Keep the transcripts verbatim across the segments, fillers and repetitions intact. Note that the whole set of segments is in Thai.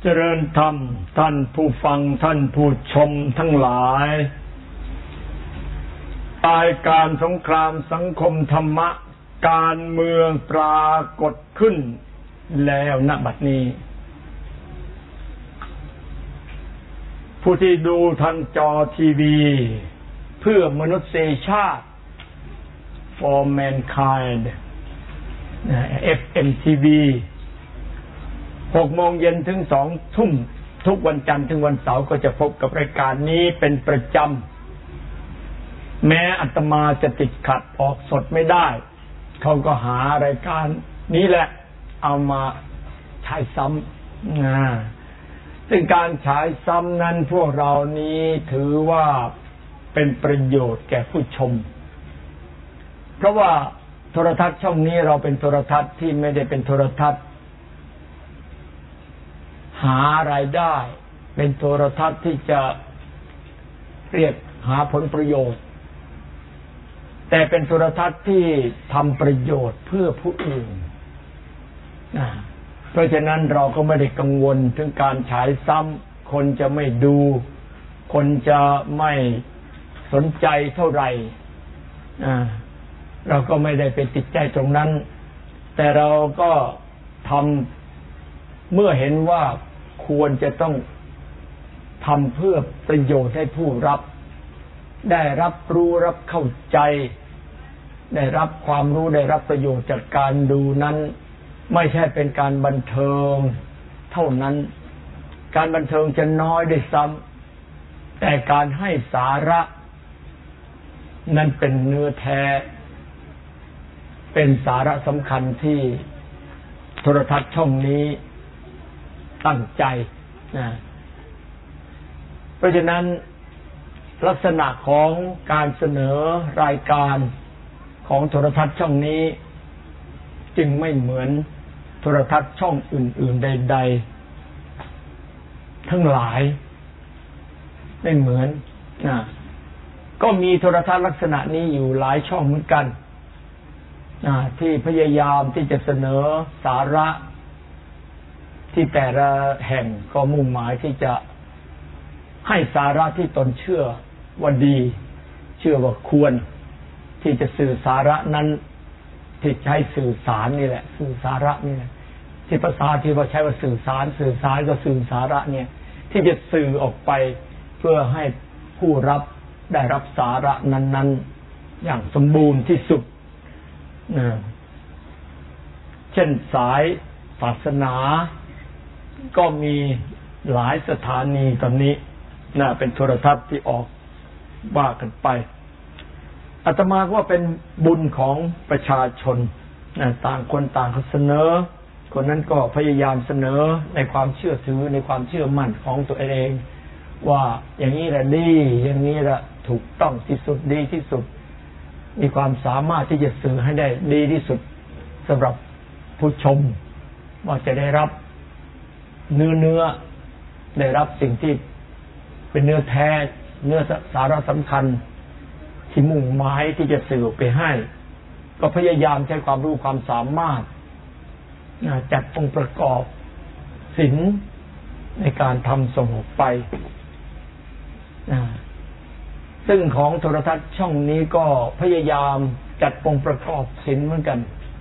เจริญธรรมท่านผู้ฟังท่านผู้ชมทั้งหลายรายการสงครามสังคมธรรมะการเมืองปรากฏขึ้นแล้วณบัดนี้ผู้ที่ดูทางจอทีวีเพื่อมนุษยชาติ for mankind เอฟ เอ็ม ที วี หกโมงเย็นถึงสองทุ่มทุกวันจันทร์ถึงวันเสาร์ก็จะพบกับรายการนี้เป็นประจำแม้อาตมาจะติดขัดออกสดไม่ได้เขาก็หารายการนี้แหละเอามาฉายซ้ำนะซึ่งการฉายซ้ำนั้นพวกเรานี้ถือว่าเป็นประโยชน์แก่ผู้ชมเพราะว่าโทรทัศน์ช่องนี้เราเป็นโทรทัศน์ที่ไม่ได้เป็นโทรทัศน์หารายได้เป็นโทรทัศน์ที่จะเรียกหาผลประโยชน์แต่เป็นโทรทัศน์ที่ทำประโยชน์เพื่อผู้อื่นนะเพราะฉะนั้นเราก็ไม่ได้กังวลถึงการฉายซ้ำคนจะไม่ดูคนจะไม่สนใจเท่าไหร่อ่าเราก็ไม่ได้ไปติดใจตรงนั้นแต่เราก็ทำเมื่อเห็นว่าควรจะต้องทำเพื่อประโยชน์ให้ผู้รับได้รับรู้รับเข้าใจได้รับความรู้ได้รับประโยชน์จากการดูนั้นไม่ใช่เป็นการบันเทิงเท่านั้นการบันเทิงจะน้อยด้วยซ้ำแต่การให้สาระนั้นเป็นเนื้อแท้เป็นสาระสำคัญที่โทรทัศน์ช่องนี้ตั้งใจนะเพราะฉะนั้นลักษณะของการเสนอรายการของโทรทัศน์ช่องนี้จึงไม่เหมือนโทรทัศน์ช่องอื่นๆใดๆทั้งหลายไม่เหมือนนะก็มีโทรทัศน์ลักษณะนี้อยู่หลายช่องเหมือนกันนะที่พยายามที่จะเสนอสาระที่แต่ละแห่งก็มุ่งหมายที่จะให้สาระที่ตนเชื่อว่าดีเชื่อว่าควรที่จะสื่อสาระนั้นที่ใช้สื่อสารนี่แหละสื่อสาระนี่แหละที่ภาษาที่ว่าใช้ว่าสื่อสารสื่อสารก็สื่อสาระเนี่ยที่จะสื่อออกไปเพื่อให้ผู้รับได้รับสาระนั้นๆอย่างสมบูรณ์ที่สุดนะเช่นสายศาสนาก็มีหลายสถานีตอนนี้น่าเป็นโทรทัศน์ที่ออกว่ากันไปอาตมาว่าเป็นบุญของประชาชนนะต่างคนต่างเสนอคนนั้นก็พยายามเสนอในความเชื่อถือในความเชื่อมั่นของตัวเองว่าอย่างนี้แหละดีอย่างนี้แหละถูกต้องที่สุดดีที่สุดมีความสามารถที่จะสื่อให้ได้ดีที่สุดสำหรับผู้ชมว่าจะได้รับเนื้อเนื้อได้รับสิ่งที่เป็นเนื้อแท้เนื้อสาระสำคัญที่มุ่งหมายที่จะสื่อไปให้ก็พยายามใช้ความรู้ความสามารถจัดองค์ประกอบศิลป์ในการทำส่งออกไปซึ่งของโทรทัศน์ช่องนี้ก็พยายามจัดองค์ประกอบศิลป์เหมือนกัน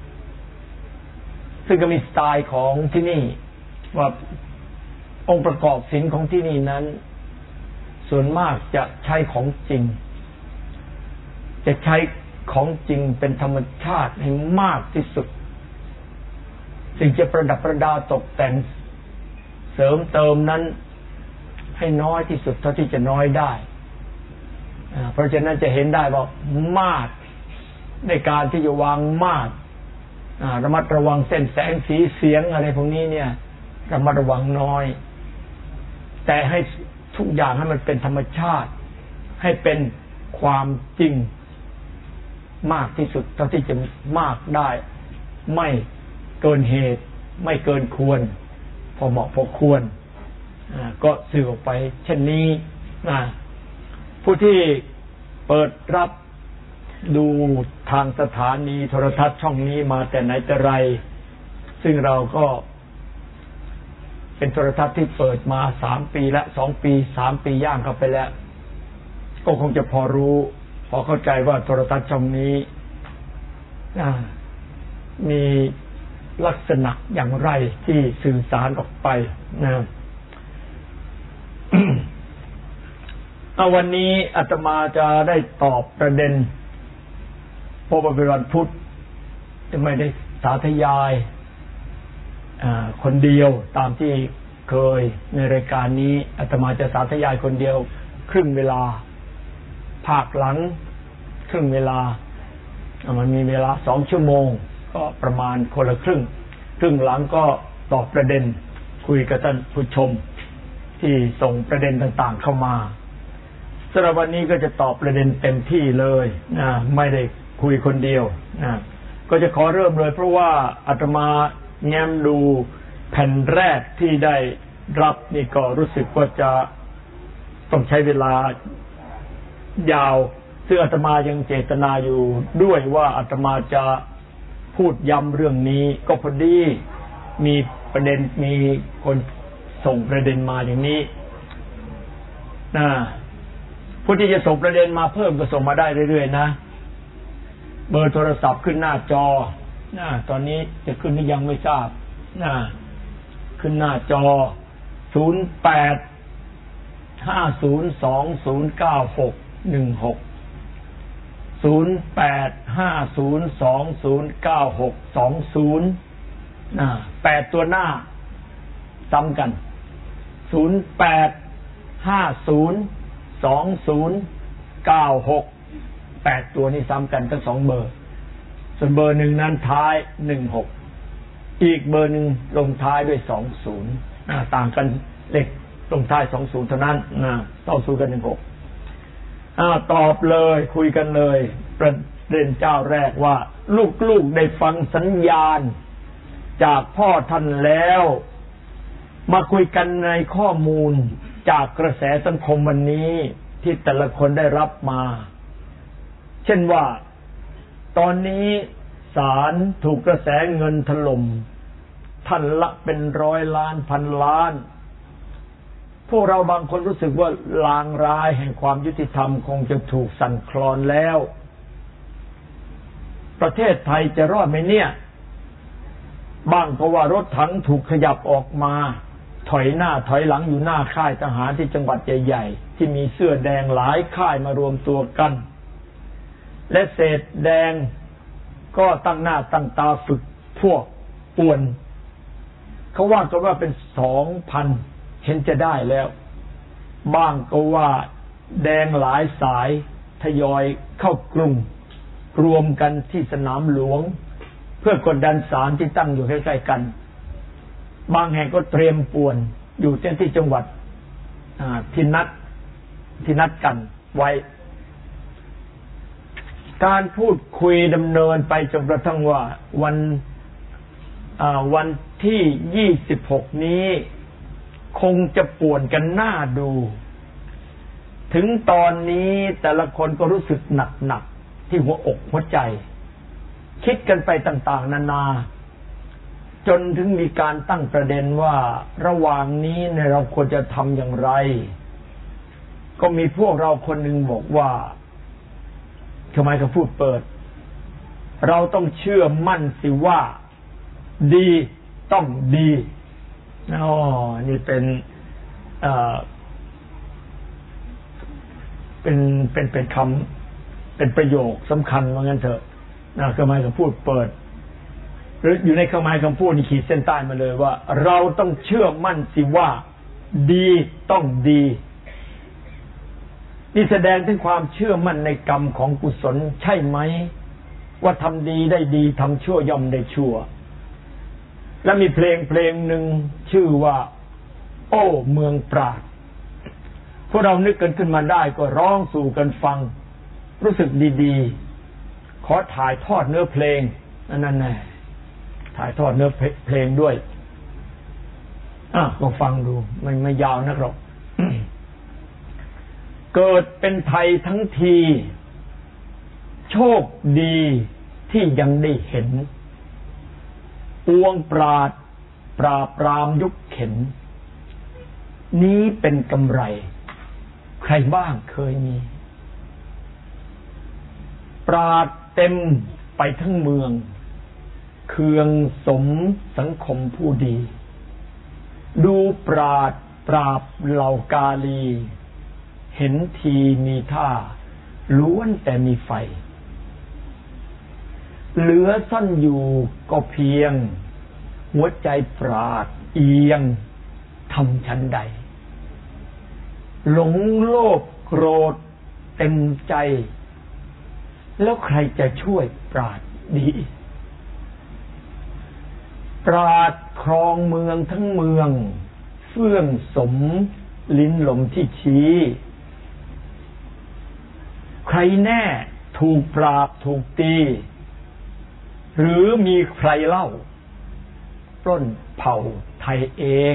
ซึ่งก็มีสไตล์ของที่นี่ว่าองค์ประกอบศิลป์ของที่นี่นั้นส่วนมากจะใช้ของจริงจะใช้ของจริงเป็นธรรมชาติให้มากที่สุดสิ่งจะประดับประดาตกแต่งเสริมเติมนั้นให้น้อยที่สุดเท่าที่จะน้อยได้เพราะฉะนั้นจะเห็นได้ว่ามาดในการที่จะวางมาดระมัดระวังเส้นแสงสีเสียงอะไรพวกนี้เนี่ยระมัดระวังน้อยแต่ให้ทุกอย่างให้มันเป็นธรรมชาติให้เป็นความจริงมากที่สุดเท่าที่จะมากได้ไม่เกินเหตุไม่เกินควรพอเหมาะพอควรก็สื่อออกไปเช่นนี้ผู้ที่เปิดรับดูทางสถานีโทรทัศน์ช่องนี้มาแต่ไหนแต่ไรซึ่งเราก็เป็นโทรทัศน์ที่เปิดมาสามปีและสองปีสามปีย่างเข้าไปแล้วก็คงจะพอรู้พอเข้าใจว่าโทรทัศน์ช่องนี้มีลักษณะอย่างไรที่สื่อสารออกไปนะเอาวันนี้อาตมาจะได้ตอบประเด็นเพราะว่าเป็นวันพุธจะไม่ได้สาธยายคนเดียวตามที่เคยในรายการนี้อาตมาจะสาธยายคนเดียวครึ่งเวลาภาคหลังครึ่งเวลามันมีเวลาสองชั่วโมงก็ประมาณคนละครึ่งครึ่งหลังก็ตอบประเด็นคุยกับท่านผู้ชมที่ส่งประเด็นต่างๆเข้ามาสำหรับวันนี้ก็จะตอบประเด็นเต็มที่เลยนะไม่ได้คุยคนเดียวนะก็จะขอเริ่มเลยเพราะว่าอาตมาแง้มดูแผ่นแรกที่ได้รับนี่ก็รู้สึกว่าจะต้องใช้เวลายาวซึ่งอาตมายังเจตนาอยู่ด้วยว่าอาตมาจะพูดย้ำเรื่องนี้ก็พอดีมีประเด็นมีคนส่งประเด็นมาอย่างนี้นะผู้ที่จะส่งประเด็นมาเพิ่มก็ส่งมาได้เรื่อยๆนะเบอร์โทรศัพท์ขึ้นหน้าจอนะตอนนี้จะขึ้นหรือยังไม่ทราบนะขึ้นหน้าจอศูนย์ แปด ห้า ศูนย์ สอง ศูนย์ เก้า หก หนึ่ง หก ศูนย์ แปด ห้า ศูนย์ สอง ศูนย์ เก้า หก สอง ศูนย์นะแปดตัวหน้าซ้ำกันศูนย์ แปด ห้า ศูนย์ สอง ศูนย์ เก้า หก แปดตัวนี้ซ้ำกันทั้งสองเบอร์ส่วนเบอร์หนึ่งนั้นท้ายหนึ่งหกอีกเบอร์หนึ่งลงท้ายด้วยสองศูนย์ต่างกันเลขลงท้ายสองศูนย์เท่านั้นนะต่อสู้กันหนึ่งหกตอบเลยคุยกันเลยประเด็นเจ้าแรกว่าลูกๆได้ฟังสัญญาณจากพ่อท่านแล้วมาคุยกันในข้อมูลจากกระแสสังคมวันนี้ที่แต่ละคนได้รับมาเช่นว่าตอนนี้ศาลถูกกระแสเงินถล่มท่านละเป็นร้อยล้านพันล้านพวกเราบางคนรู้สึกว่าลางร้ายแห่งความยุติธรรมคงจะถูกสั่นคลอนแล้วประเทศไทยจะรอดไหมเนี่ยบ้างก็ว่ารถถังถูกขยับออกมาถอยหน้าถอยหลังอยู่หน้าค่ายทหารที่จังหวัดใหญ่ๆที่มีเสื้อแดงหลายค่ายมารวมตัวกันและเศษแดงก็ตั้งหน้าตั้งตาฝึกพวกป่วนเขาว่ากันว่าเป็นสองพันเห็นจะได้แล้วบ้างก็ว่าแดงหลายสายทยอยเข้ากรุงรวมกันที่สนามหลวงเพื่อกดดันศาลที่ตั้งอยู่ใกล้ๆกันบางแห่งก็เตรียมป่วนอยู่เช่นที่จังหวัดที่นัดที่นัดกันไว้การพูดคุยดำเนินไปจนกระทั่งว่าวันวันที่ยี่สิบหกนี้คงจะป่วนกันหน้าดูถึงตอนนี้แต่ละคนก็รู้สึกหนักๆที่หัวอกหัวใจคิดกันไปต่างๆนานาจนถึงมีการตั้งประเด็นว่าระหว่างนี้เนี่ยเราควรจะทำอย่างไรก็มีพวกเราคนหนึ่งบอกว่าทำไมเขาพูดเปิดเราต้องเชื่อมั่นสิว่าดีต้องดีอ๋อนี่เป็นเอ่อเป็นเป็นเป็นคำเป็นประโยคสำคัญว่างั้นเถอะนะทำไมเขาพูดเปิดหรืออยู่ในคำหมายคำพูดนี่ขีดเส้นใต้มาเลยว่าเราต้องเชื่อมั่นสิว่าดีต้องดีนี่แสดงถึงความเชื่อมั่นในกรรมของกุศลใช่ไหมว่าทำดีได้ดีทำชั่วย่อมได้ชั่วและมีเพลงเพลงหนึ่งชื่อว่าโอ้เมืองปราดพวกเรานึกกันขึ้นมาได้ก็ร้องสู่กันฟังรู้สึกดีๆขอถ่ายทอดเนื้อเพลงนั่นแน่ถ่ายทอดเนื้อเพลงด้วยอ่ะลองฟังดูมันไม่ยาวนักหรอก เกิดเป็นไทยทั้งทีโชคดีที่ยังได้เห็นปวงปราดปราบปรามยุคเข็นนี้เป็นกำไร ใครบ้างเคยมีปราดเต็มไปทั้งเมืองเคืองสมสังคมผู้ดีดูปราดปราบเหล่ากาลีเห็นทีมีท่าล้วนแต่มีไฟเหลือซ่อนอยู่ก็เพียงหัวใจปราดเอียงทำชั้นใดหลงโลภโกรธเต็มใจแล้วใครจะช่วยปราดดีปราดครองเมืองทั้งเมืองเฟื่องสมลิ้นลมที่ชี้ใครแน่ถูกปราบถูกตีหรือมีใครเล่าปล้นเผ่าไทยเอง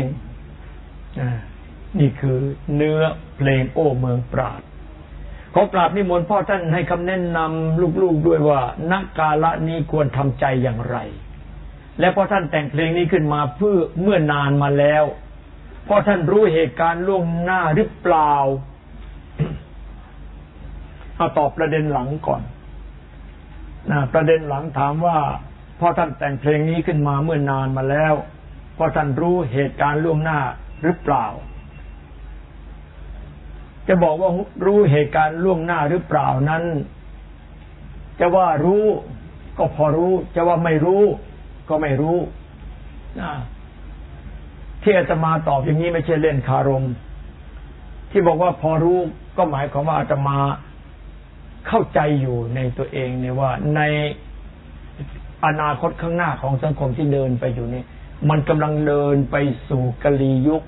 นี่คือเนื้อเพลงโอ้เมืองปราดขอกราบนิมนต์พ่อท่านให้คำแนะนำลูกๆด้วยว่านักกาละนี้ควรทำใจอย่างไรและพ่อท่านแต่งเพลงนี้ขึ้นมาเพื่อเมื่อนานมาแล้วพ่อท่านรู้เหตุการณ์ล่วงหน้าหรือเปล่าเอาตอบประเด็นหลังก่อนนะประเด็นหลังถามว่าพ่อท่านแต่งเพลงนี้ขึ้นมาเมื่อนานมาแล้วพ่อท่านรู้เหตุการณ์ล่วงหน้าหรือเปล่าจะบอกว่ารู้เหตุการณ์ล่วงหน้าหรือเปล่านั้นจะว่ารู้ก็พอรู้จะว่าไม่รู้ก็ไม่รู้นะที่อาตมาตอบอย่างนี้ไม่ใช่เล่นคารมที่บอกว่าพอรู้ก็หมายความว่าอาตมาเข้าใจอยู่ในตัวเองเนี่ยว่าในอนาคตข้างหน้าของสังคมที่เดินไปอยู่นี่มันกำลังเดินไปสู่กลียุค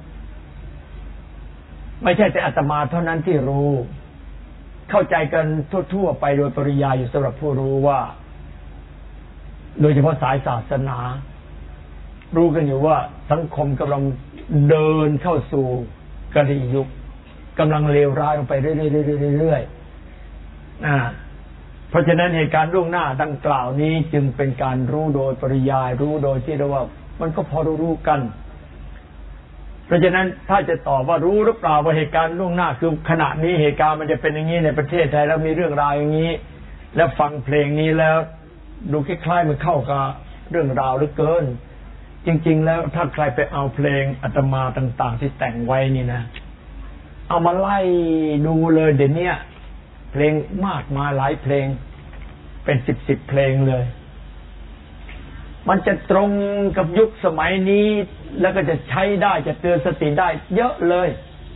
ไม่ใช่แต่อาตมาเท่านั้นที่รู้เข้าใจกันทั่วๆไปโดยปริยายอยู่สำหรับผู้รู้ว่าโดยเฉพาะสายศาสนารู้กันอยู่ว่าสังคมกำลังเดินเข้าสู่กลียุคกำลังเลวร้ายลงไปเรื่อยๆอ่าเพราะฉะนั้นเหตุการณ์ล่วงหน้าดังกล่าวนี้จึงเป็นการรู้โดยปริยายรู้โดยที่เรียกว่ามันก็พอรู้ๆกันเพราะฉะนั้นถ้าจะตอบว่ารู้หรือเปล่าว่าเหตุการณ์ล่วงหน้าคือขณะนี้เหตุการณ์มันจะเป็นอย่างนี้ในประเทศไทยแล้วมีเรื่องราวอย่างนี้แล้วฟังเพลงนี้แล้วดูคล้ายๆมันเข้ากับเรื่องราวเหลือเกินจริงๆแล้วถ้าใครไปเอาเพลงอาตมาต่างๆที่แต่งไว้นี่นะเอามาไล่ดูเลยเดี๋ยวนี้เพลงมากมาหลายเพลงเป็นสิบสิบเพลงเลยมันจะตรงกับยุคสมัยนี้แล้วก็จะใช้ได้จะเตือนสติได้เยอะเลย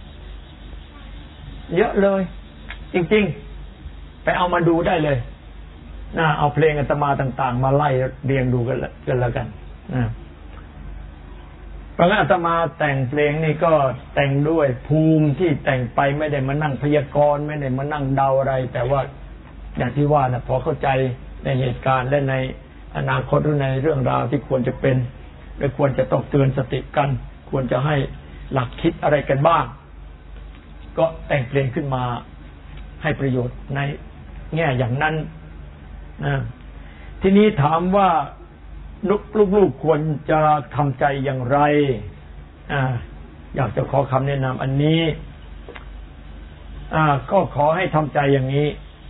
เยอะเลยจริงๆไปเอามาดูได้เลยนะเอาเพลงอาตมาต่างๆมาไล่เรียงดูกันกันแล้วกันนะเพราะงั้นอาตมาแต่งเพลงนี่ก็แต่งด้วยภูมิที่แต่งไปไม่ได้มานั่งพยากรณ์ไม่ได้มานั่งเดาอะไรแต่ว่าอย่างที่ว่านะพอเข้าใจในเหตุการณ์และในอนาคตหรือในเรื่องราวที่ควรจะเป็นและควรจะต้องเตือนสติกันควรจะให้หลักคิดอะไรกันบ้างก็แต่งเพลงขึ้นมาให้ประโยชน์ในแง่อย่างนั้นนะทีนี้ถามว่าลูกๆควรจะทำใจอย่างไรอ่าอยากจะขอคำแนะนำอันนี้อ่าก็ขอให้ทำใจอย่างนี้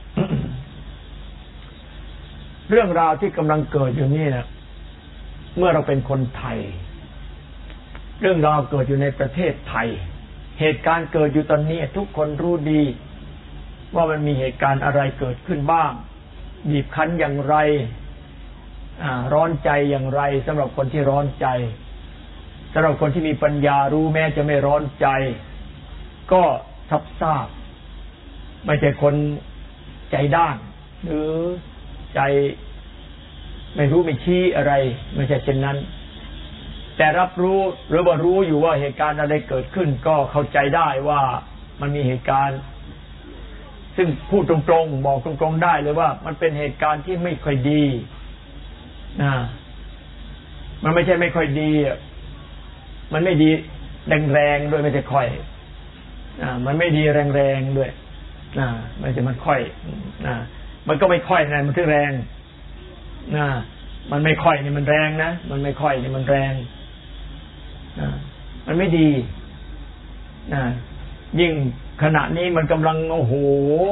เรื่องราวที่กำลังเกิดอยู่นี่นะเมื่อเราเป็นคนไทยเรื่องราวเกิดอยู่ในประเทศไทยเหตุการณ์เกิดอยู่ตอนนี้ทุกคนรู้ดีว่ามันมีเหตุการณ์อะไรเกิดขึ้นบ้างบีบคั้นอย่างไรร้อนใจอย่างไรสำหรับคนที่ร้อนใจสำหรับคนที่มีปัญญารู้แม้จะไม่ร้อนใจก็ทับทราบไม่ใช่คนใจด้านหรือใจไม่รู้ไม่ชี้อะไรไม่ใช่เช่นนั้นแต่รับรู้หรือว่ารู้อยู่ว่าเหตุการณ์อะไรเกิดขึ้นก็เข้าใจได้ว่ามันมีเหตุการณ์ซึ่งพูดตรงๆบอกตรงๆได้เลยว่ามันเป็นเหตุการณ์ที่ไม่ค่อยดีนะมันไม่ใช่ไม่ค่อยดีมันไม่ดีแรงๆด้วยไม่ใช่ค่อยอ่ามันไม่ดีแรงๆด้วยนะไม่ใช่มันค่อยนะมันก็ไม่ค่อยนะมันถึงแรงนะมันไม่ค่อยนี่มันแรงนะมันไม่ค่อยนี่มันแรงนะมันไม่ดีนะยิ่งขณะนี้มันกำลังโอ้โห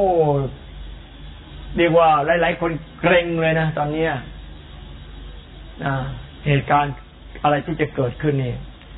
เรียกว่าหลายๆคนเกรงเลยนะตอนนี้เหตุการณ์อะไรที่จะเกิดขึ้นนี่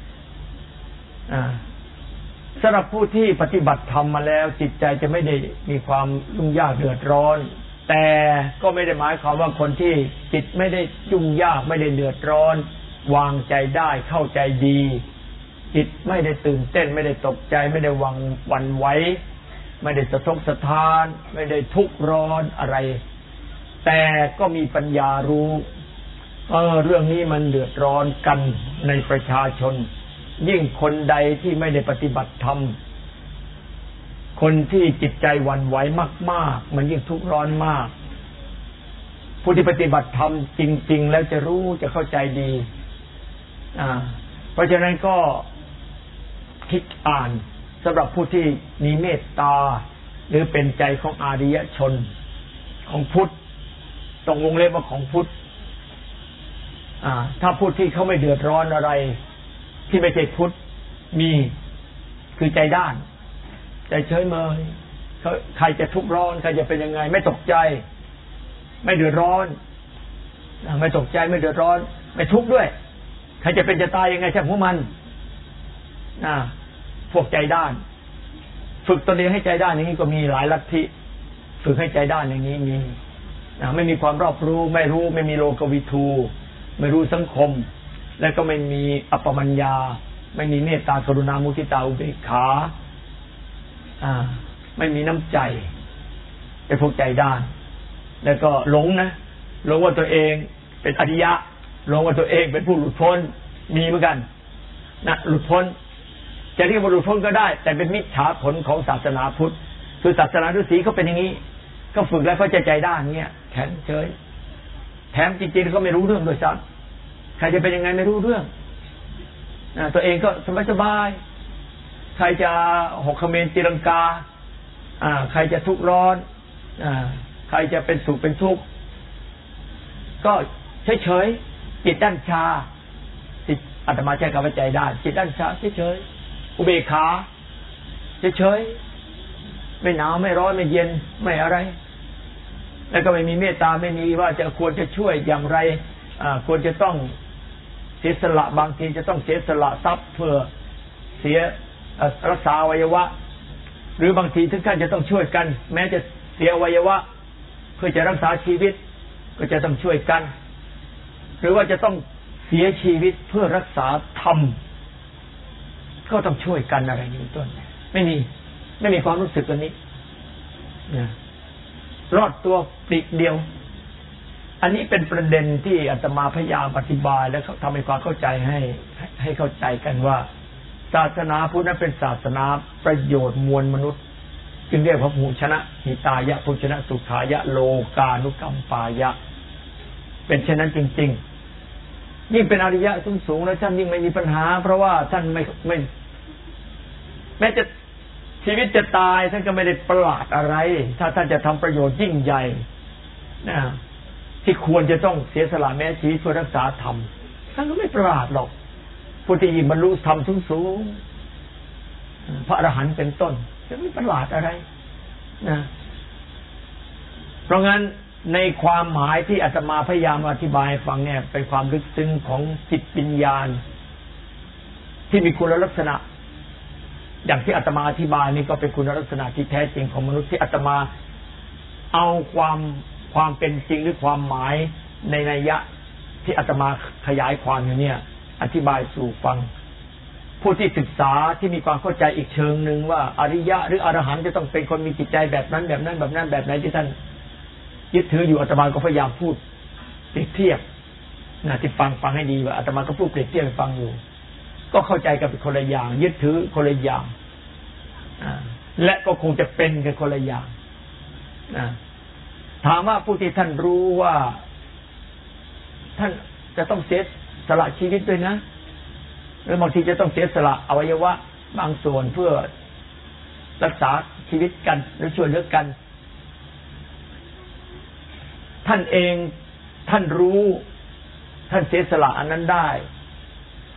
สำหรับผู้ที่ปฏิบัติธรรมมาแล้วจิตใจจะไม่ได้มีความยุ่งยากเดือดร้อนแต่ก็ไม่ได้หมายความว่าคนที่จิตไม่ได้ยุ่งยากไม่ได้เดือดร้อนวางใจได้เข้าใจดีจิตไม่ได้ตื่นเต้นไม่ได้ตกใจไม่ได้วังหวั่นไหวไม่ได้สะทกสะท้านไม่ได้ทุกข์ร้อนอะไรแต่ก็มีปัญญารู้เออเรื่องนี้มันเดือดร้อนกันในประชาชนยิ่งคนใดที่ไม่ได้ปฏิบัติธรรมคนที่จิตใจหวั่นไหวมากๆมันยิ่งทุกข์ร้อนมากผู้ที่ปฏิบัติธรรมจริงๆแล้วจะรู้จะเข้าใจดีอ่าเพราะฉะนั้นก็คิดอ่านสำหรับผู้ที่มีเมตตาหรือเป็นใจของอาริยชนของพุทธต้องวงเล็บว่าของพุทธอ่าถ้าพุทธที่เขาไม่เดือดร้อนอะไรที่ไม่ใช่พุทธมีคือใจด้านใจเฉยเมยใครจะทุกข์ร้อนใครจะเป็นยังไงไม่ตกใจไม่เดือดร้อนไม่ตกใจไม่เดือดร้อนไม่ทุกข์ด้วยใครจะเป็นจะตายยังไงช่างหัวมันนะพวกใจด้านฝึกตนเองให้ใจด้านอย่างนี้ก็มีหลายลัทธิฝึกให้ใจด้านอย่างนี้มีนะไม่มีความรอบรู้ไม่รู้ไม่มีโลกวิทูไม่รู้สังคมและก็ไม่มีอัปปมัญญาไม่มีเมตตากรุณามุทิตาอุเบกขาอ่าไม่มีน้ำใจเป็นพวกใจด้านแล้วก็หลงนะหลงว่าตัวเองเป็นอริยะหลงว่าตัวเองเป็นผู้หลุดพ้นมีเหมือนกันนะหลุดพ้นจะเรียกว่าหลุดพ้นก็ได้แต่เป็นมิจฉาผลของศาสนาพุทธคือศาสนาฤาษีเขาเป็นอย่างนี้ก็ฝึกแล้วเขาจะใจด้านเงี้ยแข็งเฉยแถมจริงๆก็ไม่รู้เรื่องโดยซ้ำใครจะเป็นยังไงไม่รู้เรื่องนะตัวเองก็สบายๆใครจะหกเขมรตีลังกาอ่าใครจะทุกข์ร้อนอ่าใครจะเป็นสุขเป็นทุกข์ก็เฉยๆจิตด้านชาจิตอาตมาใช้คำว่าใจด้านจิตด้านชาเฉยๆอุเบกขาเฉยๆไม่หนาวไม่ร้อนไม่เย็นไม่อะไรแล้วก็ไม่มีเมตตาไม่มีว่าจะควรจะช่วยอย่างไรอ่าควรจะต้องเสียสละบางทีจะต้องเสียสละทรัพย์เพื่อเสียรักษาอวัยวะหรือบางทีถึงขั้นจะต้องช่วยกันแม้จะเสียอวัยวะเพื่อจะรักษาชีวิตก็จะต้องช่วยกันหรือว่าจะต้องเสียชีวิตเพื่อรักษาธรรมก็ต้องช่วยกันอะไรนี้ต้นไม่มีไม่มีความรู้สึกอันนี้นะรอดตัวปลีกเดียวอันนี้เป็นประเด็นที่อาตมาพยายามอธิบายและทำให้ความเข้าใจให้ให้เข้าใจกันว่าศาสนาพุทธนั้นเป็นศาสนาประโยชน์มวลมนุษย์จึงเรียกว่าภูชนะหิตายะภูชนะสุขายะโลกานุกัมปายะเป็นเช่นนั้นจริงๆยิ่งเป็นอริยะสูงสูงแล้วท่านยิ่งไม่มีปัญหาเพราะว่าท่านไม่ไม่แม้จะชีวิตจะตายท่านก็ไม่ได้ประหลาดอะไรถ้าท่านจะทำประโยชน์ยิ่งใหญ่นะที่ควรจะต้องเสียสละแม้ชีวิตเพื่อรักษาธรรมท่านก็ไม่ประหลาดหรอกผู้ที่บรรลุธรรมสูงๆพระอรหันต์เป็นต้นจะไม่ประหลาดอะไรนะเพราะงั้นในความหมายที่อาตมาพยายามอธิบายฟังเนี่ยเป็นความลึกซึ้งของจิตวิญญาณที่มีคุณลักษณะอย่างที่อาตมาอธิบายนี่ก็เป็นคุณลักษณะที่แท้จริงของมนุษย์ที่อาตมาเอาความความเป็นจริงหรือความหมายในนัยยะที่อาตมาขยายความอยู่เนี่ยอธิบายสู่ฟังผู้ที่ศึกษาที่มีความเข้าใจอีกเชิงหนึ่งว่าอริยะหรืออรหันต์จะต้องเป็นคนมีจิตใจแบบนั้นแบบนั้นแบบนั้นแบบไหนที่ท่านยึดถืออยู่อาตมาก็พยายามพูดเปรียบเทียบนะที่ฟังฟังให้ดีว่าอาตมาก็พูดเปรียบเทียบให้ฟังอยู่ก็เข้าใจกันเป็นคนละอย่างยึดถือคนละอย่างและก็คงจะเป็นกันคนละอย่างนะถามว่าผู้ที่ท่านรู้ว่าท่านจะต้องเสียสละชีวิตด้วยนะหรือบางทีจะต้องเสียสละอวัยวะบางส่วนเพื่อรักษาชีวิตกันหรือช่วยเหลือกันท่านเองท่านรู้ท่านเสียสละอันนั้นได้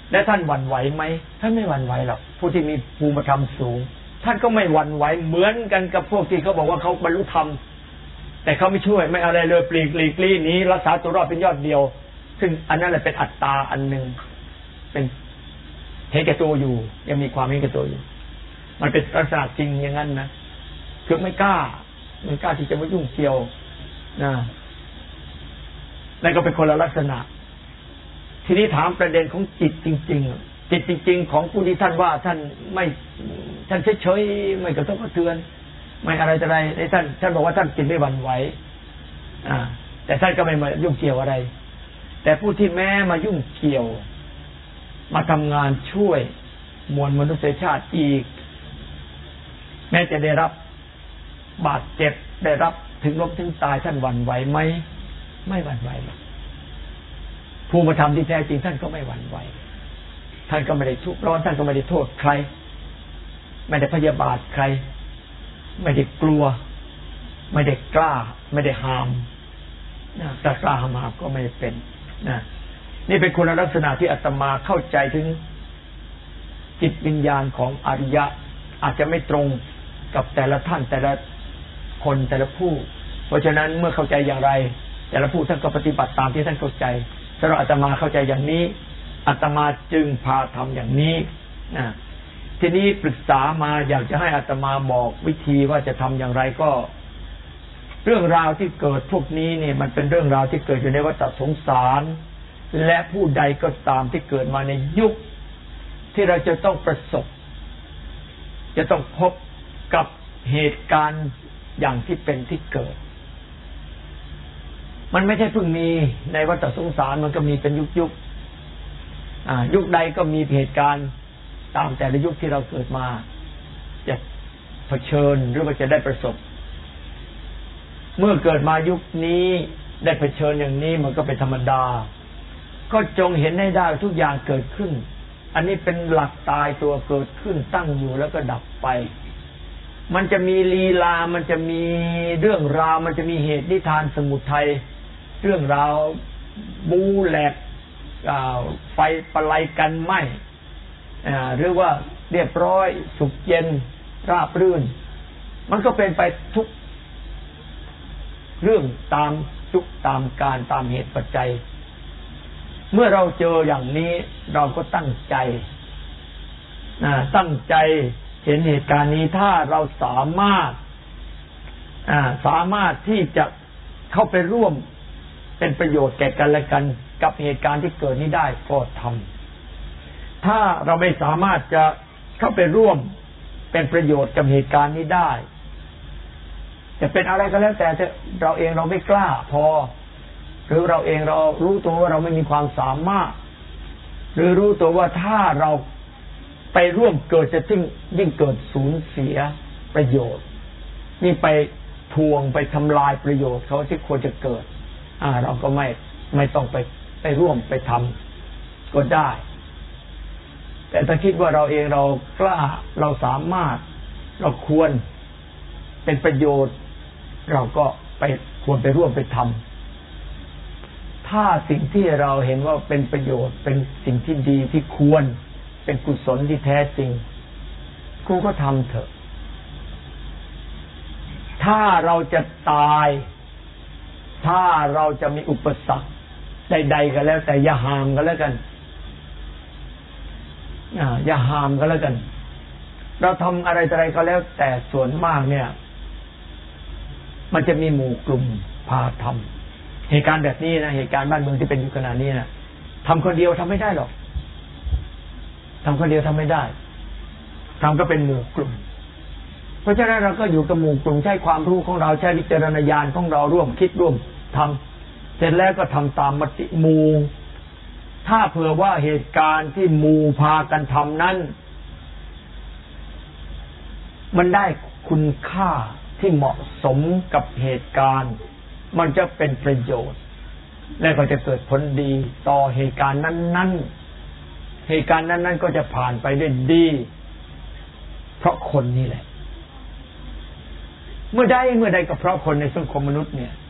และท่านหวั่นไหวไหมท่านไม่หวั่นไหวหรอกผู้ที่มีภูมิธรรมสูงท่านก็ไม่หวั่นไหวเหมือนกันกับพวกที่เขาบอกว่าเขาบรรลุธรรมแต่เขาไม่ช่วยไม่อะไรเลยปลีกหลีกลี่หนีรักษาตัวรอดเป็นยอดเดียวซึ่งอันนั้นแหละเป็นอัตตาอันหนึ่งเป็นเห็นแก่ตัวอยู่ยังมีความเห็นแก่ตัวอยู่มันเป็นลักษณะจริงอย่างนั้นนะคือไม่กล้าไม่กล้าที่จะมายุ่งเกี่ยวนะนั่นก็เป็นคนละลักษณะทีนี้ถามประเด็นของจิตจริงๆจิตจริงๆของผู้ที่ท่านว่าท่านไม่ท่านเฉยๆไม่กระทบกระเทือนไม่อะไรอะไรในท่านท่านบอกว่าท่านจิตไม่หวั่นไหวอ่าแต่ท่านก็ไม่มายุ่งเกี่ยวอะไรแต่ผู้ที่แม้มายุ่งเกี่ยวมาทำงานช่วยมวลมนุษยชาติอีกแม้จะได้รับบาดเจ็บได้รับถึงล้มถึงตายท่านหวั่นไหวไหมไม่หวั่นไหวหรอกภูมิธรรมที่แท้จริงท่านก็ไม่หวั่นไหวท่านก็ไม่ได้ทุกข์ร้อนท่านก็ไม่ได้โทษใครไม่ได้พยาบาทใครไม่ได้กลัวไม่ได้กล้าไม่ได้หามนะแต่กล้าหามก็ไม่ได้เป็นนะนี่เป็นคุณลักษณะที่อาตมาเข้าใจถึงจิตวิญญาณของอริยะอาจจะไม่ตรงกับแต่ละท่านแต่ละคนแต่ละผู้เพราะฉะนั้นเมื่อเข้าใจอย่างไรแต่ละผู้ท่านก็ปฏิบัติตามที่ท่านเข้าใจสำหรับอาตมาเข้าใจอย่างนี้อาตมาจึงพาทำอย่างนี้นะทีนี้ปรึกษามาอยากจะให้อาตมาบอกวิธีว่าจะทำอย่างไรก็เรื่องราวที่เกิดพวกนี้เนี่ยมันเป็นเรื่องราวที่เกิดอยู่ในวัฏสงสารและผู้ใดก็ตามที่เกิดมาในยุคที่เราจะต้องประสบจะต้องพบกับเหตุการณ์อย่างที่เป็นที่เกิดมันไม่ใช่เพิ่งมีในวัฏสงสารมันก็มีเป็นยุคยุคอ่ายุคใดก็มีเหตุการณ์ตามแต่ละยุคที่เราเกิดมาจะเผชิญหรือว่าจะได้ประสบเมื่อเกิดมายุคนี้ได้เผชิญอย่างนี้มันก็เป็นธรรมดาก็จงเห็นให้ได้ทุกอย่างเกิดขึ้นอันนี้เป็นหลักตายตัวเกิดขึ้นตั้งอยู่แล้วก็ดับไปมันจะมีลีลามันจะมีเรื่องราวมันจะมีเหตุนิทานสมุทัยเรื่องราวบูแหลกไฟประไลกันไหมหรือว่าเรียบร้อยสุขเย็นราบรื่นมันก็เป็นไปทุกเรื่องตามทุกตามการตามเหตุปัจจัยเมื่อเราเจออย่างนี้เราก็ตั้งใจตั้งใจเห็นเหตุการณ์นี้ถ้าเราสามารถสามารถที่จะเข้าไปร่วมเป็นประโยชน์แก่กันและกันกับเหตุการณ์ที่เกิดนี้ได้ก็ทำถ้าเราไม่สามารถจะเข้าไปร่วมเป็นประโยชน์กับเหตุการณ์นี้ได้จะเป็นอะไรก็แล้วแต่เราเองเราไม่กล้าพอหรือเราเองเรารู้ตัวว่าเราไม่มีความสามารถหรือรู้ตัวว่าถ้าเราไปร่วมเกิดจะยิ่งยิ่งเกิดสูญเสียประโยชน์นี่ไปทวงไปทำลายประโยชน์เขาที่ควรจะเกิดอ่าเราก็ไม่ไม่ต้องไปไปร่วมไปทำก็ได้แต่ถ้าคิดว่าเราเองเรากล้าเราสามารถเราควรเป็นประโยชน์เราก็ไปควรไปร่วมไปทำถ้าสิ่งที่เราเห็นว่าเป็นประโยชน์เป็นสิ่งที่ดีที่ควรเป็นกุศลที่แท้จริงครูก็ทำเถอะถ้าเราจะตายถ้าเราจะมีอุปสรรคใดๆก็แล้วแต่อย่าห้ามกันแล้วกันอย่าห้ามกันแล้วกันเราทำอะไรอะไรก็แล้วแต่ส่วนมากเนี่ยมันจะมีหมู่กลุ่มพาทำเหตุการณ์แบบนี้นะเหตุการณ์บ้านเมืองที่เป็นอยู่ขณะนี้นะทำคนเดียวทำไม่ได้หรอกทำคนเดียวทำไม่ได้ทำก็เป็นหมู่กลุ่มเพราะฉะนั้นเราก็อยู่กับหมู่กลุ่มใช้ความรู้ของเราใช้วิจารณญาณของเราร่วมคิดร่วมทำเสร็จแล้วก็ทำตามมติหมู่ถ้าเผื่อว่าเหตุการณ์ที่หมู่พากันทำนั้นมันได้คุณค่าที่เหมาะสมกับเหตุการณ์มันจะเป็นประโยชน์และก็จะเกิดผลดีต่อเหตุการณ์นั้นๆเหตุการณ์นั้นๆก็จะผ่านไปได้ดีเพราะคนนี่แหละเมื่อใดเมื่อใดก็เพราะคนในสังคมมนุษย์เนี่ย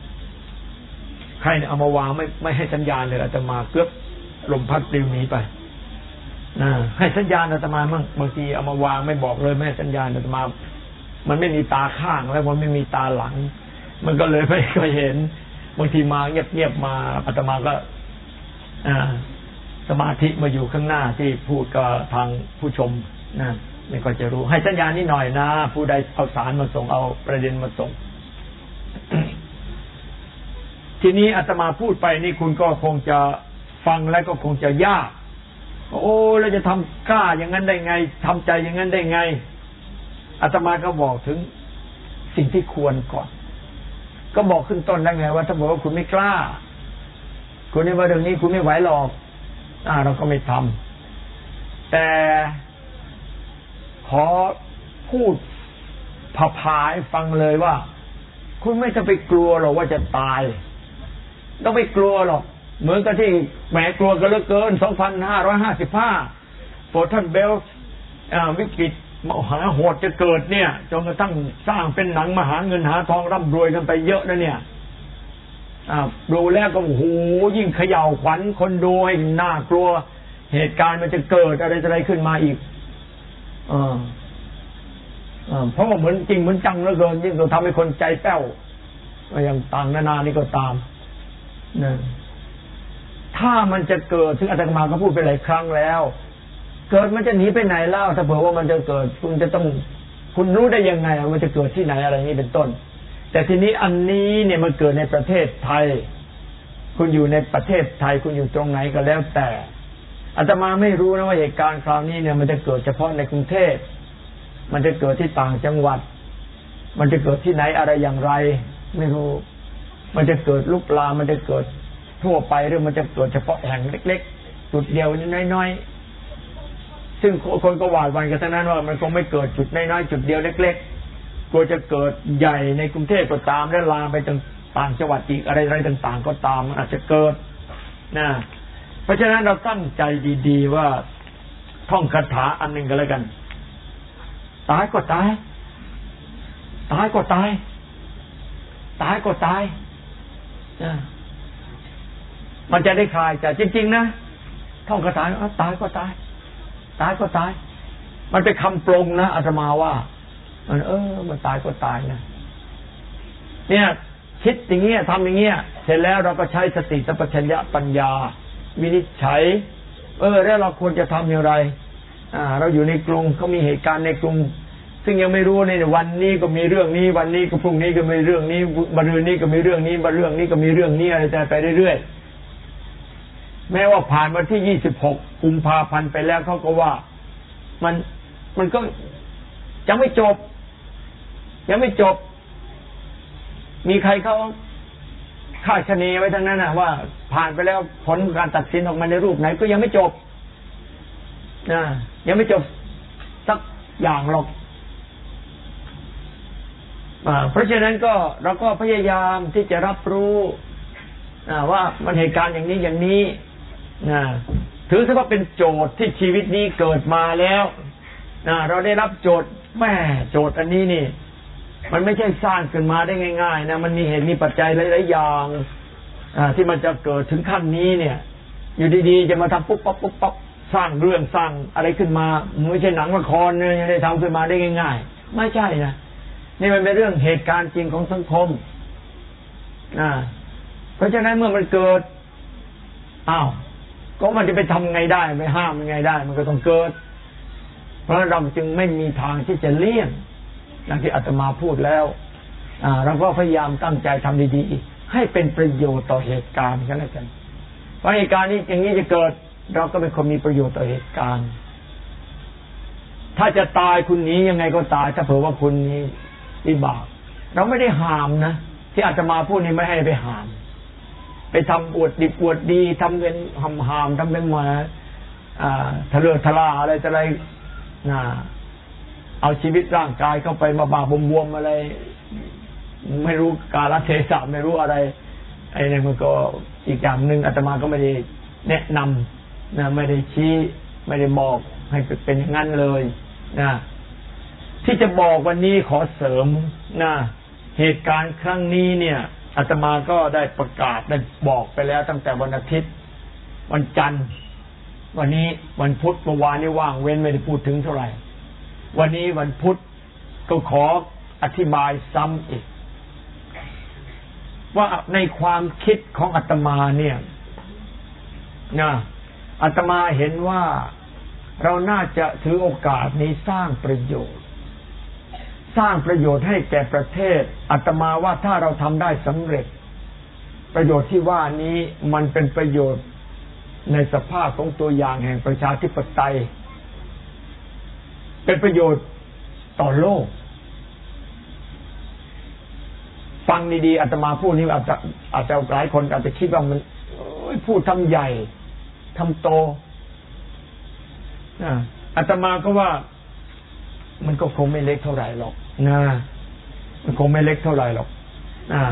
ใครเนี่ยเอามาวางไม่ไม่ให้สัญญาณเลยอาตมาเกือบลมพัดปลิวหนีไปนะให้สัญญาณอาตมามั่งบางทีเอามาวางไม่บอกเลยไม่ให้สัญญาณอาตมามันไม่มีตาข้างแล้วมันไม่มีตาหลังมันก็เลยไม่ค่อยเห็นบางทีมาเงียบๆมาอาตมาก็อ่าสมาธิมาอยู่ข้างหน้าที่พูดกับทางผู้ชมนะไม่ก็จะรู้ให้สัญญาณนิดหน่อยนะผู้ใดเอาสารมาส่งเอาประเด็นมาส่ง ทีนี้อาตมาพูดไปนี่คุณก็คงจะฟังแล้วก็คงจะยากโอ้เราจะทำกล้าอย่างนั้นได้ไงทำใจอย่างนั้นได้ไงอาตมาก็บอกถึงสิ่งที่ควรก่อนก็บอกขึ้นต้นแล้วไงว่าถ้าบอกว่าคุณไม่กล้าคุณในว่าเรื่องนี้คุณไม่ไหวหรอกอ่าเราก็ไม่ทำแต่ขอพูดผาผายฟังเลยว่าคุณไม่ต้องไปกลัวหรอกว่าจะตายต้องไปกลัวหรอกเหมือนกับที่แหมกลัวกันเหลือเกินสองพันห้าร้อยห้าสิบห้าโฟร์ทันเบลวิกฤตมหาโหดจะเกิดเนี่ยจนกระทั่งสร้างเป็นหนังมหาเงินหาทองร่ำรวยกันไปเยอะนะเนี่ยดูแล้วก็โอ้โหยิ่งเขย่าขวัญคนดูให้น่ากลัวเหตุการณ์มันจะเกิดอะไรอะไรขึ้นมาอีกเออเพราะว่าเหมือนจริงเหมือนจังเหลือเกินยิ่งเราทำให้คนใจแป้วอย่างต่างนานานี่ก็ตามนะถ้ามันจะเกิดถึงอาตมาก็พูดไปหลายครั้งแล้วเกิดมันจะหนีไปไหนเล่าถ้าเผื่อว่ามันจะเกิดคุณจะต้องคุณรู้ได้ยังไงมันจะเกิดที่ไหนอะไรนี้เป็นต้นแต่ทีนี้อันนี้เนี่ยมันเกิดในประเทศไทยคุณอยู่ในประเทศไทยคุณอยู่ตรงไหนก็แล้วแต่อาตมาไม่รู้นะว่าเหตุการณ์คราวนี้เนี่ยมันจะเกิดเฉพาะในกรุงเทพมันจะเกิดที่ต่างจังหวัดมันจะเกิดที่ไหนอะไรอย่างไรไม่รู้มันจะเกิดลุกลามมันจะเกิดทั่วไปหรือมันจะเกิดเฉพาะแห่งเล็กๆจุดเดียวน้อยๆซึ่งคนก็หวาดหวั่นกันทั้งนั้นว่ามันคงไม่เกิดจุดน้อยๆจุดเดียวเล็กๆกลัวจะเกิดใหญ่ในกรุงเทพก็ตามและลามไปต่างจังหวัดอีกอะไรๆต่างๆก็ตามมันอาจจะเกิดนะเพราะฉะนั้นเราตั้งใจดีๆว่าท่องคาถาอันหนึ่งก็แล้วกันตายก็ตายตายก็ตายตายก็ตายนะมันจะได้คลายใจจริงๆนะท่องคาถาตายก็ตายตายก็ตายมันเป็นคำปรงนะอาตมาว่ามันเออมันตายก็ตายนะเนี่ยคิดอย่างเงี้ยทำอย่างเงี้ยเสร็จแล้วเราก็ใช้สติสัมปชัญญะปัญญาวินิจฉัยเออแล้วเราควรจะทำอย่างไรอ่าเราอยู่ในกรุงเขามีเหตุการณ์ในกรุงซึ่งยังไม่รู้ในวันนี้ก็มีเรื่องนี้วันนี้ก็พรุ่งนี้ก็มีเรื่องนี้มะรืนนี้ก็มีเรื่องนี้มะเรื่องนี้ก็มีเรื่องนี้อะไรแต่ไปเรื่อยๆแม้ว่าผ่านวันที่ยี่สิบหกกุมภาพันธ์ไปแล้วเขาก็ว่ามันมันก็ยังไม่จบยังไม่จบมีใครเขาคาดคะเนไว้ทั้งนั้นนะว่าผ่านไปแล้วผลการตัดสินออกมาในรูปไหนก็ยังไม่จบนะยังไม่จบสักอย่างหรอกเพราะฉะนั้นก็เราก็พยายามที่จะรับรู้ว่ามันเหตุการณ์อย่างนี้อย่างนี้นะถือซะว่าเป็นโจทย์ที่ชีวิตนี้เกิดมาแล้วนะเราได้รับโจทย์แม่โจทย์อันนี้นี่มันไม่ใช่สร้างขึ้นมาได้ง่ายๆนะมันมีเหตุมีปัจจัยหลายๆอย่างที่มันจะเกิดถึงขั้นนี้เนี่ยอยู่ดีๆจะมาทำปุ๊บปั๊บปุ๊บปั๊บสร้างเรื่องสร้างอะไรขึ้นมาไม่ใช่หนังละครเนี่ยได้ทำขึ้นมาได้ง่ายๆไม่ใช่นะนี่มันเป็นเรื่องเหตุการณ์จริงของสังคมนะเพราะฉะนั้นเมื่อมันเกิดอ้าวก็มันจะไปทำไงได้ไม่ห้ามไงได้มันก็ต้องเกิดเพราะเราจึงไม่มีทางที่จะเลี่ยงอย่างที่อาตมาพูดแล้วเราก็พยายามตั้งใจทำดีๆให้เป็นประโยชน์ต่อเหตุการณ์กันแล้วกันเพราะเหตุการณ์นี้อย่างนี้จะเกิดเราก็เป็นคนมีประโยชน์ต่อเหตุการณ์ถ้าจะตายคุณนี้ยังไงก็ตายถ้าเผื่อว่าคุณนี้วิบากเราไม่ได้ห้ามนะที่อาตมาพูดนี่ไม่ให้ไปห้ามไปทำอวดดิบอวดดีทำเป็นหำหามทำเป็นมาทะเลทะลาอะไรอะไรนะเอาชีวิตร่างกายเข้าไปมาบาบวมๆอะไรไม่รู้กาลเทศะไม่รู้อะไรไอ้นี่มันก็อีกอย่างหนึ่งอาตมาก็ไม่ได้แนะนำนะไม่ได้ชี้ไม่ได้บอกให้เป็นอย่างนั้นเลยนะที่จะบอกวันนี้ขอเสริมนะเหตุการณ์ครั้งนี้เนี่ยอาตมาก็ได้ประกาศได้บอกไปแล้วตั้งแต่วันอาทิตย์วันจันทร์วันนี้วันพุธเมื่อวานนี้ว่างเว้นไม่ได้พูดถึงเท่าไหร่วันนี้วันพุธก็ขออธิบายซ้ำอีกว่าในความคิดของอาตมาเนี่ยนะอาตมาเห็นว่าเราน่าจะถือโอกาสนี้สร้างประโยชน์สร้างประโยชน์ให้แก่ประเทศอาตมาว่าถ้าเราทำได้สำเร็จประโยชน์ที่ว่านี้มันเป็นประโยชน์ในสภาพของตัวอย่างแห่งประชาธิปไตยเป็นประโยชน์ต่อโลกฟังดีๆอาตมาพูดนี้อาจจะอาจจะหลายคนอาจจะคิดว่ามันพูดทำใหญ่ทำโตอาตมาก็ว่ามันก็คงไม่เล็กเท่าไหร่หรอกนะมันคงไม่เล็กเท่าไหร่หรอกนะ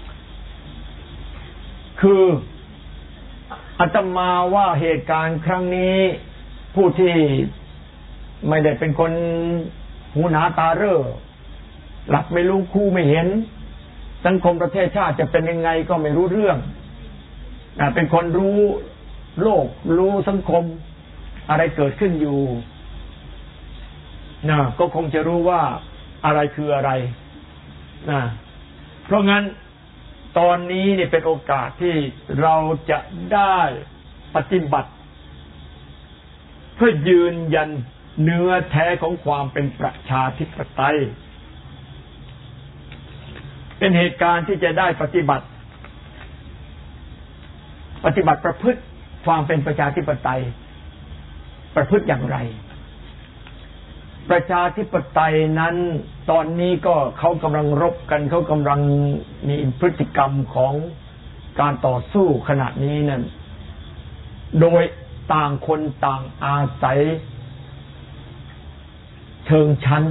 คืออาตมาว่าเหตุการณ์ครั้งนี้ผู้ที่ไม่ได้เป็นคนหูหนาตาเร่อหลับไม่รู้คู่ไม่เห็นสังคมประเทศชาติจะเป็นยังไงก็ไม่รู้เรื่องนะเป็นคนรู้โลกรู้สังคมอะไรเกิดขึ้นอยู่นะก็คงจะรู้ว่าอะไรคืออะไรนะเพราะงั้นตอนนี้เนี่ยเป็นโอกาสที่เราจะได้ปฏิบัติเพื่อยืนยันเนื้อแท้ของความเป็นประชาธิปไตยเป็นเหตุการณ์ที่จะได้ปฏิบัติปฏิบัติประพฤติความเป็นประชาธิปไตยประพฤติอย่างไรประชาธิปไตยนั้นตอนนี้ก็เขากำลังรบกันเขากำลังมีพฤติกรรมของการต่อสู้ขณะนี้นั่นโดยต่างคนต่างอาศัยเชิงชั้น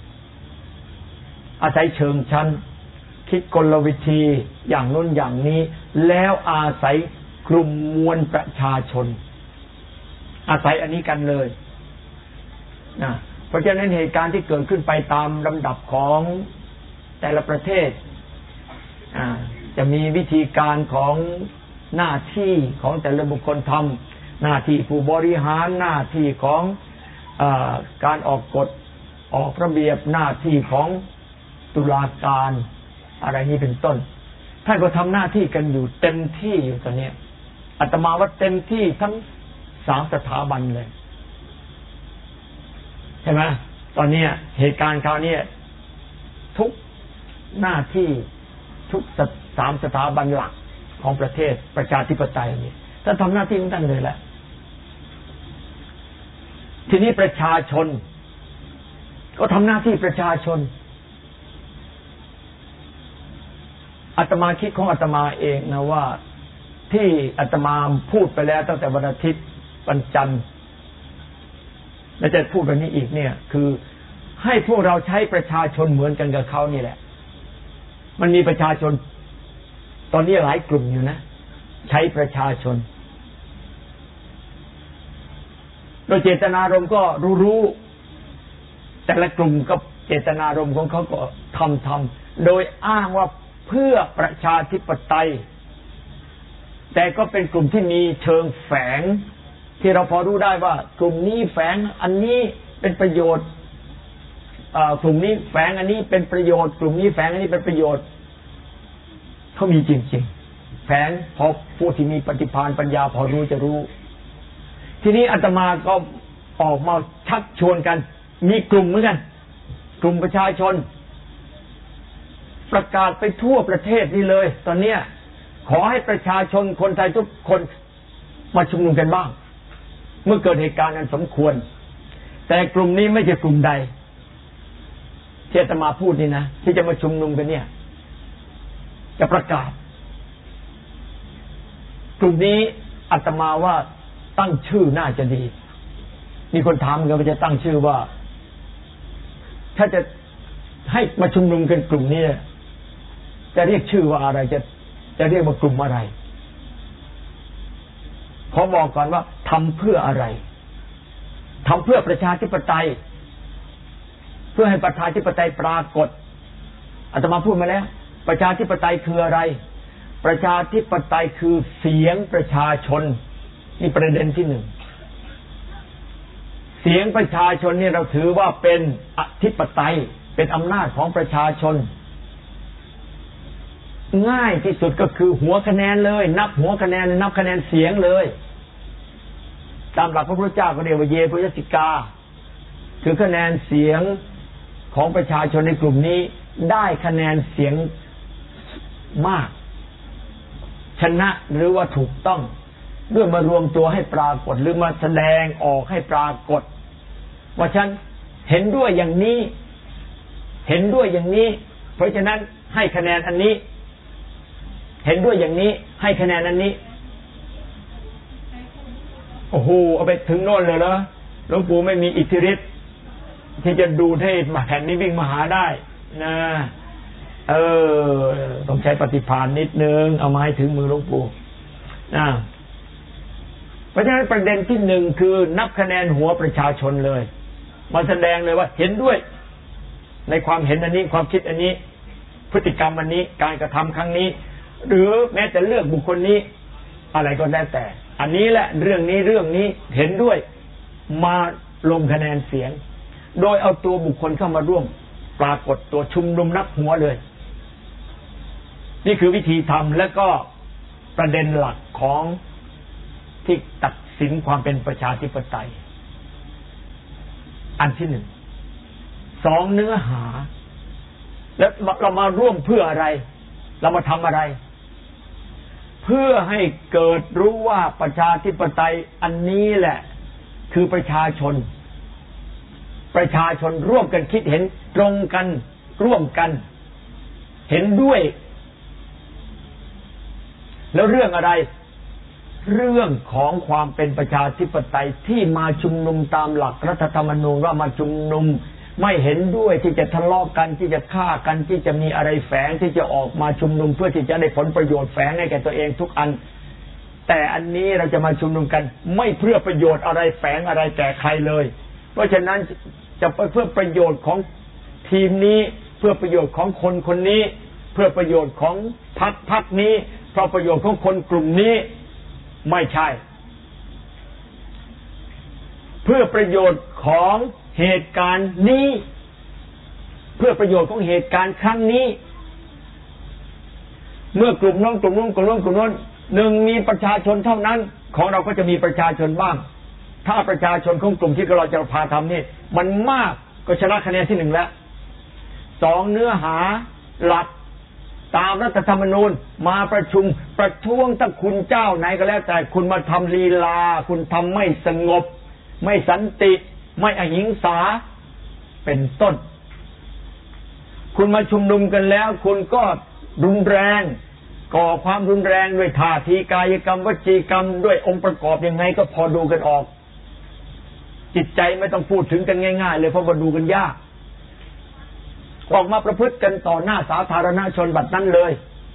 อาศัยเชิงชั้นคิดกลวิธีอย่างโน้นอย่างนี้แล้วอาศัยกลุ่มมวลประชาชนอาศัยอันนี้กันเลยนะเพราะฉะนั้นเหตุการณ์ที่เกิดขึ้นไปตามลำดับของแต่ละประเทศจะมีวิธีการของหน้าที่ของแต่ละบุคคลทำหน้าที่ผู้บริหารหน้าที่ของเอ่อการออกกฎออกระเบียบหน้าที่ของตุลาการอะไรนี้เป็นต้นท่านก็ทำหน้าที่กันอยู่เต็มที่อยู่ตอนนี้อาตมาว่าเต็มที่ทั้งสามสถาบันเลยใช่ไหมตอนนี้เหตุการณ์คราวนี้ทุกหน้าที่ทุกสามสถาบันหลักของประเทศประชาธิปไตยนี่ท่านทำหน้าที่ของท่านเลยแหละทีนี้ประชาชนก็ทำหน้าที่ประชาชนอาตมาคิดของอาตมาเองนะว่าที่อาตมาพูดไปแล้วตั้งแต่วันอาทิตย์วันจันทร์และจะพูดวันนี้อีกเนี่ยคือให้พวกเราใช้ประชาชนเหมือนกันกับเขานี่แหละมันมีประชาชนตอนนี้หลายกลุ่มอยู่นะใช้ประชาชนโดยเจตนารมณ์ก็รู้ๆแต่ละกลุ่มก็เจตนารมณ์ของเขาก็ทำทำโดยอ้างว่าเพื่อประชาธิปไตยแต่ก็เป็นกลุ่มที่มีเชิงแฝงที่เราพอรู้ได้ว่ากลุ่มนี้แฝงอันนี้เป็นประโยชน์กลุ่มนี้แฝงอันนี้เป็นประโยชน์กลุ่มนี้แฝงอันนี้เป็นประโยชน์เขามีจริงๆแฝงพอผู้ที่มีปฏิภาณปัญญาพอรู้จะรู้ทีนี้อาตมาก็ออกมาชักชวนกันมีกลุ่มเหมือนกันกลุ่มประชาชนประกาศไปทั่วประเทศนี่เลยตอนเนี้ยขอให้ประชาชนคนไทยทุกคนมาชุมนุมกันบ้างเมื่อเกิดเหตุการณ์อันสมควรแต่กลุ่มนี้ไม่ใช่กลุ่มใดที่อาตมาพูดนี่นะที่จะมาชุมนุมกันเนี่ยจะประกาศกลุ่มนี้อาตมาว่าตั้งชื่อน่าจะดีมีคนถามกันว่าจะตั้งชื่อว่าถ้าจะให้มาชุมนุมกันกลุ่มนี้จะเรียกชื่อว่าอะไรจะจะเรียกว่ากลุ่มอะไรขอบอกก่อนว่าทำเพื่ออะไรทำเพื่อประชาธิปไตยเพื่อให้ประชาธิปไตยปรากฏอาตมาพูดมาแล้วประชาธิปไตยคืออะไรประชาธิปไตยคือเสียงประชาชนนี่ประเด็นที่หนึ่งเสียงประชาชนนี่เราถือว่าเป็นอธิปไตยเป็นอำนาจของประชาชนง่ายที่สุดก็คือหัวคะแนนเลยนับหัวคะแนนนับคะแนนเสียงเลยตามหลักพระพุทธเจ้าก็เรียกว่าเยปุยสิกาคือคะแนนเสียงของประชาชนในกลุ่มนี้ได้คะแนนเสียงมากชนะหรือว่าถูกต้องด้วยมารวมตัวให้ปรากฏหรือมาแสดงออกให้ปรากฏว่าฉันเห็นด้วยอย่างนี้เห็นด้วยอย่างนี้เพราะฉะนั้นให้คะแนนอันนี้เห็นด้วยอย่างนี้ให้คะแนนอันนี้โอ้โหเอาไปถึงโน่นเลยเหรอหลวงปู่ไม่มีอิทธิฤทธิ์ที่จะดูให้แผ่นนี้วิ่งมาหาได้นะเออต้องใช้ปฏิภาณนิดนึงเอามาให้ถึงมือหลวงปู่นะเพราะฉะนั้นประเด็นที่หนึ่งคือนับคะแนนหัวประชาชนเลยมาแสดงเลยว่าเห็นด้วยในความเห็นอันนี้ความคิดอันนี้พฤติกรรมอันนี้การกระทำครั้งนี้หรือแม้แต่เลือกบุคคลนี้อะไรก็ได้แต่อันนี้แหละเรื่องนี้เรื่องนี้เห็นด้วยมาลงคะแนนเสียงโดยเอาตัวบุคคลเข้ามาร่วมปรากฏตัวชุมนุมนับหัวเลยนี่คือวิธีทำและก็ประเด็นหลักของที่ตัดสินความเป็นประชาธิปไตยอันที่หนึ่งสองเนื้อหาแล้วเรามาร่วมเพื่ออะไรเรามาทำอะไรเพื่อให้เกิดรู้ว่าประชาธิปไตยอันนี้แหละคือประชาชนประชาชนร่วมกันคิดเห็นตรงกันร่วมกันเห็นด้วยแล้วเรื่องอะไรเรื่องของความเป็นประชาธิปไตยที่มาชุมนุมตามหลักรัฐธรรมนูญว่ามาชุมนุมไม่เห็นด้วยที่จะทะเลาะกันที่จะฆ่ากันที่จะมีอะไรแฝงที่จะออกมาชุมนุมเพื่อที่จะได้ผลประโยชน์แฝงให้แก่ตัวเองทุกอันแต่อันนี้เราจะมาชุมนุมกันไม่เพื่อประโยชน์อะไรแฝงอะไรแก่ใครเลยเพราะฉะนั้นจะไปเพื่อประโยชน์ของทีมนี้เพื่อประโยชน์ของคนคนนี้เพื่อประโยชน์ของพรรคพรรคนี้เพราะประโยชน์ของคนกลุ่มนี้ไม่ใช่เพื่อประโยชน์ของเหตุการณ์นี้เพื่อประโยชน์ของเหตุการณ์ครั้งนี้เมื่อกลุ่มน้องกลุ่มน้องกลุ่มน้องกลุ่มน้องหนึ่งมีประชาชนเท่านั้นของเราก็จะมีประชาชนบ้างถ้าประชาชนของกลุ่มที่เราจะพาทำนี่มันมากก็ชนะคะแนนที่หนึ่งแล้วสองเนื้อหาหลักตามรัฐธรรมนูญมาประชุมประท้วงถ้าคุณเจ้าไหนก็แล้วแต่คุณมาทำลีลาคุณทำไม่สงบไม่สันติไม่อหิงสาเป็นต้นคุณมาชุมนุมกันแล้วคุณก็รุนแรงก่อความรุนแรงด้วยท่าทีกายกรรมวจีกรรมด้วยองค์ประกอบยังไงก็พอดูกันออกจิตใจไม่ต้องพูดถึงกันง่ายๆเลยเพราะว่าดูกันยากออกมาประพฤติกันต่อหน้าสาธารณชนบัดนั้นเลย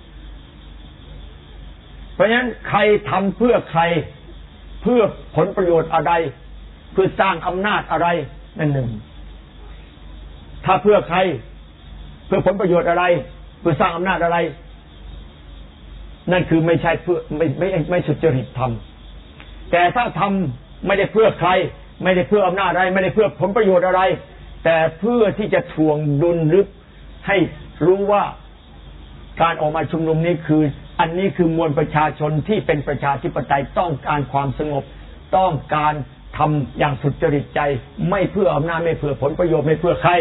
เพราะฉะนั้นใครทำเพื่อใครเพื่อผลประโยชน์อะไรเพื่อสร้างอำนาจอะไรนั่นหนึ่งถ้าเพื่อใครเพื่อผลประโยชน์อะไรเพื่อสร้างอำนาจอะไรนั่นคือไม่ใช่เพื่อไม่ไม่ไม่สุจริตทำแต่ถ้าทำไม่ได้เพื่อใครไม่ได้เพื่ออำนาจอะไรไม่ได้เพื่อผลประโยชน์อะไรแต่เพื่อที่จะทวงดุลลึกให้รู้ว่าการออกมาชุมนุมนี้คืออันนี้คือมวลประชาชนที่เป็นประชาธิปไตยต้องการความสงบต้องการทำอย่างสุจริตใจไม่เพื่ออำนาจไม่เพื่อผลประโยชน์ไม่เพื่อใคร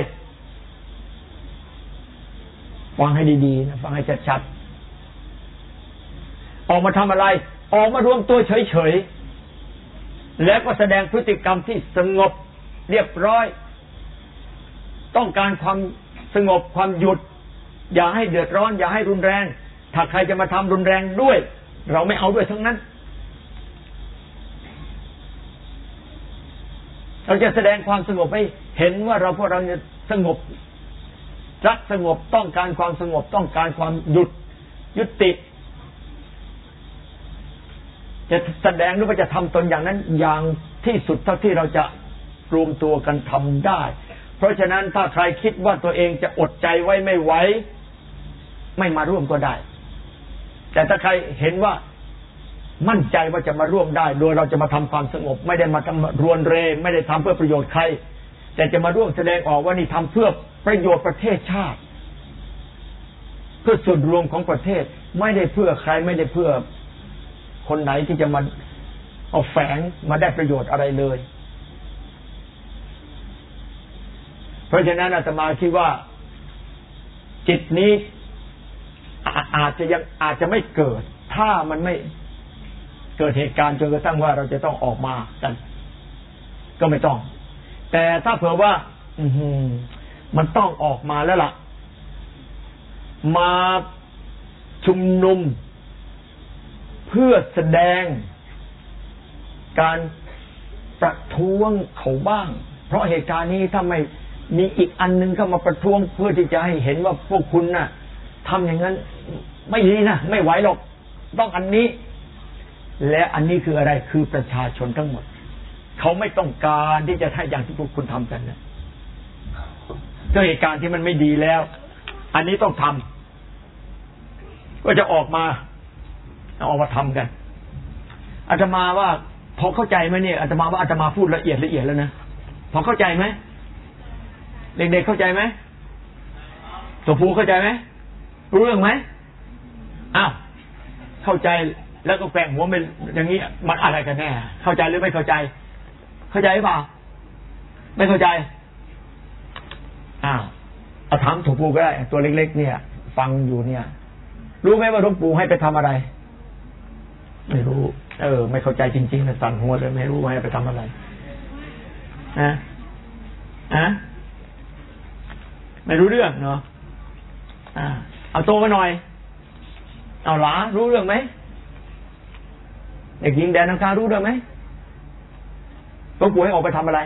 ฟังให้ดีๆนะฟังให้ชัดๆออกมาทำอะไรออกมารวมตัวเฉยๆแล้วก็แสดงพฤติกรรมที่สงบเรียบร้อยต้องการความสงบความหยุดอย่าให้เดือดร้อนอย่าให้รุนแรงถ้าใครจะมาทำรุนแรงด้วยเราไม่เอาด้วยทั้งนั้นเราจะแสดงความสงบให้เห็นว่าเราพวกเราจะสงบรักสงบต้องการความสงบต้องการความหยุดยุติจะแสดงหรือว่าจะทำตนอย่างนั้นอย่างที่สุดเท่าที่เราจะรวมตัวกันทำได้เพราะฉะนั้นถ้าใครคิดว่าตัวเองจะอดใจไว้ไม่ไหวไม่มาร่วมก็ได้แต่ถ้าใครเห็นว่ามั่นใจว่าจะมาร่วมได้โดยเราจะมาทำความสงบไม่ได้มาทำรวนเรไม่ได้ทำเพื่อประโยชน์ใครแต่จะมาร่วมแสดงออกว่านี่ทำเพื่อประโยชน์ประเทศชาติเพื่อส่วนรวมของประเทศไม่ได้เพื่อใครไม่ได้เพื่อคนไหนที่จะมาเอาแฝงมาได้ประโยชน์อะไรเลยเพราะฉะนั้นอาตมาคิดว่าจิตนี้อาจจะยังอาจจะไม่เกิดถ้ามันไม่เกิดเหตุการณ์จนกระทั่งว่าเราจะต้องออกมากันก็ไม่ต้องแต่ถ้าเผื่อว่าอืมมันต้องออกมาแล้วล่ะมาชุมนุมเพื่อแสดงการประท้วงเขาบ้างเพราะเหตุการณ์นี้ถ้าไม่มีอีกอันนึงเข้ามาประท้วงเพื่อที่จะให้เห็นว่าพวกคุณน่ะทำอย่างนั้นไม่ดีนะไม่ไหวหรอกต้องอันนี้และอันนี้คืออะไรคือประชาชนทั้งหมดเขาไม่ต้องการที่จะให้อย่างที่พวกคุณทำกันนะก็เหตุการณ์ที่มันไม่ดีแล้วอันนี้ต้องทำก็จะออกมาออกมาทำกันอาตมาว่าพอเข้าใจไหมเนี่ยอาตมาว่าอาตมาพูดละเอียดละเอียดแล้วนะพอเข้าใจไหมเด็กๆเข้าใจไหมตัวผู้เข้าใจไหมรู้เรื่องไหมอ้าวเข้าใจแล้วก็แฝงหัวเป็นอย่างนี้มันอะไรกันแน่เข้าใจหรือไม่เข้าใจเข้าใจหรือเปล่าไม่เข้าใจอ้าวเอาถามถูกปู่ก็ได้ตัวเล็กๆเนี่ยฟังอยู่เนี่ยรู้ไหมว่าหลวงปู่ให้ไปทำอะไรไม่รู้เออไม่เข้าใจจริงๆนะสั่นหัวเลยไม่รู้ว่าให้ไปทำอะไรนะอะไม่รู้เรื่องเนาะอ่าเอาโตมาหน่อยเอาหลารู้เรื่องไหมเด็กหญิงแดนน้ำค้ารู้เรื่องไหมหลวงปู่ให้ออกไปทำอะไร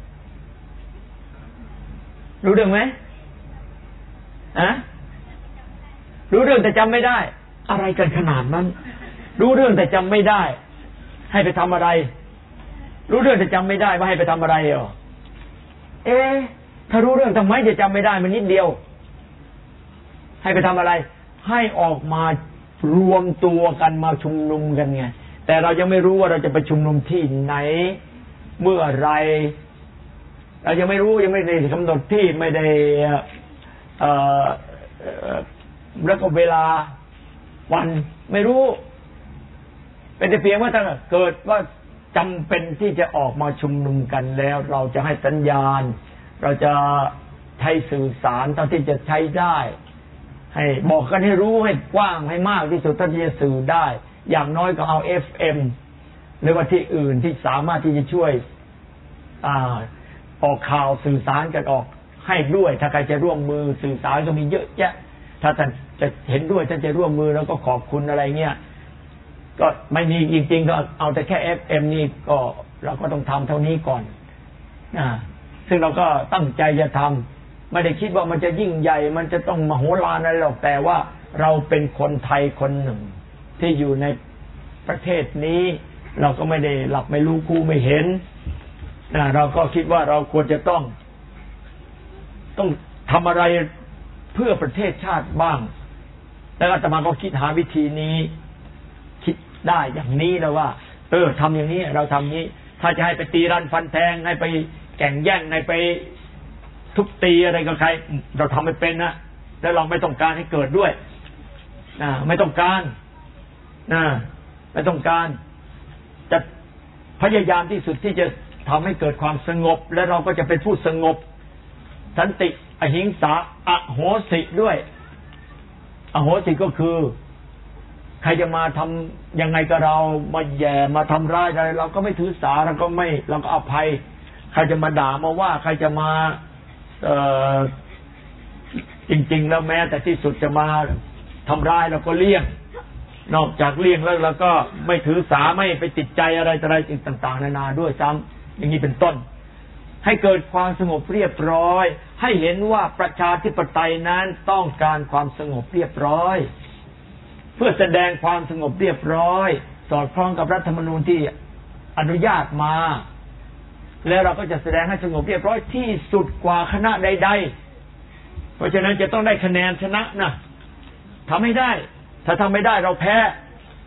รู้เรื่องไหมอะรู้เรื่องแต่จำไม่ได้อะไรกันขนาดนั้นรู้เรื่องแต่จำไม่ได้ให้ไปทำอะไรรู้เรื่องแต่จำไม่ได้ว่าให้ไปทำอะไรเหรอเอ๊ะถ้ารู้เรื่องทำไมจะจำไม่ได้มันนิดเดียวให้ไปทำอะไรให้ออกมารวมตัวกันมาชุมนุมกันไงแต่เรายังไม่รู้ว่าเราจะไปชุมนุมที่ไหนเมื่อไรเรายังไม่รู้ยังไม่ได้กำหนดที่ไม่ได้เอ่อแล้วก็เวลาวันไม่รู้เป็นแต่เพียงว่าถ้าเกิดว่าจำเป็นที่จะออกมาชุมนุมกันแล้วเราจะให้สัญญาณเราจะใช้สื่อสารเท่าที่จะใช้ได้ให้บอกกันให้รู้ให้กว้างให้มากที่สุดเท่าที่จะสื่อได้อย่างน้อยก็เอา เอฟ เอ็ม หรือว่าที่อื่นที่สามารถที่จะช่วยอ่าออกข่าวสื่อสารกันออกให้ด้วยถ้าใครจะร่วมมือสื่อสารก็มีเยอะแยะถ้าท่านจะเห็นด้วยท่านจะร่วมมือแล้วก็ขอบคุณอะไรเงี้ยก็ไม่มีจริงๆก็เอาแต่แค่ เอฟ เอ็ม นี่ก็เราก็ต้องทำเท่านี้ก่อนนะซึ่งเราก็ตั้งใจจะทำไม่ได้คิดว่ามันจะยิ่งใหญ่มันจะต้องมโหฬารอะไรหรอกแต่ว่าเราเป็นคนไทยคนหนึ่งที่อยู่ในประเทศนี้เราก็ไม่ได้หลับไม่รู้คู่ไม่เห็นนะเราก็คิดว่าเราควรจะต้องต้องทำอะไรเพื่อประเทศชาติบ้างแล้วอาตมาก็คิดหาวิธีนี้คิดได้อย่างนี้แล้วว่าเออทำอย่างนี้เราทำนี้ถ้าจะให้ไปตีรันฟันแทงให้ไปแข่งแย่งให้ไปทุบตีอะไรกับใครเราทำไม่เป็นนะแล้วเราไม่ต้องการให้เกิดด้วยนะไม่ต้องการนะไม่ต้องการจะพยายามที่สุดที่จะทำให้เกิดความสงบและเราก็จะเป็นผู้สงบสันติอหิงสาอโหสิด้วยอโหสิก็คือใครจะมาทำยังไงกับเรามาแย่มาทำร้ายอะไรเราก็ไม่ถือสาเราก็ไม่เราก็อภัยใครจะมาด่ามาว่าใครจะมาเอ่อจริงๆแล้วแม้แต่ที่สุดจะมาทำร้ายเราก็เลี่ยงนอกจากเลี่ยงแล้วเราก็ไม่ถือสาไม่ไปติดใจอะไรอะไรต่างๆนานาด้วยซ้ำอย่างนี้เป็นต้นให้เกิดความสงบเรียบร้อยให้เห็นว่าประชาธิปไตยนั้นต้องการความสงบเรียบร้อยเพื่อแสดงความสงบเรียบร้อยสอดคล้องกับรัฐธรรมนูญที่อนุญาตมาแล้วเราก็จะแสดงให้สงบเรียบร้อยที่สุดกว่าคณะใดๆเพราะฉะนั้นจะต้องได้คะแนนชนะนะทำให้ได้ถ้าทำไม่ได้เราแพ้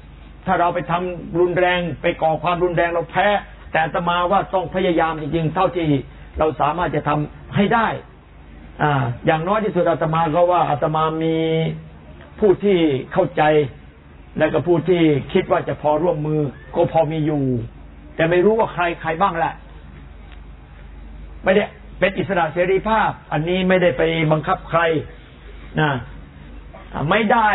ถ้าเราไปทำรุนแรงไปก่อความรุนแรงเราแพ้แต่อาตมาว่าต้องพยายามจริงๆเท่าที่เราสามารถจะทำให้ได้อ่าอย่างน้อยที่สุดอาตมาก็ว่าอาตมามีผู้ที่เข้าใจและก็ผู้ที่คิดว่าจะพอร่วมมือก็พอมีอยู่แต่ไม่รู้ว่าใครใครบ้างแหละไม่ได้เป็นอิสระเสรีภาพอันนี้ไม่ได้ไปบังคับใครนะไม่ได้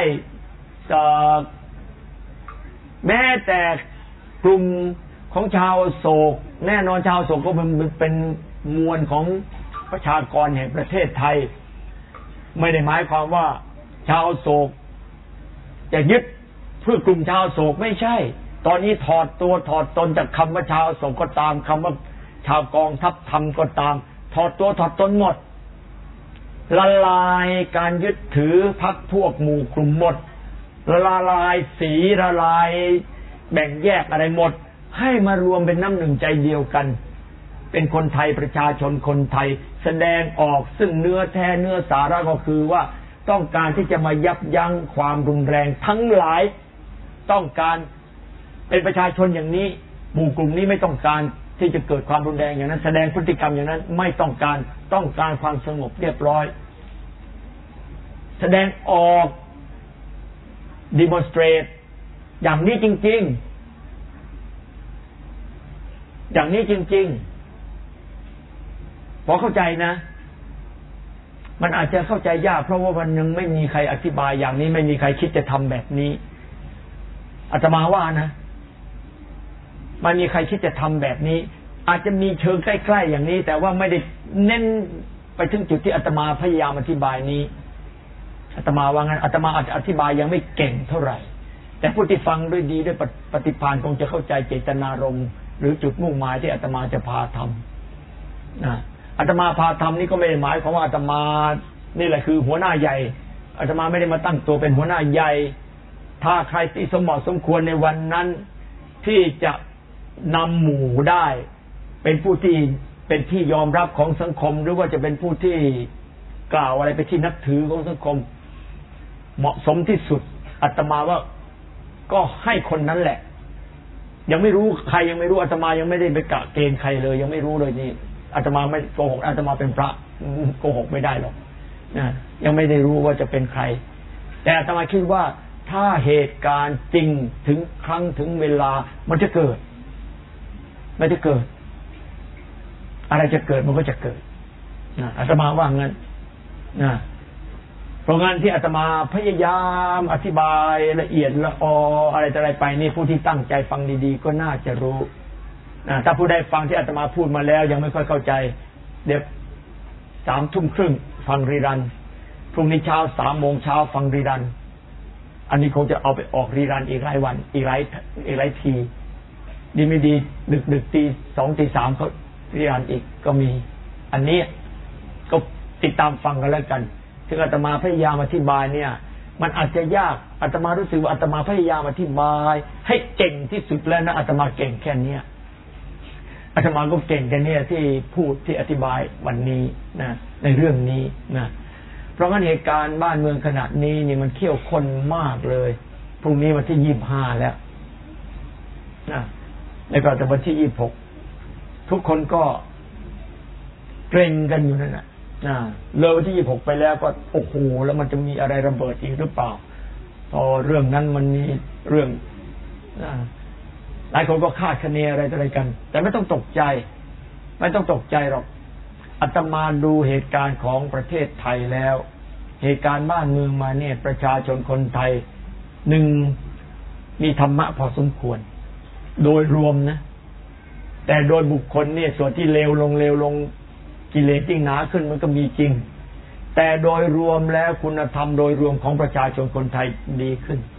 แม้แต่กลุ่มของชาวโศกแน่นอนชาวโศกก็มันเป็นมวลของประชากรแห่งประเทศไทยไม่ได้หมายความว่าชาวโศกจะยึดเพื่อกลุ่มชาวโศกไม่ใช่ตอนนี้ถอดตัวถอดตนจากคำว่าชาวโศกก็ตามคำว่าชาวกองทัพธรรมก็ตามถอดตัวถอดตนหมดละลายการยึดถือพรรคพวกหมู่กลุ่มหมดละลายสีละลายแบ่งแยกอะไรหมดให้มารวมเป็นน้ำหนึ่งใจเดียวกันเป็นคนไทยประชาชนคนไทยแสดงออกซึ่งเนื้อแท้เนื้อสาระก็คือว่าต้องการที่จะมายับยั้งความรุนแรงทั้งหลายต้องการเป็นประชาชนอย่างนี้หมู่กลุ่มนี้ไม่ต้องการที่จะเกิดความรุนแรงอย่างนั้นแสดงพฤติกรรมอย่างนั้นไม่ต้องการต้องการความสงบเรียบร้อยแสดงออก demonstrate อย่างนี้จริงๆอย่างนี้จริงๆพอเข้าใจนะมันอาจจะเข้าใจยากเพราะว่ามันยังไม่มีใครอธิบายอย่างนี้ไม่มีใครคิดจะทำแบบนี้อาตมาว่านะมันมีใครคิดจะทำแบบนี้อาจจะมีเชิงใกล้ๆอย่างนี้แต่ว่าไม่ได้เน้นไปถึงจุดที่อาตมาพยายามอธิบายนี้อาตมาว่างั้นอาตมาอาจจะอธิบายยังไม่เก่งเท่าไหร่แต่ผู้ที่ฟังด้วยดีด้วยปฏิภาณคงจะเข้าใจเจตนารมณ์หรือจุดมุ่งหมายที่อาตมาจะพาทำนะอาตมาพาทำนี่ก็ไม่ได้หมายความว่าอาตมานี่แหละคือหัวหน้าใหญ่อาตมาไม่ได้มาตั้งตัวเป็นหัวหน้าใหญ่ถ้าใครที่สมเหมาะสมควรในวันนั้นที่จะนำหมู่ได้เป็นผู้ที่เป็นที่ยอมรับของสังคมหรือว่าจะเป็นผู้ที่กล่าวอะไรไปที่นับถือของสังคมเหมาะสมที่สุดอาตมาว่าก็ให้คนนั้นแหละยังไม่รู้ใครยังไม่รู้อาตมายังไม่ได้ไปกะเกณฑ์ใครเลยยังไม่รู้เลยนี่อาตมาไม่โกหกอาตมาเป็นพระโกหกไม่ได้หรอกนะยังไม่ได้รู้ว่าจะเป็นใครแต่อาตมาคิดว่าถ้าเหตุการณ์จริงถึงครั้งถึงเวลามันจะเกิดมันจะเกิดอะไรจะเกิดมันก็จะเกิดนะอาตมาว่างั้นนะเพราะงั้นที่อาตมาพยายามอธิบายละเอียดละอออะไรต่ออะไรไปนี่ผู้ที่ตั้งใจฟังดีๆก็น่าจะรู้นะถ้าผู้ใดฟังที่อาตมาพูดมาแล้วยังไม่ค่อยเข้าใจเดี๋ยวสามทุ่มครึ่งฟังรีรันพรุ่งนี้เช้าสามโมงเช้าฟังรีรันอันนี้คงจะเอาไปออกรีรันอีกหลายวันอีกหลายอีกหลายทีดีไม่ดีดึกดึกตีสองตีสามเขารีรันอีกก็มีอันนี้ก็ติดตามฟังกันแล้วกันถึงอาตมาพยายามอธิบายเนี่ยมันอาจจะยากอาตมารู้สึกว่าอาตมาพยายามอธิบายให้เก่งที่สุดแล้วนะอาตมาเก่งแค่นี้อาตมาก็เก่งแค่นี้ที่พูดที่อธิบายวันนี้นะในเรื่องนี้นะเพราะงั้นเหตุการณ์บ้านเมืองขนาดนี้นี่มันเขี้ยวข้นมากเลยพรุ่งนี้วันที่ยี่สิบห้าแล้วนะแล้วก็แต่วันที่ยี่สิบหกทุกคนก็เกรงกันอยู่นั่นแหละนะเลยวันที่ยี่สิบหกไปแล้วก็โอ้โหแล้วมันจะมีอะไรระเบิดอีกหรือเปล่าพอเรื่องนั้นมันมีเรื่องนะหลายคนก็คาดคะเนอะไรอะไรกันแต่ไม่ต้องตกใจไม่ต้องตกใจหรอกอาตมาดูเหตุการณ์ของประเทศไทยแล้วเหตุการณ์บ้านเมืองมาเนี่ยประชาชนคนไทยหนึ่งมีธรรมะพอสมควรโดยรวมนะแต่โดยบุคคลเนี่ยส่วนที่เลวลงเลวลงกิเลสยิ่งหนาขึ้นมันก็มีจริงแต่โดยรวมแล้วคุณธรรมโดยรวมของประชาชนคนไทยดีขึ้น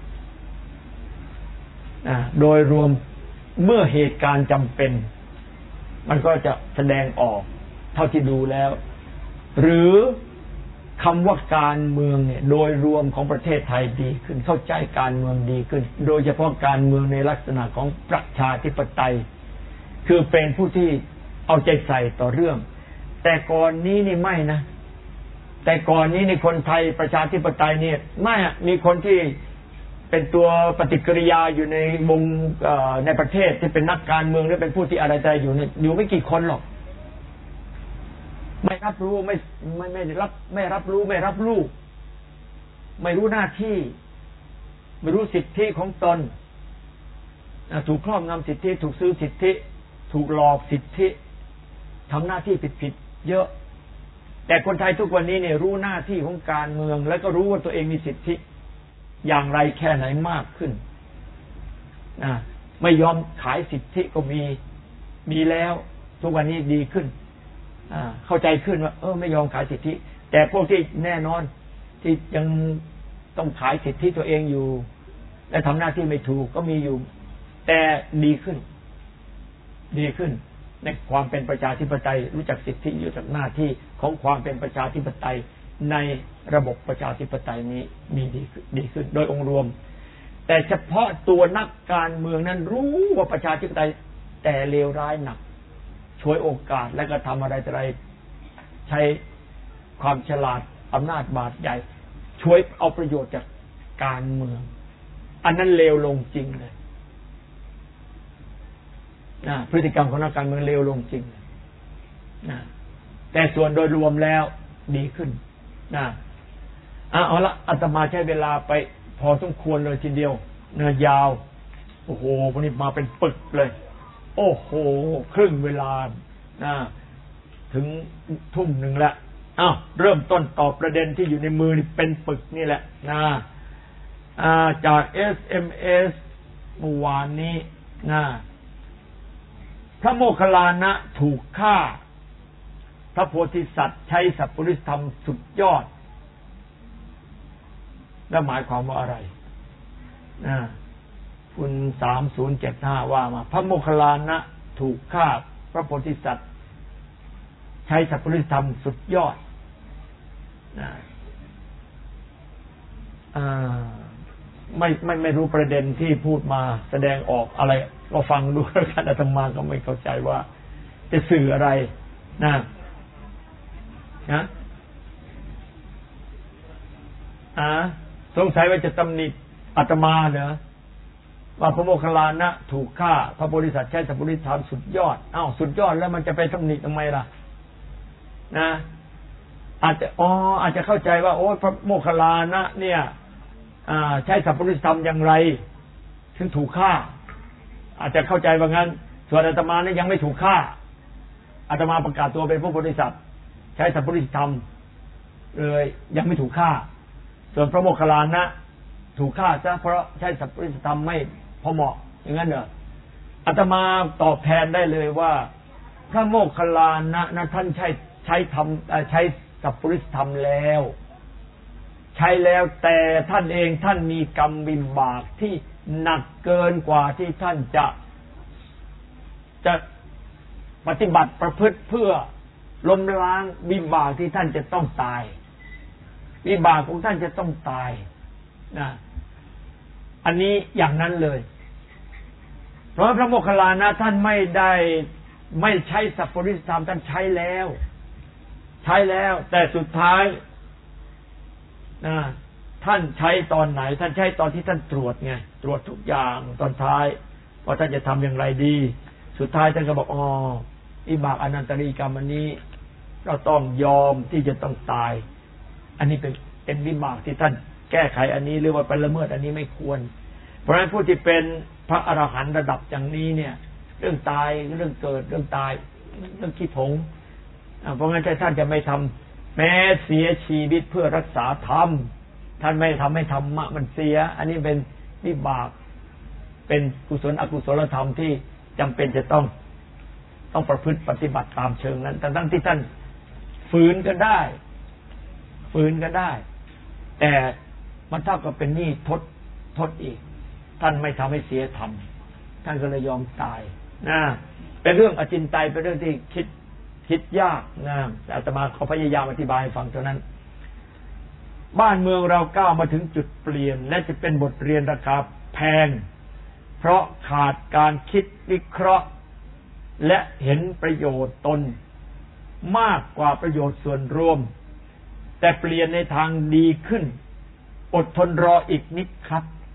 โดยรวมเมื่อเหตุการณ์จำเป็นมันก็จะแสดงออกเท่าที่ดูแล้วหรือคำว่าการเมืองเนี่ยโดยรวมของประเทศไทยดีขึ้นเข้าใจการเมืองดีขึ้นโดยเฉพาะการเมืองในลักษณะของประชาธิปไตยคือเป็นผู้ที่เอาใจใส่ต่อเรื่องแต่ก่อนนี้นี่ไม่นะแต่ก่อนนี้ในคนไทยประชาธิปไตยเนี่ยไม่มีคนที่เป็นตัวปฏิกิริยาอยู่ในวงในประเทศที่เป็นนักการเมืองหรือเป็นผู้ที่อะไรแต่อยู่เนี่ยอยู่ไม่กี่คนหรอกไม่รับรู้ไม่ไม่ไม่รับไม่รับรู้ไม่รับรู้ไม่รู้หน้าที่ไม่รู้สิทธิของตนถูกครอบงำสิทธิถูกซื้อสิทธิถูกหลอกสิทธิทำหน้าที่ผิดๆเยอะแต่คนไทยทุกวันนี้เนี่ยรู้หน้าที่ของการเมืองแล้วก็รู้ว่าตัวเองมีสิทธิอย่างไรแค่ไหนมากขึ้นนะไม่ยอมขายสิทธิก็มีมีแล้วทุกวันนี้ดีขึ้นอ่าเข้าใจขึ้นว่าเออไม่ยอมขายสิทธิแต่พวกที่แน่นอนที่ยังต้องขายสิทธิตัวเองอยู่และทำหน้าที่ไม่ถูกก็มีอยู่แต่ดีขึ้นดีขึ้นในความเป็นประชาธิปไตยรู้จักสิทธิอยู่จากหน้าที่ของความเป็นประชาธิปไตยในระบบประชาธิปไตยนี้มีดีดีขึ้นโดยองค์รวมแต่เฉพาะตัวนักการเมืองนั้นรู้ว่าประชาธิปไตยแต่เลวร้ายหนักฉวยโอกาสและก็ทำอะไรต่ออะไรใช้ความฉลาดอำนาจบาดใหญ่ช่วยเอาประโยชน์จากการเมืองอันนั้นเลวลงจริงเลยนะพฤติกรรมของนักการเมืองเลวลงจริงนะแต่ส่วนโดยรวมแล้วดีขึ้นนะเอาละอาตมาใช้เวลาไปพอสมควรเลยทีเดียวเนื้อยาวโอ้โหวันนี้มาเป็นปึกเลยโอ้โหครึ่งเวลานะถึงทุ่มหนึ่งแล้วอ้าวเริ่มต้นตอบประเด็นที่อยู่ในมือนี่เป็นปึกนี่แหละนะจาก เอส เอ็ม เอส เมื่อวานนี้นะพระโมคคัลลานะถูกฆ่าพระโพธิสัตว์ใช้สัพพุริสธรรมสุดยอดแล้วหมายความว่าอะไรนะคุณสามศูนย์เจ็ดห้าว่ามาพระโมคคัลลานะถูกฆ่าพระโพธิสัตว์ใช้สัพพุริสธรรมสุดยอดนะไม่ไม่ไม่รู้ประเด็นที่พูดมาแสดงออกอะไรก็ฟังดูแล้วกันอาตมาก็ไม่เข้าใจว่าจะสื่ออะไรนะนะอ่าสงสัยว่าจะตำหนิอาตมาเหรอว่าพระโมคคัลลานะถูกฆ่าพระโพธิสัตว์ใช้สัพพุริสธรรมสุดยอดอ้าวสุดยอดแล้วมันจะไปตำหนิทำไมล่ะนะอาจจะอ๋ออาจจะเข้าใจว่าโอ้พระโมคคัลลานะเนี่ยใช้สัพพุริสธรรมอย่างไรถึงถูกฆ่าอาจจะเข้าใจว่างั้นส่วนอาตมาเนี่ยยังไม่ถูกฆ่าอาตมาประกาศตัวเป็นพระโพธิสัตว์ใช้สัพพุริสธรรมเลยยังไม่ถูกฆ่าส่วนพระโมคคัลลานะถูกฆ่าซะเพราะใช้สัพพุริสธรรมไม่พอเหมาะอย่างนั้นเหรออาตมาตอบแทนได้เลยว่าพระโมคคัลลานะนั้นท่านใช้ใช้ทำใช้สัพพุริสธรรมแล้วใช้แล้วแต่ท่านเองท่านมีกรรมวิบากที่หนักเกินกว่าที่ท่านจะจะปฏิบัติประพฤติเพื่อล้มล้างวิบากที่ท่านจะต้องตายวิบากของท่านจะต้องตายนะอันนี้อย่างนั้นเลยเพราะพระโมคคัลลานะท่านไม่ได้ไม่ใช้สัพพุริสธรรมท่านใช้แล้วใช้แล้วแต่สุดท้ายนะท่านใช้ตอนไหนท่านใช้ตอนที่ท่านตรวจไงตรวจทุกอย่างตอนท้ายว่าท่านจะทำอย่างไรดีสุดท้ายท่านก็บอกอ๋อวิบากอนันตริกรรมอันนี้เราต้องยอมที่จะต้องตายอันนี้เป็นเป็นวิบากที่ท่านแก้ไขอันนี้หรือว่าไปละเมิดอันนี้ไม่ควรเพราะฉะนั้นผู้ที่เป็นพระอรหันต์ระดับอย่างนี้เนี่ยเรื่องตายเรื่องเกิดเรื่องตายเรื่องขี้ผงเพราะงั้นท่านจะไม่ทำแม้เสียชีวิตเพื่อรักษาธรรมท่านไม่ทำให้ธรรมะมันเสียอันนี้เป็นวิบากเป็นกุศลอกุศลธรรมที่จำเป็นจะต้องต้องประพฤติปฏิบัติตามเชิงนั้นทั้งที่ท่านฝืนก็ได้ฝืนก็ได้แต่มันเท่ากับเป็นหนี้ทดทดอีกท่านไม่ทำให้เสียธรรมท่านก็เลยยอมตายนะเป็นเรื่องอจินไตยเป็นเรื่องที่คิดคิดยากนะอาตมาเขาพยายามอธิบายให้ฟังเท่านั้นบ้านเมืองเราก้าวมาถึงจุดเปลี่ยนและจะเป็นบทเรียนราคาแพงเพราะขาดการคิดวิเคราะห์และเห็นประโยชน์ตนมากกว่าประโยชน์ส่วนรวมแต่เปลี่ยนในทางดีขึ้นอดทนรออีกนิดครับ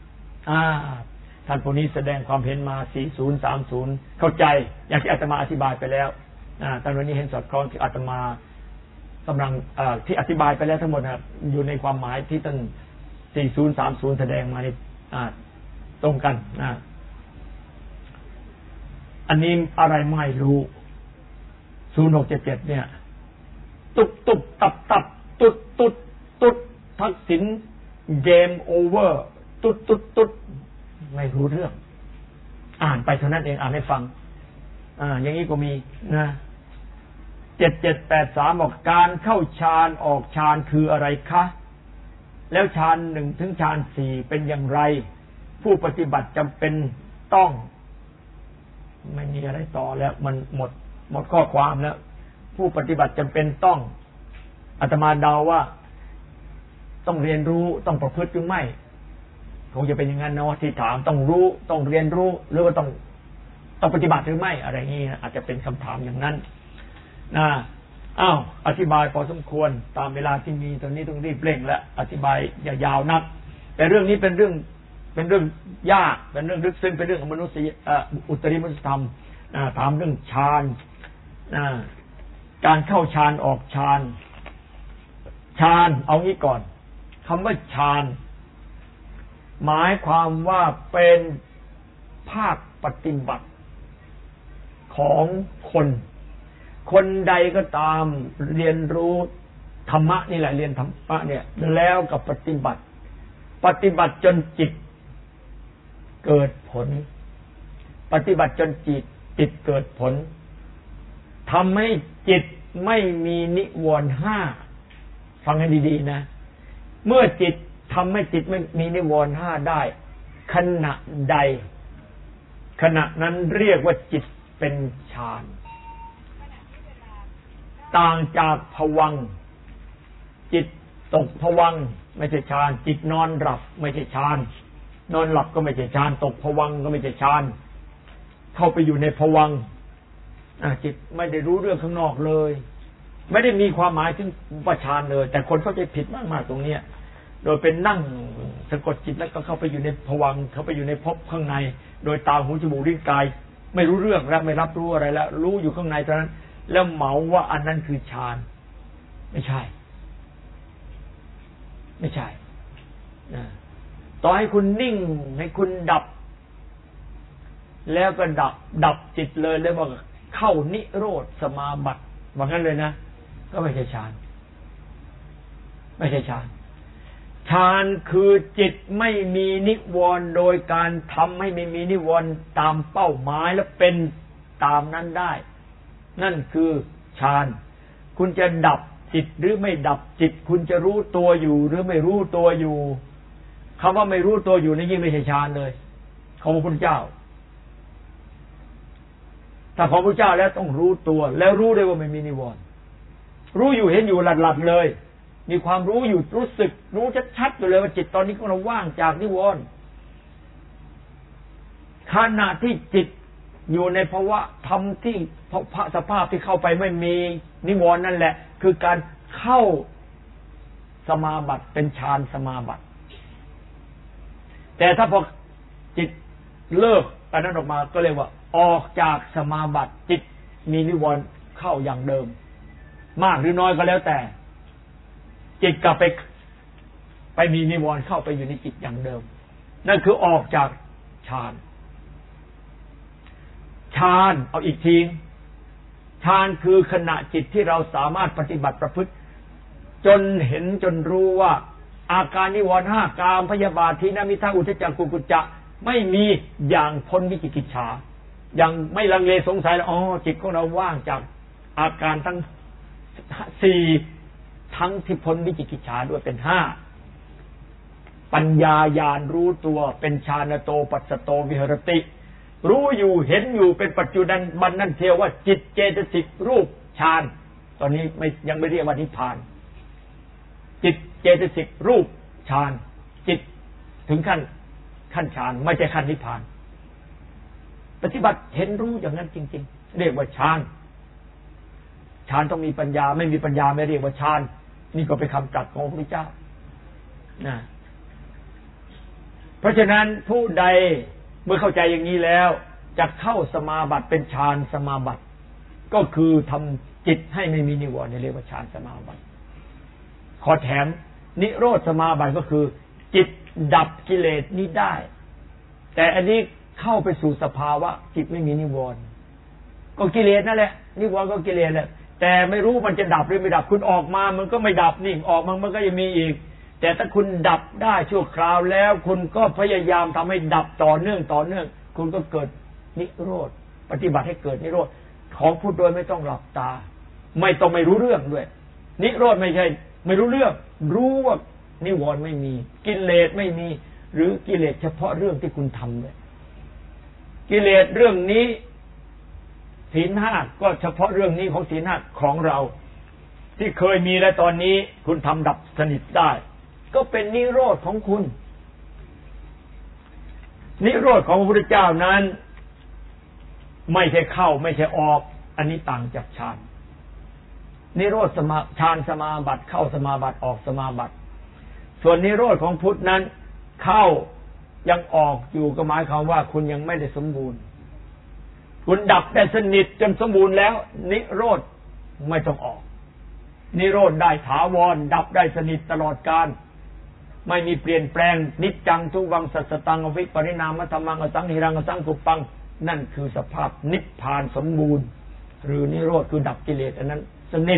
อ่าท่านผู้นี้แสดงความเห็นมาสี่ศูนย์สามศูนย์เข้าใจอย่างที่อาตมาอธิบายไปแล้วอ่าท่านวันนี้เห็นสอดคล้องที่อาตมากำลังอ่าที่อธิบายไปแล้วทั้งหมดนะอยู่ในความหมายที่ท่านสี่ศูนย์สามศูนย์แสดงมาในอ่าตรงกันนะอันนี้อะไรไม่รู้ศูนย์หกเจ็ดเจ็ดเนี่ยตุบตุบตับตับตุดตุดตุดทักษิณเกมโอเวอร์ตุดตุดตุดไม่รู้เรื่องอ่านไปเท่านั้นเองอ่านให้ฟังอ่าอย่างนี้ก็มีนะเจ็ดเจ็ดแปดสามบอกการเข้าฌานออกฌานคืออะไรคะแล้วฌานหนึ่งถึงฌานสี่เป็นอย่างไรผู้ปฏิบัติจำเป็นต้องไม่มีอะไรต่อแล้วมันหมดหมดข้อความแล้วผู้ปฏิบัติจำเป็นต้องอาตมาเดาว่าต้องเรียนรู้ต้องประพฤติหรือไม่คงจะเป็นอย่างนั้นนะที่ถามต้องรู้ต้องเรียนรู้หรือว่าต้องต้องปฏิบัติหรือไม่อะไรอย่างนี้อาจจะเป็นคำถามอย่างนั้นนะอ้าวอธิบายพอสมควรตามเวลาที่มีตอนนี้ต้องรีบเร่งและอธิบายอย่ายาวนักแต่เรื่องนี้เป็นเรื่องเป็นเรื่องยากเป็นเรื่องลึกซึ้งเป็นเรื่องของมนุษยอุตริมนุษยธรรมถามเรื่องฌานการเข้าฌานออกฌานฌานเอางี้ก่อนคำว่าฌานหมายความว่าเป็นภาคปฏิบัติของคนคนใดก็ตามเรียนรู้ธรรมะนี่แหละเรียนธรรมะเนี่ยแล้วกับปฏิบัติปฏิบัติจนจิตเกิดผลปฏิบัติจนจิตจิตเกิดผลทำให้จิตไม่มีนิวรณ์ห้าฟังให้ดีๆนะเมื่อจิตทำให้จิตไม่มีนิวรณ์ห้าได้ขณะใดขณะนั้นเรียกว่าจิตเป็นฌานต่างจากภวังค์จิตตกภวังค์ไม่ใช่ฌานจิตนอนหลับไม่ใช่ฌานนอนหลับก็ไม่ใช่ฌานตกภวังค์ก็ไม่ใช่ฌานเข้าไปอยู่ในภวังค์จิตไม่ได้รู้เรื่องข้างนอกเลยไม่ได้มีความหมายถึงว่าฌานเลยแต่คนเข้าใจผิดมากๆตรงเนี้ยโดยเป็นนั่งสะกดจิตแล้วก็เข้าไปอยู่ในภวังค์เข้าไปอยู่ในภพข้างในโดยตาหูจมูกลิ้นกายไม่รู้เรื่องแล้วไม่รับรู้อะไรแล้วรู้อยู่ข้างในเท่านั้นแล้วเหมาว่าอันนั้นคือฌานไม่ใช่ไม่ใช่ต่อให้คุณนิ่งให้คุณดับแล้วก็ดับดับจิตเลยแล้วว่าเข้านิโรธสมาบัติว่างั้นเลยนะก็ไม่ใช่ฌานไม่ใช่ฌานฌานคือจิตไม่มีนิวรณ์โดยการทำให้ไม่มีนิวรณ์ตามเป้าหมายและเป็นตามนั้นได้นั่นคือฌานคุณจะดับจิตหรือไม่ดับจิตคุณจะรู้ตัวอยู่หรือไม่รู้ตัวอยู่คำว่าไม่รู้ตัวอยู่นี่ยิ่งไม่ใช่ฌานเลยของพระพุทธเจ้าถ้าของพระพุทธเจ้าแล้วต้องรู้ตัวแล้วรู้ได้ว่าไม่มีนิวรณ์รู้อยู่เห็นอยู่หลัดๆเลยมีความรู้อยู่รู้สึกรู้ชัดๆอยู่เลยว่าจิตตอนนี้ของเราว่างจากนิวรณ์ขณะที่จิตอยู่ในภาวะธรรมที่พระสภาพที่เข้าไปไม่มีนิวรณ์นั่นแหละคือการเข้าสมาบัติเป็นฌานสมาบัติแต่ถ้าพอจิตเลิกอันนั้นออกมาก็เรียกว่าออกจากสมาบัติจิตมีนิวรณ์เข้าอย่างเดิมมากหรือน้อยก็แล้วแต่จิตกลับไปไปมีนิวรณ์เข้าไปอยู่ในจิตอย่างเดิมนั่นคือออกจากฌานฌานเอาอีกทีฌานคือขณะจิตที่เราสามารถปฏิบัติประพฤติจนเห็นจนรู้ว่าอาการนิวรณ์ห้ากามพยาบาททีนมิทธาอุทธัจจกุกุจจะไม่มีอย่างพ้นวิจิกิจฉายังไม่ลังเลสงสัยอ๋อจิตของเราว่างจากอาการทั้งสี่ทั้งที่พ้นวิจิกิจฉาด้วยเป็นห้าปัญญาญาณรู้ตัวเป็นฌานโตปัสสโตวิหรติรู้อยู่เห็นอยู่เป็นปัจจุบันบันนั่นเทียวว่าจิตเจตสิกรูปฌานตอนนี้ไม่ยังไม่เรียกว่านิพพานจิตเจตสิกรูปฌานจิตถึงขั้นขั้นฌานไม่ใช่ขั้นนิพพานปฏิบัติเห็นรู้อย่างนั้นจริงๆเรียกว่าฌานฌานต้องมีปัญญาไม่มีปัญญาไม่เรียกว่าฌานนี่ก็เป็นคำตรัสของพระพุทธเจ้านะเพราะฉะนั้นผู้ใดเมื่อเข้าใจอย่างนี้แล้วจะเข้าสมาบัติเป็นฌานสมาบัติก็คือทำจิตให้ไม่มีนิวรณ์เรียกว่าฌานสมาบัติขอแถมนิโรธสมาบัติก็คือจิตดับกิเลสนี้ได้แต่อันนี้เข้าไปสู่สภาวะจิตไม่มีนิวรณ์ก็กิเลสนั่นแหละนิวรณ์ก็กิเลสแหละแต่ไม่รู้มันจะดับหรือไม่ดับคุณออกมามันก็ไม่ดับนี่ออกมามันก็ยังมีอีกแต่ถ้าคุณดับได้ชั่วคราวแล้วคุณก็พยายามทำให้ดับต่อเนื่องต่อเนื่องคุณก็เกิดนิโรธปฏิบัติให้เกิดนิโรธของพูดโดยไม่ต้องหลับตาไม่ต้องไม่รู้เรื่องด้วยนิโรธไม่ใช่ไม่รู้เรื่องรู้ว่านิวรณ์ไม่มีกิเลสไม่มีหรือกิเลสเฉพาะเรื่องที่คุณทำเลยกิเลสเรื่องนี้ศีลห้าก็เฉพาะเรื่องนี้ของศีลห้าของเราที่เคยมีและตอนนี้คุณทำดับสนิทได้ก็เป็นนิโรธของคุณนิโรธของพระพุทธเจ้านั้นไม่ใช่เข้าไม่ใช่ออกอันนี้ต่างจากฌานนิโรธสมาฌานสมาบัติเข้าสมาบัติออกสมาบัติส่วนนิโรธของพุทธนั้นเข้ายังออกอยู่ก็หมายความว่าคุณยังไม่ได้สมบูรณ์คุณดับได้สนิทจนสมบูรณ์แล้วนิโรธไม่ต้องออกนิโรธได้ถาวรดับได้สนิทตลอดกาลไม่มีเปลี่ยนแปลงนิจจังทุกวังสัสสตังอวิปริณามธรรมังอสังหิรังอสังกุปปังนั่นคือสภาพนิพพานสมบูรณ์หรือนิโรธคือดับกิเลสอันนั้นสนิท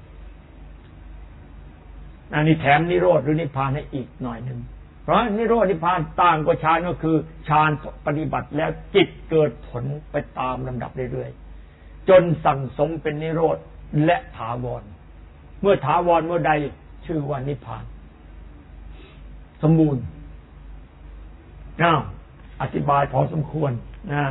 อันนี้แถมนิโรธหรือนิพพานให้อีกหน่อยหนึ่งเพราะนิโรธนิพพานต่างกว่าฌานก็คือฌานปฏิบัติแล้วจิตเกิดผลไปตามลำดับเรื่อยๆจนสั่งสมเป็นนิโรธและถาวรเมื่อถาวรเมื่อใดชื่อว่านิพพานสมบูรณ์อ้าวอธิบายพอสมควรนะ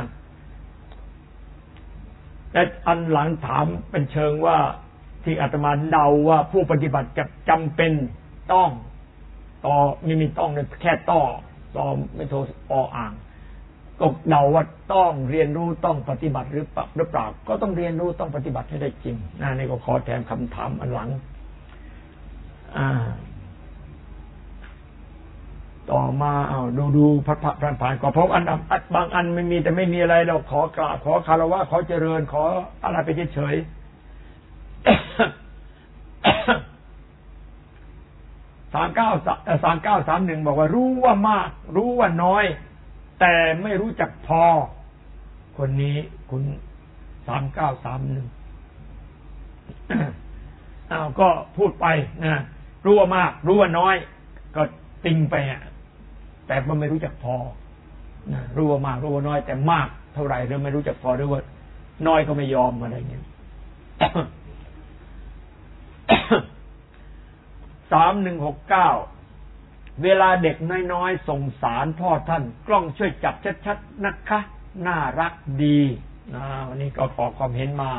และอันหลังถามเป็นเชิงว่าที่อาตมาเดาว่าผู้ปฏิบัติจะจำเป็นต้องต่อไม่มีต้องเลยแค่ต่อต่อไม่โทออ่างก็เดาว่าต้องเรียนรู้ต้องปฏิบัติหรือเปล่าหรือเปล่าก็ต้องเรียนรู้ต้องปฏิบัติให้ได้จริงนะนี่ก็ขอแถมคำถามอันหลังอ่าต่อมาเอาดูดูพัดผ่านผ่านก็เพราะอันบางอันไม่มีแต่ไม่มีอะไรเราขอกราบขอคารวะขอเจริญขออะไรไปเฉยสามเก้าสามเก้าสามหนึ่งบอกว่ารู้ว่ามากรู้ว่าน้อยแต่ไม่รู้จักพอคนนี้คุณสามเก้าสามหนึ่งอ้าวก็พูดไปนะรู้ว่ามากรู้ว่าน้อยก็ติงไปอ่ะแต่มันไม่รู้จักพอนะรู้ว่ามากรู้ว่าน้อยแต่มากเท่าไหร่เราไม่รู้จักพอหรือว่าน้อยก็ไม่ยอมอะไรเงี้ยสามหนึ่งหกเก้าเวลาเด็กน้อยๆส่งสารพ่อท่านกล้องช่วยจับชัดๆนะคะน่ารักดีนะวันนี้ก็ขอความเห็นมา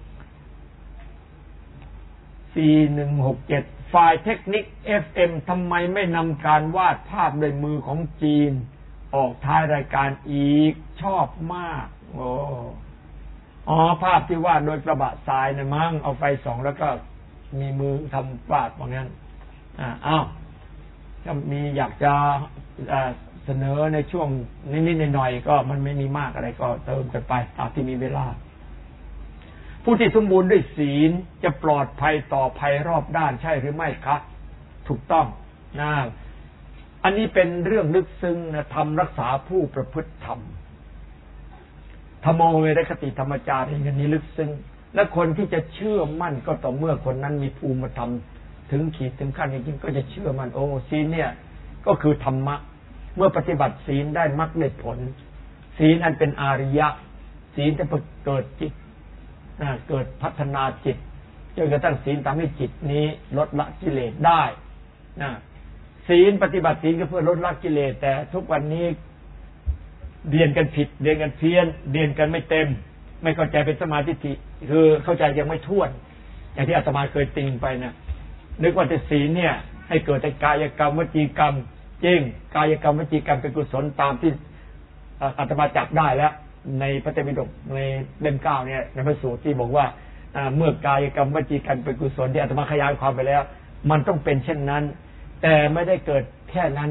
สี่หนึ่งหกเจ็ดฝ่ายเทคนิค เอฟ เอ็ม ทำไมไม่นำการวาดภาพด้วยมือของจีนออกท้ายรายการอีกชอบมากโอ้อ๋อภาพที่วาดโดยกระบะทรายนะมั้งเอาไฟส่องแล้วก็มีมือทำวาดว่างั้นอ่าอ้าวถ้ามีอยากจะเสนอในช่วงนิดๆหน่อยๆก็มันไม่มีมากอะไรก็เติมกันไปตามที่มีเวลาผู้ที่สมบูรณ์ด้วยศีลจะปลอดภัยต่อภัยรอบด้านใช่หรือไม่ครับถูกต้องนะอันนี้เป็นเรื่องลึกซึ้งนะธรรมรักษาผู้ประพฤติธรรมธรรมโอเวรคติธรรมจารีย์นี้ลึกซึ้งและคนที่จะเชื่อมั่นก็ต่อเมื่อคนนั้นมีภูมิธรรมถึงขีดถึงขั้นจริงๆก็จะเชื่อมั่นโอ้ศีลเนี่ยก็คือธรรมะเมื่อปฏิบัติศีลได้มรรคได้ผลศีลอันเป็นอาริยะศีลจะเกิดจิตเกิดพัฒนาจิตจนกระทั่งศีลทำให้จิตนี้ลดละกิเลสได้นะศีลปฏิบัติศีลก็เพื่อลดละกิเลสแต่ทุกวันนี้เรียนกันผิดเรียนกันเพี้ยนเรียนกันไม่เต็มไม่เข้าใจเป็นสมาธิคือเข้าใจยังไม่ทั่วอย่างที่อาตมาเคยติงไปนะนึกว่าแต่ศีลเนี่ยให้เกิดแต่กายกรรมวจีกรรมจริงกายกรรมวจีกรรมเป็นกุศลตามที่อาตมาจับได้แล้วในพระไตรปิฎกในเล่มเก้าเนี่ยในพระสูตรที่บอกว่าเมื่อกายกรรมวจีกรรมเป็นกุศลที่อาตมาขยายความไปแล้วมันต้องเป็นเช่นนั้นแต่ไม่ได้เกิดแค่นั้น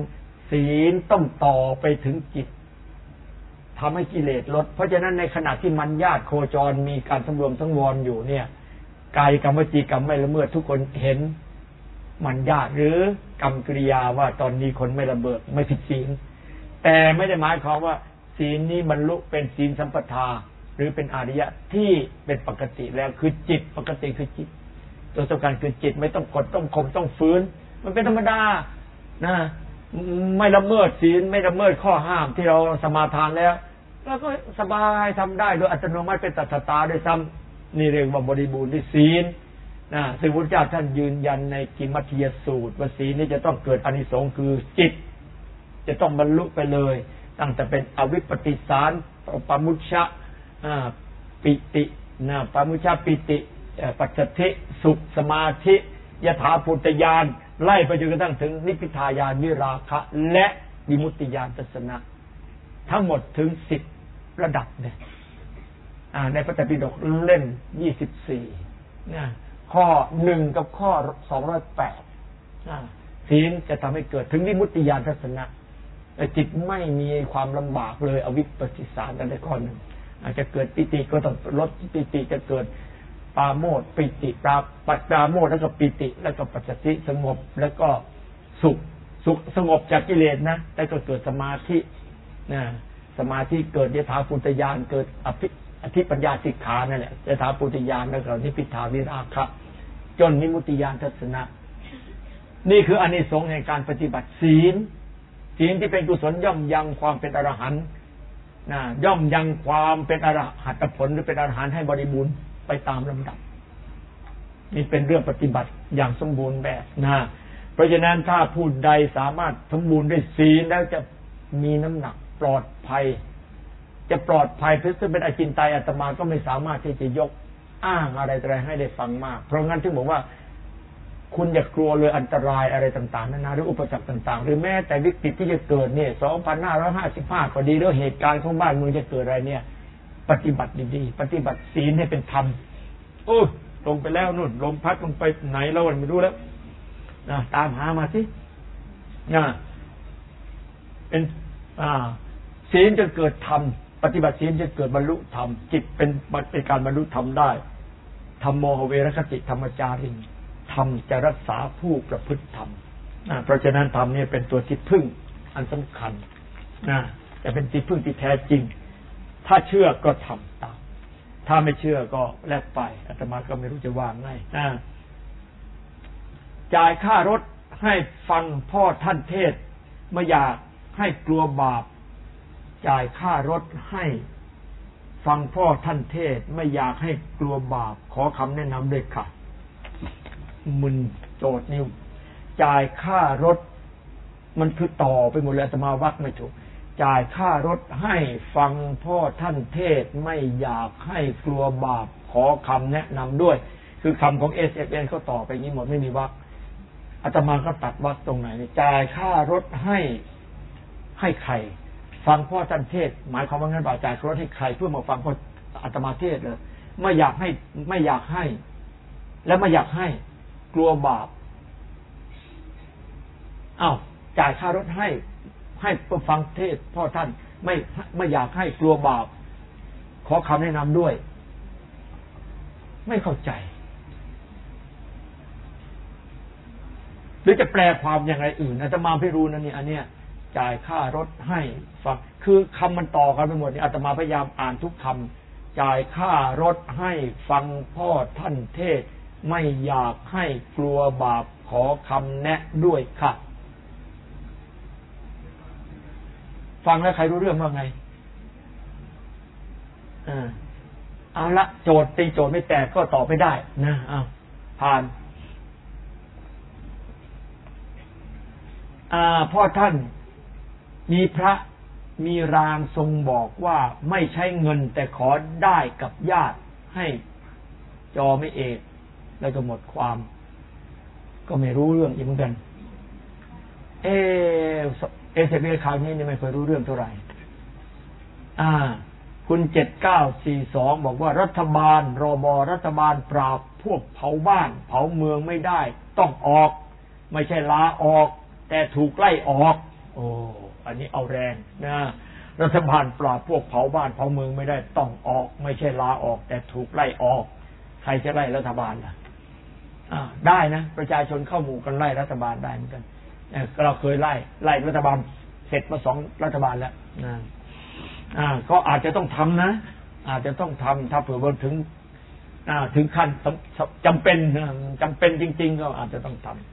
ศีลต้องต่อไปถึงจิตทำให้กิเลสลดเพราะฉะนั้นในขณะที่มันญาติโคจรมีการสำรวมสังวรอยู่เนี่ยกายกรรมวจีกรรมไม่ละเมิดทุกคนเห็นมันญาติหรือกรรมกิริยาว่าตอนนี้คนไม่ละเมิดไม่ผิดศีลแต่ไม่ได้หมายความว่าศีลนี้บรรลุเป็นศีลสัมปทาหรือเป็นอริยะที่เป็นปกติแล้วคือจิตปกติคือจิตตัวสำคัญคือจิตไม่ต้องกดต้องข่มต้องฝืนมันเป็นธรรมดานะไม่ละเมิดศีลไม่ละเมิดข้อห้ามที่เราสมาทานแล้วแล้วก็สบายทำได้โดยอัตโนมัติเป็นตัทตาด้วยซ้ำนี่เรียกว่าบริบูรณ์ด้วยศีลนะซึ่งพระพุทธเจ้าท่านยืนยันในกิมมัทธิยสูตรว่าศีลนี้จะต้องเกิดอานิสงส์คือจิตจะต้องบรรลุไปเลยตั้งแต่เป็นอวิปปิสารปมุชฌะปิตินะปมุชฌะปิติปัจจติสุขสมาธิยถาภูตญาณไล่ไปจนกระทั่งถึงนิพพิทายานวิราคะและวิมุตติญาณทัศนะทั้งหมดถึงสิบระดับเนี่ยในพระไตรปิฎกเล่มยี่สิบสี่นะข้อหนึ่งกับข้อสองร้อยแปดศีลจะทำให้เกิดถึงวิมุตติญาณทัศนะจิตไม่มีความลำบากเลยอวิปปิสสารกันในข้อหนึ่งอาจจะเกิดปิติก็ต้องลดปิติจะเกิดปราโมทย์ปิติปราปัจจาโมทย์แล้วก็ปิติแล้วก็ปัจจติสงบแล้วก็สุขสุขสงบจากกิเลสนะแล้วก็เกิดสมาธินะสมาธิเกิดยถาภูตญาณเกิดอภิอธิปัญญาสิกขานั่นแหละยถาภูตญาณแล้วก็นิพพิทาวิราคะจนวิมุตติญาณทัศนะนี่คืออานิสงส์แห่งการปฏิบัติศีลศีลที่เป็นกุศลย่อมยังความเป็นอรหันต์นะย่อมยังความเป็นอรหัตผลหรือเป็นอรหันต์ให้บริบูรณ์ไปตามลำดับนี่เป็นเรื่องปฏิบัติอย่างสมบูรณ์แบบนะเพราะฉะนั้นถ้าผู้ใดสามารถสมบูรณ์ด้วยศีลแล้วจะมีน้ำหนักปลอดภัยจะปลอดภัยเพื่อจะเป็นอจินไตยอาตมาก็ไม่สามารถที่จะยกอ้างอะไรอะไรให้ได้ฟังมากเพราะงั้นถึงบอกว่าคุณอย่ากลัวเลยอันตรายอะไรต่างๆนานาหรืออุปสรรคต่างๆหรือแม้แต่วิกฤตที่จะเกิดเนี่ยสองพันห้าร้อยห้าสิบห้าก็ดีหรือเหตุการณ์ของบ้านเมืองจะเกิดอะไรเนี่ยปฏิบัติดีๆปฏิบัติศีลให้เป็นธรรมโอ้ลงไปแล้วนู่นลมพัดลงไปไหนเราไม่รู้แล้วนะตามหามาสินะเป็นอ่าศีลจะเกิดธรรมปฏิบัติศีลจะเกิดบรรลุธรรมจิตเป็นเป็นการบรรลุธรรมได้ธรรมโมหเวรคติธรรมจารินธรรมจะรักษาผู้ประพฤติธรรมนะเพราะฉะนั้นธรรมนี่เป็นตัวที่พึ่งอันสำคัญนะจะเป็นที่พึ่งที่แท้จริงถ้าเชื่อก็ทำตามถ้าไม่เชื่อก็แล้วไปอาตมาก็ไม่รู้จะวางไงนะจ่ายค่ารถให้ฟังพ่อท่านเทศไม่อยากให้กลัวบาปจ่ายค่ารถให้ฟังพ่อท่านเทศไม่อยากให้กลัวบาปขอคำแนะนำด้วยค่ะมึนโจทย์นิ้วจ่ายค่ารถมันคือต่อไปหมดเลยอาตมาวัดไม่ถูกจ่ายค่ารถให้ฟังพ่อท่านเทศไม่อยากให้กลัวบาปขอคำแนะนำด้วยคือคำของ เอส เอฟ เอ็น เขาต่อไปอย่างนี้หมดไม่มีวรรคอาตมาก็ตัดวรรคตรงไหนจ่ายค่ารถให้ให้ใครฟังพ่อท่านเทศหมายความว่างั้นบ่าจ่ายค่ารถให้ใครเพื่อมาฟังพ่ออาตมาเทศเลยไม่อยากให้ไม่อยากให้และไม่อยากให้กลัวบาปอ้าวจ่ายค่ารถให้ให้ผู้ฟังเทศพ่อท่านไม่ไม่อยากให้กลัวบาปขอคำแนะนำด้วยไม่เข้าใจหรือจะแปลความอย่างไรอื่นอาตมาไม่รู้นะนี่อันเนี้ยจ่ายค่ารถให้ฟังคือคำมันต่อกันไปหมดนี่อาตมาพยายามอ่านทุกคำจ่ายค่ารถให้ฟังพ่อท่านเทศไม่อยากให้กลัวบาปขอคำแนะด้วยค่ะฟังแล้วใครรู้เรื่องว่าไงอ่าเอาละโจทย์ตีโจทย์ไม่แตกก็ตอบไม่ได้นะเอาผ่านอ่าพ่อท่านมีพระมีรางทรงบอกว่าไม่ใช้เงินแต่ขอได้กับญาติให้จอไม่เอกแล้วก็หมดความก็ไม่รู้เรื่องอีกเหมือนกันเอเอเสเบคราวนี้นี่ไม่เคยรู้เรื่องเท่าไหร่อ่าคุณเจ็ดเก้าสี่สองบอกว่ารัฐบาลรบรัฐบาลปราบพวกเผาบ้านเผาเมืองไม่ได้ต้องออกไม่ใช่ลาออกแต่ถูกไล่ออกโอ้อันนี้เอาแรงนะรัฐบาลปราบพวกเผาบ้านเผาเมืองไม่ได้ต้องออกไม่ใช่ลาออกแต่ถูกไล่ออกใครจะไล่รัฐบาลล่ะอ่าได้นะประชาชนเข้าหมู่กันไล่รัฐบาลได้เหมือนกันเราเคยไล่ไล่รัฐบาลเสร็จมาสองรัฐบาลแล้วนะอ่าก็อาจจะต้องทำนะอาจจะต้องทำถ้าเผื่อว่าถึงอ่าถึงขั้นจำเป็นจำเป็นจริงๆก็อาจจะต้องทำ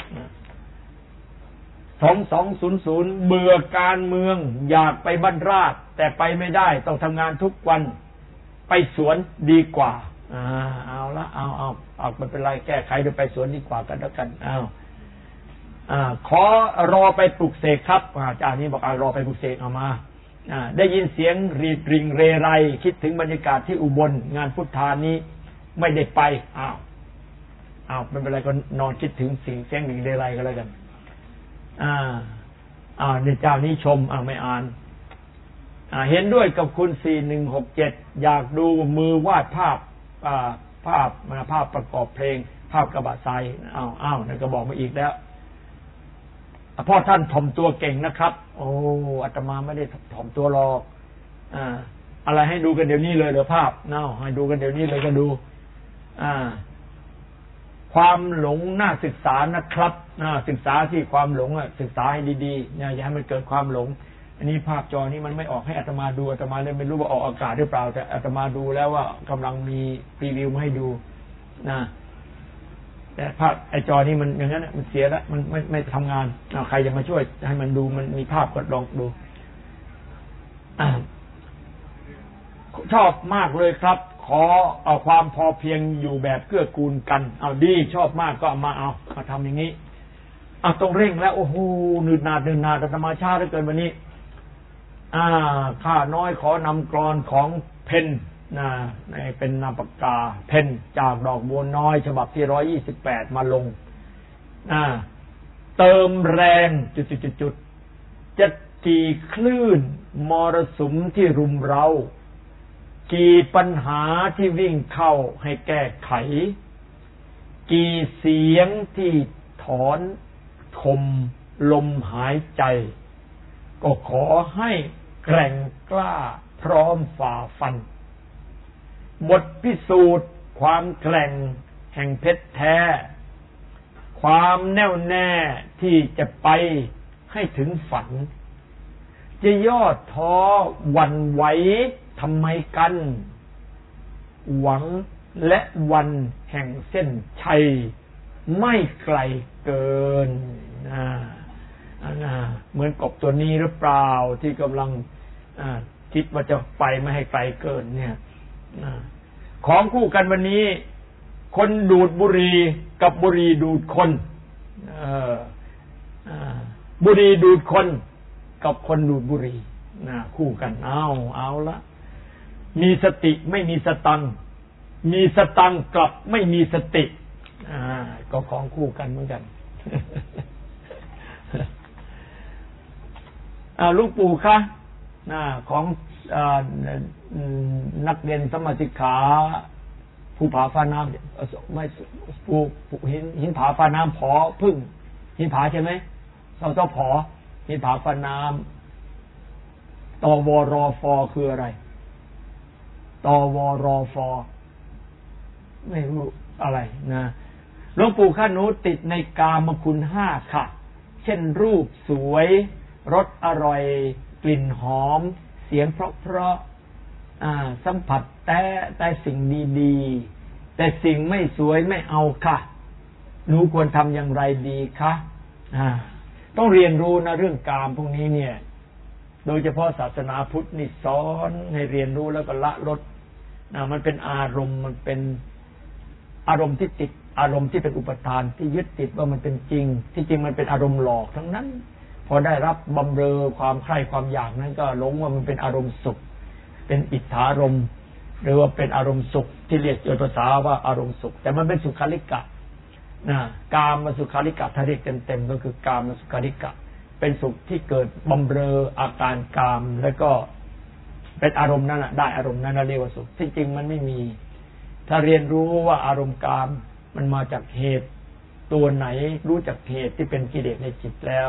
สองสองศูนย์ศูนย์เบื่อการเมืองอยากไปบ้านราษฎร์แต่ไปไม่ได้ต้องทำงานทุกวันไปสวนดีกว่าอ่าเอาละเอาเอาเอาไม่เป็นไรแก้ไขโดยไปสวนดีกว่ากันแล้วกันเอาอ่าขอรอไปปลุกเสกครับอาจารย์นี้บอกอ่ารอไปปลุกเสกเอามาอ่าได้ยินเสียงรีดริงเรไรคิดถึงบรรยากาศที่อุบลงานพุทธานี้ไม่ได้ไปอ้าวอ้าวไม่เป็นไรก็นอนคิดถึงสิ่งเสียงริงเรไรก็แล้วกันอ่าอ่าในเจ้านี้ชมอ่าไม่อ่านอ่าเห็นด้วยกับคุณสี่หนึ่งหกเจ็ดอยากดูมือวาดภาพอ่าภาพมาภาพประกอบเพลงภาพกระบะทรายอ้าวอ้าวนั่นก็บอกมาอีกแล้วพ่อท่านถ่อมตัวเก่งนะครับโอ้อาตมาไม่ได้ถ่อมตัวหรอกอ่าอะไรให้ดูกันเดี๋ยวนี้เลยเหรอภาพเนาะให้ดูกันเดี๋ยวนี้เลยก็ดูอ่าความหลงน่าศึกษานะครับศึกษาที่ความหลงอ่ะศึกษาให้ดีๆเนี่ยอย่าให้มันเกิดความหลงอันนี้ภาพจอนี้มันไม่ออกให้อาตมาดูอาตมาเลยไม่รู้ว่าออกอากาศหรือเปล่าแต่อาตมาดูแล้วว่ากำลังมีพรีวิวมาให้ดูนะแต่ภาพไอจอนี้มันอย่างนั้นมันเสียแล้วมันไม่ไม่ทำงานใครจะมาช่วยให้มันดูมันมีภาพก็ลองดูชอบมากเลยครับขอเอาความพอเพียงอยู่แบบเกื้อกูลกันเอาดีชอบมากก็เอามาเอามาทำอย่างนี้เอาต้องเร่งแล้วโอ้โหนืดนาดนืดนาดธรรมชาติเหลือเกินวันนี้อ่าข้าน้อยขอนำกลอนของเพนนะเป็นนามปากกาเพนจากดอกบัวน้อยฉบับที่ร้อยยี่สิบแปดมาลงอ่าเติมแรงจุดจุดจุดจุดจะกี่คลื่นมรสุมที่รุมเรากี่ปัญหาที่วิ่งเข้าให้แก้ไขกี่เสียงที่ถอนทมลมหายใจก็ขอให้แกร่งกล้าพร้อมฝ่าฟันบทพิสูจน์ความแกร่งแห่งเพชรแท้ความแน่วแน่ที่จะไปให้ถึงฝันจะย่อท้อหวั่นไหวทำไมกันหวังและวันแห่งเส้นชัยไม่ไกลเกินอ่าอ่าเหมือนกบตัวนี้หรือเปล่าที่กำลังคิดว่าจะไปไม่ให้ไกลเกินเนี่ยของคู่กันวันนี้คนดูดบุหรี่กับบุหรี่ดูดคนเออบุหรี่ดูดคนกับคนดูดบุหรี่นะคู่กันเอาเอาละมีสติไม่มีสตังมีสตังกลับไม่มีสติอ่าก็ของคู่กันเหมือนกันอ่าลูกปู่คะนะของอ่านักเรียนสมาธิขาภูผาฟ้าน้ำไม่ภูหินหินผาฟ้าน้ำผอพึ่งหินผาใช่ไหมเราเจ้าผอหินผาฟ้าน้ำตวรฟคืออะไรตวรฟไม่รู้อะไรนะหลวงปู่ข้านุติดในกามคุณห้าค่ะเช่นรูปสวยรสอร่อยกลิ่นหอมเสียงเพราะเพราะสัมผัสแต่แต่สิ่งดีๆแต่สิ่งไม่สวยไม่เอาค่ะหนูควรทำอย่างไรดีคะต้องเรียนรู้นะเรื่องกามพวกนี้เนี่ยโดยเฉพาะศาสนาพุทธนี่สอนให้เรียนรู้แล้วก็ละลดนะมันเป็นอารมณ์มันเป็นอารมณ์ที่ติดอารมณ์ที่เป็นอุปทานที่ยึดติดว่ามันเป็นจริงที่จริงมันเป็นอารมณ์หลอกทั้งนั้นพอได้รับบำเรอความใคร่ความอยากนั้นก็หลงว่ามันเป็นอารมณ์สุขเป็นอิทธารมณ์หรือว่าเป็นอารมณ์สุขที่เรียกโดยภาษาว่าอารมณ์สุขแต่มันเป็นสุขาริกะนะกามมาสุขาริกะถ้าเรียกเต็มๆก็คือกามมาสุขาริกะเป็นสุขที่เกิดบำเรออาการกามแล้วก็เป็นอารมณ์นั้นได้อารมณ์นั้นเรียกว่าสุขที่จริงมันไม่มีถ้าเรียนรู้ว่าอารมณ์กามมันมาจากเหตุตัวไหนรู้จักเหตุที่เป็นกิเลสในจิตแล้ว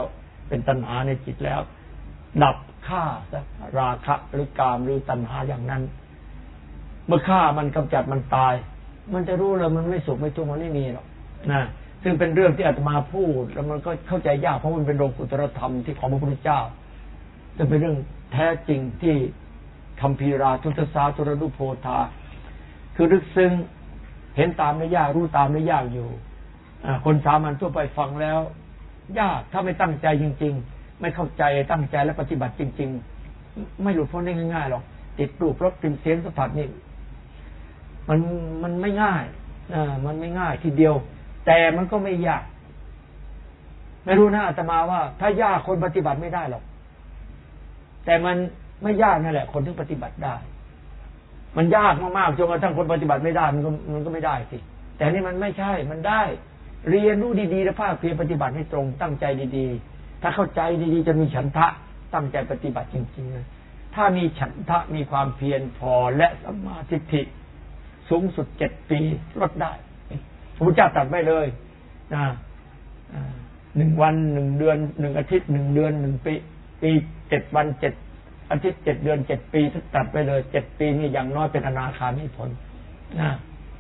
เป็นตัณหาในจิตแล้วดับฆ่าซะราคะหรือกามหรือตัณหาอย่างนั้นเมื่อฆ่ามันกำจัดมันตายมันจะรู้เลยมันไม่สุขไม่ทุกข์มันไม่มีหรอกนะซึ่งเป็นเรื่องที่อาตมาพูดแล้วมันก็เข้าใจยากเพราะมันเป็นโลกุตรธรรมที่ของพระพุทธเจ้าจะเป็นเรื่องแท้จริงที่คัมภีราทุตสาตุรดุโพธาคือลึกซึ้งเห็นตามไม่ยากรู้ตามไม่ยากอยู่คนสามัญทั่วไปฟังแล้วยากถ้าไม่ตั้งใจจริงๆไม่เข้าใจตั้งใจและปฏิบัติจริงๆไม่หลุดพ้นได้ง่ายๆหรอกติดรูปรสกลิ่นเสียงสัมผัสนี่มันมันไม่ง่ายอ่ามันไม่ง่ายทีเดียวแต่มันก็ไม่ยากไม่รู้นะอาตมาว่าถ้ายากคนปฏิบัติไม่ได้หรอกแต่มันไม่ยากนั่นแหละคนที่ปฏิบัติได้มันยากมากๆจนกระทั่งคนปฏิบัติไม่ได้มันก็มันก็ไม่ได้สิแต่นี่มันไม่ใช่มันได้เรียนรู้ดีๆแล้วภาคเพียรปฏิบัติให้ตรงตั้งใจดีๆถ้าเข้าใจดีๆจะมีฉันทะตั้งใจปฏิบัติจริงๆนะถ้ามีฉันทะมีความเพียรพอและสัมมาทิฏฐิสูงสุดเจ็ดปีลดได้พระพุทธเจ้าตรัสไว้เลยนะหนึ่งวันหนึ่งเดือนหนึ่งอาทิตย์หนึ่งเดือนหนึ่งปีปีเจ็ดวันเจ็ดอาทิตย์เจ็ดเดือนเจ็ดปีตัดไปเลยเจ็ดปีนี่อย่างน้อยเป็นอนาคามิผลนะ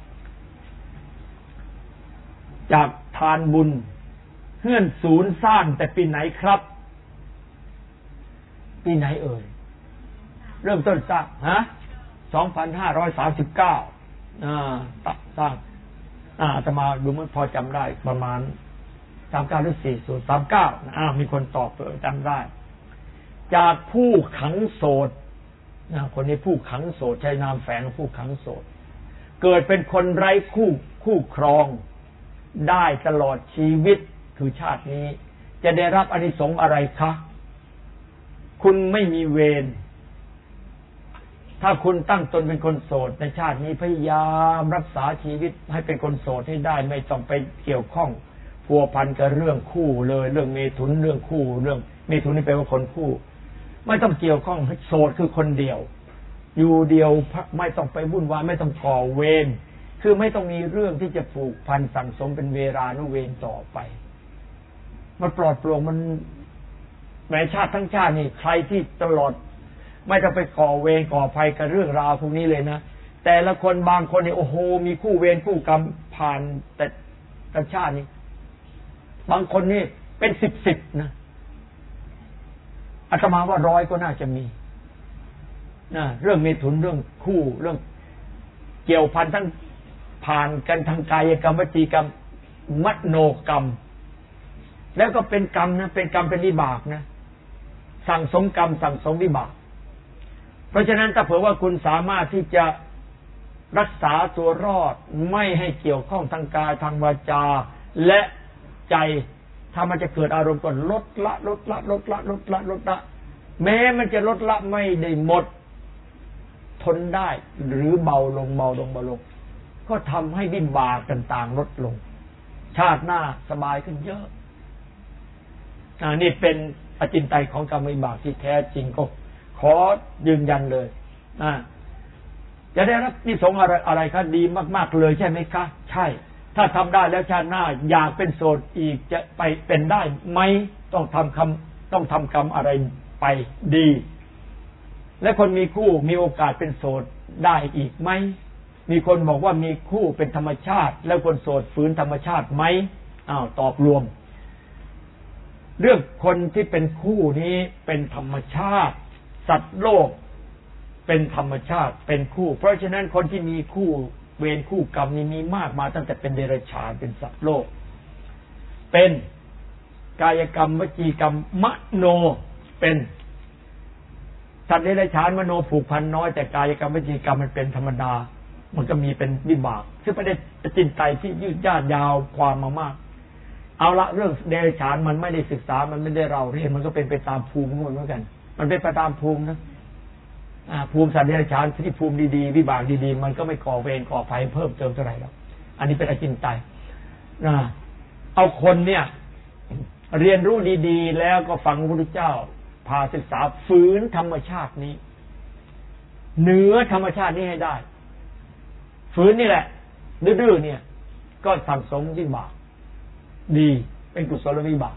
จากทานบุญเฮื่อนศูนย์สร้างแต่ปีไหนครับปีไหนเอ่ยเริ่มต้นสร้างฮะสองพันห้าร้อยสามสิบเก้าอ่าสร้างอ่าอาตมาดูมันพอจำได้ประมาณสามเก้าหรือสี่ศูนย์สามเก้าอ่ามีคนตอบเออจำได้จากผู้ขังโสดนะคนนี้ผู้ขังโสดใช้นามแฝงผู้ขังโสดเกิดเป็นคนไร้คู่คู่ครองได้ตลอดชีวิตคือชาตินี้จะได้รับอานิสงส์อะไรคะคุณไม่มีเวรถ้าคุณตั้งตนเป็นคนโสดในชาตินี้พยายามรักษาชีวิตให้เป็นคนโสดให้ได้ไม่ต้องไปเกี่ยวข้องพัวพันกับเรื่องคู่เลยเรื่องเมถุนเรื่องคู่เรื่องเมถุนนี่แปลว่าคนคู่ไม่ต้องเกี่ยวข้องโสดคือคนเดียวอยู่เดียวไม่ต้องไปวุ่นวายไม่ต้องก่อเวรคือไม่ต้องมีเรื่องที่จะผูกพันสั่งสมเป็นเวรานุเวรต่อไปมันปลอดโปร่งมันในชาติทั้งชาตินี่ใครที่ตลอดไม่ต้องไปก่อเวรก่อภัยกับเรื่องราวพวกนี้เลยนะแต่ละคนบางคนนี่โอ้โหมีคู่เวรคู่กรรมผ่านแต่แต่ชาตินี้บางคนนี่เป็นสิบสิบนะอาตมาว่าร้อยก็น่าจะมีนะเรื่องเมถุนเรื่องคู่เรื่องเกี่ยวพันทั้งผ่านกันทางกายกรรมวจีกรรมมโนกรรมแล้วก็เป็นกรรมนะเป็นกรรมเป็นวิบากนะสั่งสมกรรมสั่งสมวิบากเพราะฉะนั้นถ้าเผื่อว่าคุณสามารถที่จะรักษาตัวรอดไม่ให้เกี่ยวข้องทางกายทางวาจาและใจถ้ามันจะเกิดอารมณ์ก็ลดละลดละลดละลดละลดละแม้มันจะลดละไม่ได้หมดทนได้หรือเบาลงเบาลงเบาลงก็ทำให้วิบากต่างๆลดลงชาติหน้าสบายขึ้นเยอะอ่านี่เป็นอจินไตยของกรรมวิบากที่แท้จริงก็ขอยืนยันเลยอ่าจะได้รับนิสงส์อะไรอะไรคะดีมากๆเลยใช่ไหมคะใช่ถ้าทำได้แล้วชาติหน้าอยากเป็นโสดอีกจะไปเป็นได้ไหมต้องทำคำต้องทำกรรมอะไรไปดีและคนมีคู่มีโอกาสเป็นโสดได้อีกไหมมีคนบอกว่ามีคู่เป็นธรรมชาติแล้วคนโสดฝืนธรรมชาติไหมอ้าวตอบรวมเรื่องคนที่เป็นคู่นี้เป็นธรรมชาติสัตว์โลกเป็นธรรมชาติเป็นคู่เพราะฉะนั้นคนที่มีคู่เวรคู่กรรมนี้มีมากมาตั้งแต่เป็นเดรัจฉานเป็นสัตว์โลกเป็นกายกรรมวจีกรรมมโนเป็นสัตว์เดรัจฉานมโนผูกพันน้อยแต่กายกรรมวจีกรรมมันเป็นธรรมดามันก็มีเป็นวิบากซึ่งประเด็นจินไตยที่ยืดยาดยาวความมามากเอาละเรื่องเดรัจฉานมันไม่ได้ศึกษามันไม่ได้เราเรียนมันก็เป็นไปตามภูมิของมันเหมือนกันมันเป็นไปตามภูมินะภูมิสัตว์เดรัจฉานที่ภูมิดีๆวิบากดีๆมันก็ไม่ก่อเวรก่อภัยเพิ่มเติมเท่าไหร่หรอกอันนี้เป็นอจินไตยนะเอาคนเนี่ยเรียนรู้ดีๆแล้วก็ฟังพระพุทธเจ้าพาศึกษาฝืนธรรมชาตินี้เหนือธรรมชาตินี้ให้ได้ฝืนนี่แหละดื้อๆเนี่ยก็สั่งสมวิบากดีเป็นกุศลวิบาก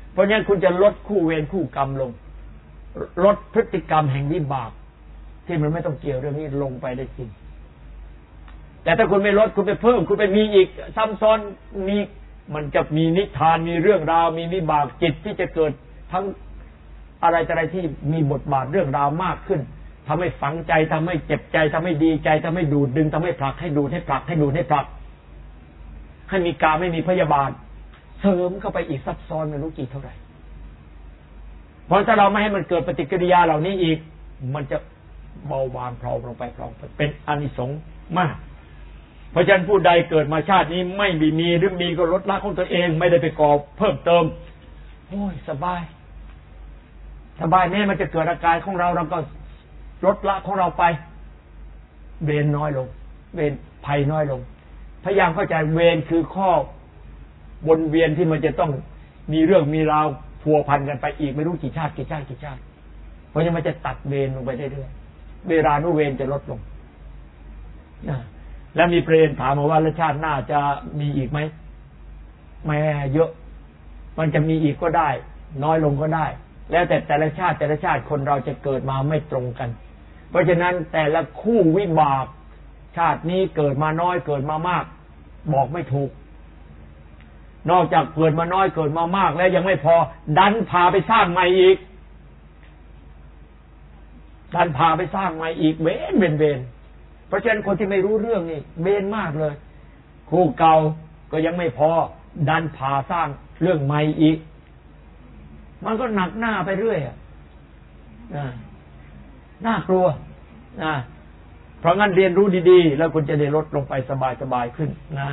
เพราะงั้นคุณจะลดคู่เวรคู่กรรมลงลดพฤติกรรมแห่งวิบากที่มันไม่ต้องเกี่ยวเรื่องนี้ลงไปได้จริงแต่ถ้าคุณไม่ลดคุณไปเพิ่มคุณไปมีอีกซ้ำซ้อนมีมันจะมีนิทานมีเรื่องราวมีวิบากจิตที่จะเกิดทั้งอะไรอะไรที่มีบทบาทเรื่องราวมากขึ้นทำให้ฝังใจทำให้เจ็บใจทำให้ดีใจทำให้ดูดดึงทำให้ผลักให้ดูดให้ผลักให้ดูดให้ผลักให้มีกาไม่มีพยาบาทเสริมเข้าไปอีกซับซ้อนไม่รู้กี่เท่าไหร่เพราะถ้าเราไม่ให้มันเกิดปฏิกิริยาเหล่านี้อีกมันจะเบาบางเพลาลงไปเพลาไปเป็นอานิสงส์มากเพราะฉะนั้นผู้ใดเกิดมาชาตินี้ไม่มีมีหรือมีก็ลดละของตัวเองไม่ได้ไปก่อเพิ่มเติมโอ้ยสบายสบายแน่มันจะเกิดอาการของเราเราก็ลดละของเราไปเวรน้อยลงเวรภัยน้อยลงพยายามเข้าใจเวรคือข้อวนเวียนที่มันจะต้องมีเรื่องมีราวพัวพันกันไปอีกไม่รู้กี่ชาติกี่ชาติกี่ชาติเพราะฉะนั้นมันจะตัดเวรลงไปเรื่อยๆเวลานุเวรจะลดลงแล้วมีประเด็นถามมาว่าแล้วชาติหน้าจะมีอีกไหมไม่เยอะมันจะมีอีกก็ได้น้อยลงก็ได้แล้วแต่แต่ละชาติแต่ละชาติคนเราจะเกิดมาไม่ตรงกันเพราะฉะนั้นแต่ละคู่วิบากชาตินี้เกิดมาน้อยเกิดมามากบอกไม่ถูกนอกจากเกิดมาน้อยเกิดมามากแล้วยังไม่พอดันพาไปสร้างใหม่อีกดันพาไปสร้างใหม่อีกเว้นเว้นเว้นเพราะฉะนั้นคนที่ไม่รู้เรื่องนี่เว้นมากเลยคู่เก่าก็ยังไม่พอดันพาสร้างเรื่องใหม่อีกมันก็หนักหน้าไปเรื่อยอ่ะน่ากลัวนะเพราะงั้นเรียนรู้ดีๆแล้วคุณจะได้ลดลงไปสบายๆขึ้นนะ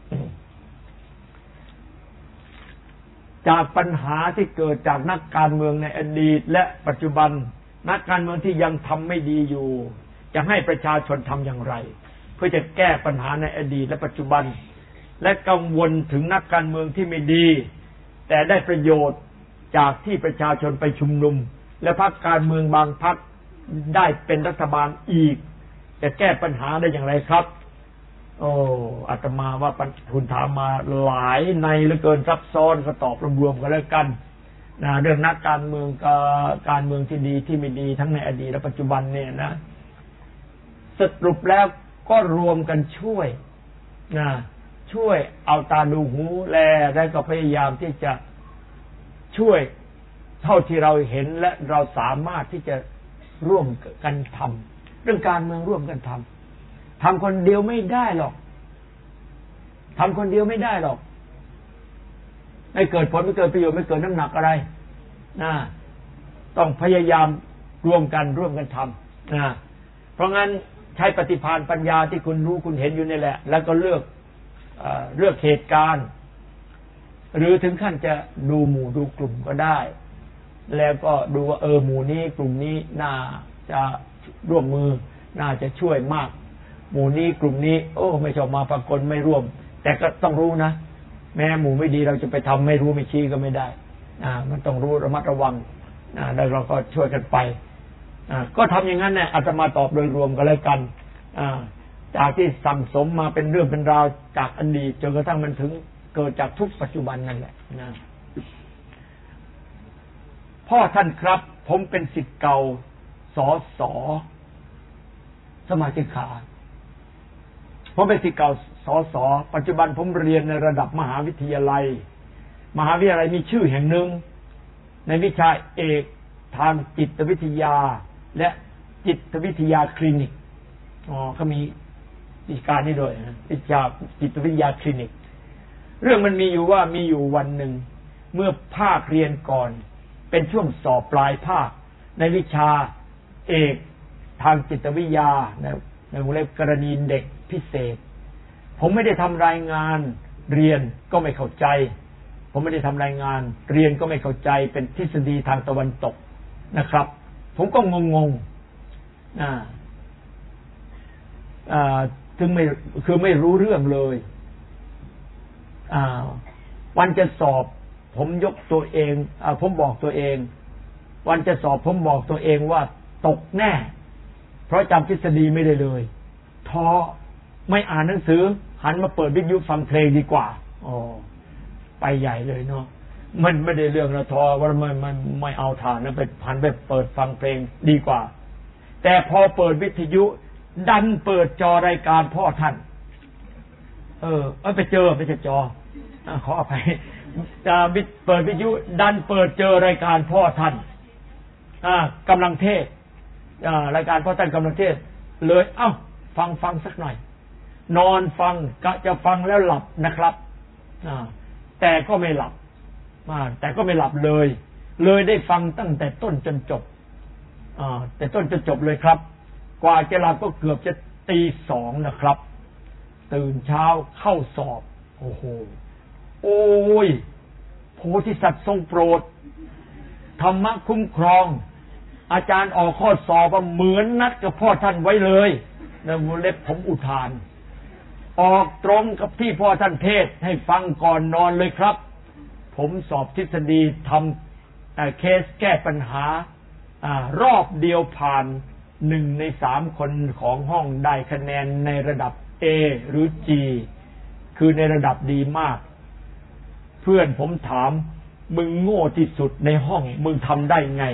จากปัญหาที่เกิดจากนักการเมืองในอดีตและปัจจุบันนักการเมืองที่ยังทำไม่ดีอยู่จะให้ประชาชนทำอย่างไรเพื่อจะแก้ปัญหาในอดีตและปัจจุบันและกังวลถึงนักการเมืองที่ไม่ดีแต่ได้ประโยชน์จากที่ประชาชนไปชุมนุมและพรรคการเมืองบางพรรคได้เป็นรัฐบาลอีกจะแก้ปัญหาได้อย่างไรครับโอ้อาตมาว่าคุณถามมาหลายในเหลือเกินซับซ้อนก็ตอบรวมๆกันแล้วกันนะเรื่องนักการเมืองกับการเมืองที่ดีที่ไม่ดีทั้งในอดีตและปัจจุบันเนี่ยนะสรุปแล้วก็รวมกันช่วยนะช่วยเอาตาดูหูแลและก็พยายามที่จะช่วยเท่าที่เราเห็นและเราสามารถที่จะร่วมกันทำเรื่องการเมืองร่วมกันทำทำคนเดียวไม่ได้หรอกทำคนเดียวไม่ได้หรอกไม่เกิดผลไม่เกิดประโยชน์ไม่เกิดน้ำหนักอะไรนะต้องพยายามร่วมกันร่วมกันทำนะเพราะงั้นใช้ปฏิภาณปัญญาที่คุณรู้คุณเห็นอยู่นี่แหละแล้วก็เลือกเอ่อเลือกเหตุการณ์หรือถึงขั้นจะดูหมู่ดูกลุ่มก็ได้แล้วก็ดูว่าเออหมู่นี้กลุ่มนี้น่าจะร่วมมือน่าจะช่วยมากหมู่นี้กลุ่มนี้โอ้ไม่ชอบมาปรากฏไม่ร่วมแต่ก็ต้องรู้นะแม้หมู่ไม่ดีเราจะไปทำไม่รู้ไม่ชี้ก็ไม่ได้อ่ามันต้องรู้ระมัดระวังอ่าแล้วเราก็ช่วยกันไปอ่าก็ทำอย่างนั้นเนี่ยอาตมาตอบโดยรวมกันแล้วกันอ่าจากที่สั่งสมมาเป็นเรื่องเป็นราวจากอดีตจนกระทั่งมันถึงเกิดจากทุกปัจจุบันนั่นแหละนะพ่อท่านครับผมเป็นศิษย์เก่าสอสอสมาชิกขาผมเป็นศิษย์เก่าสอสอปัจจุบันผมเรียนในระดับมหาวิทยาลัยมหาวิทยาลัยมีชื่อแห่งหนึ่งในวิชาเอกทางจิตวิทยาและจิตวิทยาคลินิกอ๋อเขามีวิชานี้ด้วยนะวิชาจิตวิทยาคลินิกเรื่องมันมีอยู่ว่ามีอยู่วันหนึ่งเมื่อภาคเรียนก่อนเป็นช่วงสอบปลายภาคในวิชาเอกทางจิตวิทยาในในวงเล็บกรณีเด็กพิเศษผมไม่ได้ทำรายงานเรียนก็ไม่เข้าใจผมไม่ได้ทำรายงานเรียนก็ไม่เข้าใจเป็นทฤษฎีทางตะวันตกนะครับผมก็งงๆอ่าอ่าถึงไม่คือไม่รู้เรื่องเลยอ่าวันจะสอบผมยกตัวเองอ่าผมบอกตัวเองวันจะสอบผมบอกตัวเองว่าตกแน่เพราะจำทฤษฎีไม่ได้เลยท้อไม่อ่านหนังสือหันมาเปิดวิทยุฟังเพลงดีกว่าอ๋อไปใหญ่เลยเนาะมันไม่ได้เรื่องละทอว่ามันมันไม่เอาทานนะไปพันไปเปิดฟังเพลงดีกว่าแต่พอเปิดวิทยุดันเปิดจอรายการพ่อท่านเออเออไปเจอไปเจอจอขออภัยจะเปิดวิทยุดันเปิดเจอรายการพ่อท่านอ่ากำลังเทศอ่ารายการพ่อท่านกำลังเทศเลยเอ้าฟังฟังสักหน่อยนอนฟังก็จะฟังแล้วหลับนะครับอ่าแต่ก็ไม่หลับมาแต่ก็ไม่หลับเลยเลยได้ฟังตั้งแต่ต้นจนจบอ่าแต่ต้นจนจบเลยครับกว่าจะหลับก็เกือบจะตีสองนะครับตื่นเช้าเข้าสอบโอ้โหโอ้ยโพธิสัตว์ทรงโปรดธรรมะคุ้มครองอาจารย์ออกข้อสอบเหมือนนัดกับพ่อท่านไว้เลยนะเล็บผมอุทานออกตรงกับที่พ่อท่านเทศให้ฟังก่อนนอนเลยครับผมสอบทฤษฎีทำเคสแก้ปัญหารอบเดียวผ่านหนึ่งในสามคนของห้องได้คะแนนในระดับ A หรือ G คือในระดับดีมากเพื่อนผมถามมึงโง่ที่สุดในห้องมึงทำได้ไง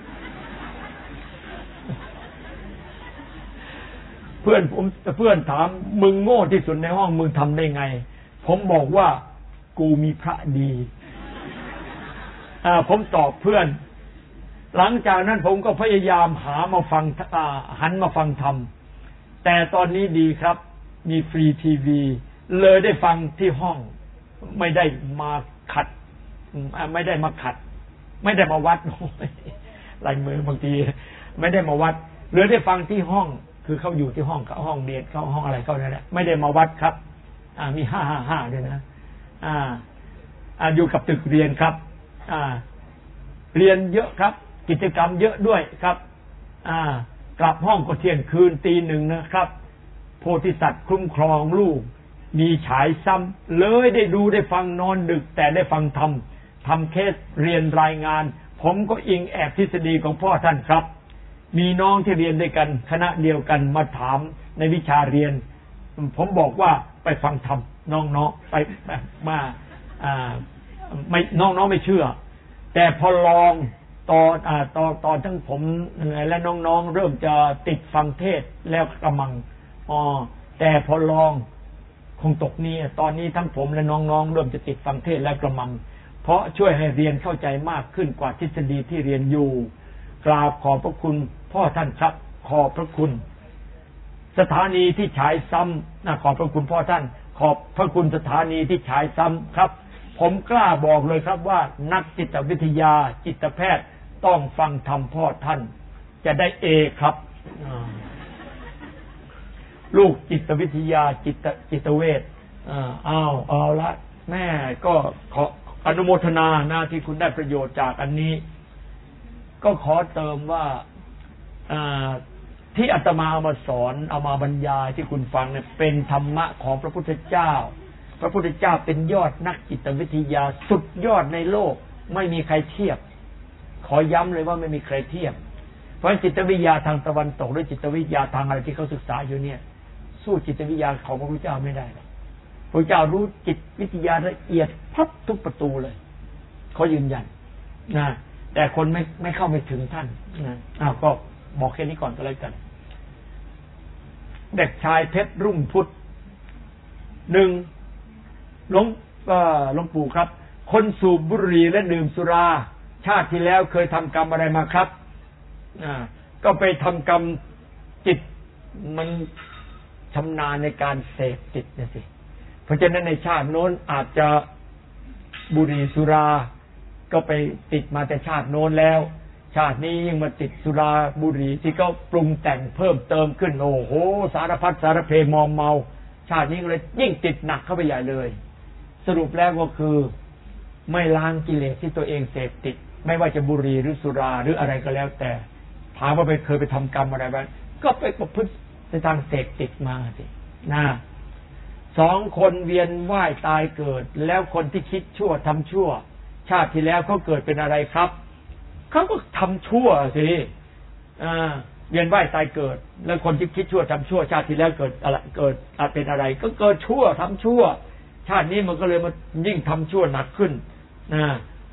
เพื่อนผมเพื่อนถามมึงโง่ที่สุดในห้องมึงทำได้ไงผมบอกว่ากูมีพระดีอ่าผมตอบเพื่อนหลังจากนั้นผมก็พยายามหามาฟังหันมาฟังธรรมแต่ตอนนี้ดีครับมีฟรีทีวีเลยได้ฟังที่ห้องไม่ได้มาขัดไม่ได้มาขัดไม่ได้มาวัดลายมือบางทีไม่ได้มาวัดเลยได้ฟังที่ห้องคือเขาอยู่ที่ห้องเขาห้องเรียนเขาห้องอะไรเขาเนี่ยแหละไม่ได้มาวัดครับอ่ามีห้าห้าห้าด้วยนะอ่าอ่าอยู่กับตึกเรียนครับอ่าเรียนเยอะครับกิจกรรมเยอะด้วยครับอ่ากลับห้องก็เที่ยงคืนตีหนึ่งนะครับโพธิสัตว์คุ้มครองลูกมีฉายซ้ำเลยได้ดูได้ฟังนอนดึกแต่ได้ฟังธรรมทำเคสเรียนรายงานผมก็อิงแอบทฤษฎีของพ่อท่านครับมีน้องที่เรียนด้วยกันคณะเดียวกันมาถามในวิชาเรียนผมบอกว่าไปฟังธรรมน้องๆไปมาอ่าไม่น้องๆไม่เชื่อแต่พอลองตอนอ่าตอนตอนทั้งผมและน้องๆเริ่มจะติดฟังเทศแล้วกำลังอ๋อแต่พอลองคงตกนี้ตอนนี้ทั้งผมและน้องๆเริ่มจะติดฟังเทศและกระมังเพราะช่วยให้เรียนเข้าใจมากขึ้นกว่าทฤษฎีที่เรียนอยู่กราบขอบพระคุณพ่อท่านครับขอบพระคุณสถานีที่ฉายซ้ำนะขอบพระคุณพ่อท่านขอบพระคุณสถานีที่ฉายซ้ำครับผมกล้าบอกเลยครับว่านักจิตวิทยาจิตแพทย์ต้องฟังธรรมพ่อท่านจะได้เอครับลูกจิตวิทยาจิตจิตเวชอ้าวเอาละแม่ก็ขออนุโมทนานะที่คุณได้ประโยชน์จากอันนี้ก็ขอเติมว่าที่อาตมาเอามาสอนเอามาบรรยายที่คุณฟังเนี่ยเป็นธรรมะของพระพุทธเจ้าพระพุทธเจ้าเป็นยอดนักจิตวิทยาสุดยอดในโลกไม่มีใครเทียบขอย้ำเลยว่าไม่มีใครเทียบเพราะจิตวิทยาทางตะวันตกหรือจิตวิทยาทางอะไรที่เขาศึกษาอยู่เนี่ยสู้จิตวิทยาของพระพุทธเจ้าไม่ได้พระเจ้ารู้จิตวิทยาละเอียดพับทุกประตูเลยเขายืนยันนะแต่คนไม่ไม่เข้าไปถึงท่านนะอ้าวก็บอกแค่นี้ก่อนก็แล้วกันเด็กชายเพชรรุ่งพุทธหนึ่งหลวงหลวงปู่ครับคนสูบบุหรี่และดื่มสุราชาติที่แล้วเคยทำกรรมอะไรมาครับอ่าก็ไปทำกรรมจิตมันชำนาญในการเสพติดนะสิเพราะฉะนั้นในชาติโน้นอาจจะบุหรี่สุราก็ไปติดมาแต่ชาติโน้นแล้วชาตินี้ยิ่งมาติดสุราบุหรี่ที่เขาปรุงแต่งเพิ่มเติมขึ้นโอ้โหสารพัดสารเพมอมเมาชาตินี้ก็เลยยิ่งติดหนักเข้าไปใหญ่เลยสรุปแล้วก็คือไม่ล้างกิเลสที่ตัวเองเสพติดไม่ว่าจะบุหรี่หรือสุราหรืออะไรก็แล้วแต่ถามว่าไปเคยไปทำกรรมอะไรบ้างก็ไปประพฤติในทางเสพติดมาสินะสองคนเวียนว่ายตายเกิดแล้วคนที่คิดชั่วทำชั่วชาติที่แล้วเขาเกิดเป็นอะไรครับเขาก็ทำชั่วสิอ่าเวียนว่ายตายเกิดแล้วคนที่คิดชั่วทำชั่วชาติที่แล้วเกิดอะไรเกิดเป็นอะไรก็เกิดชั่วทำชั่วชาตินี้มันก็เลยมายิ่งทำชั่วหนักขึ้นนะ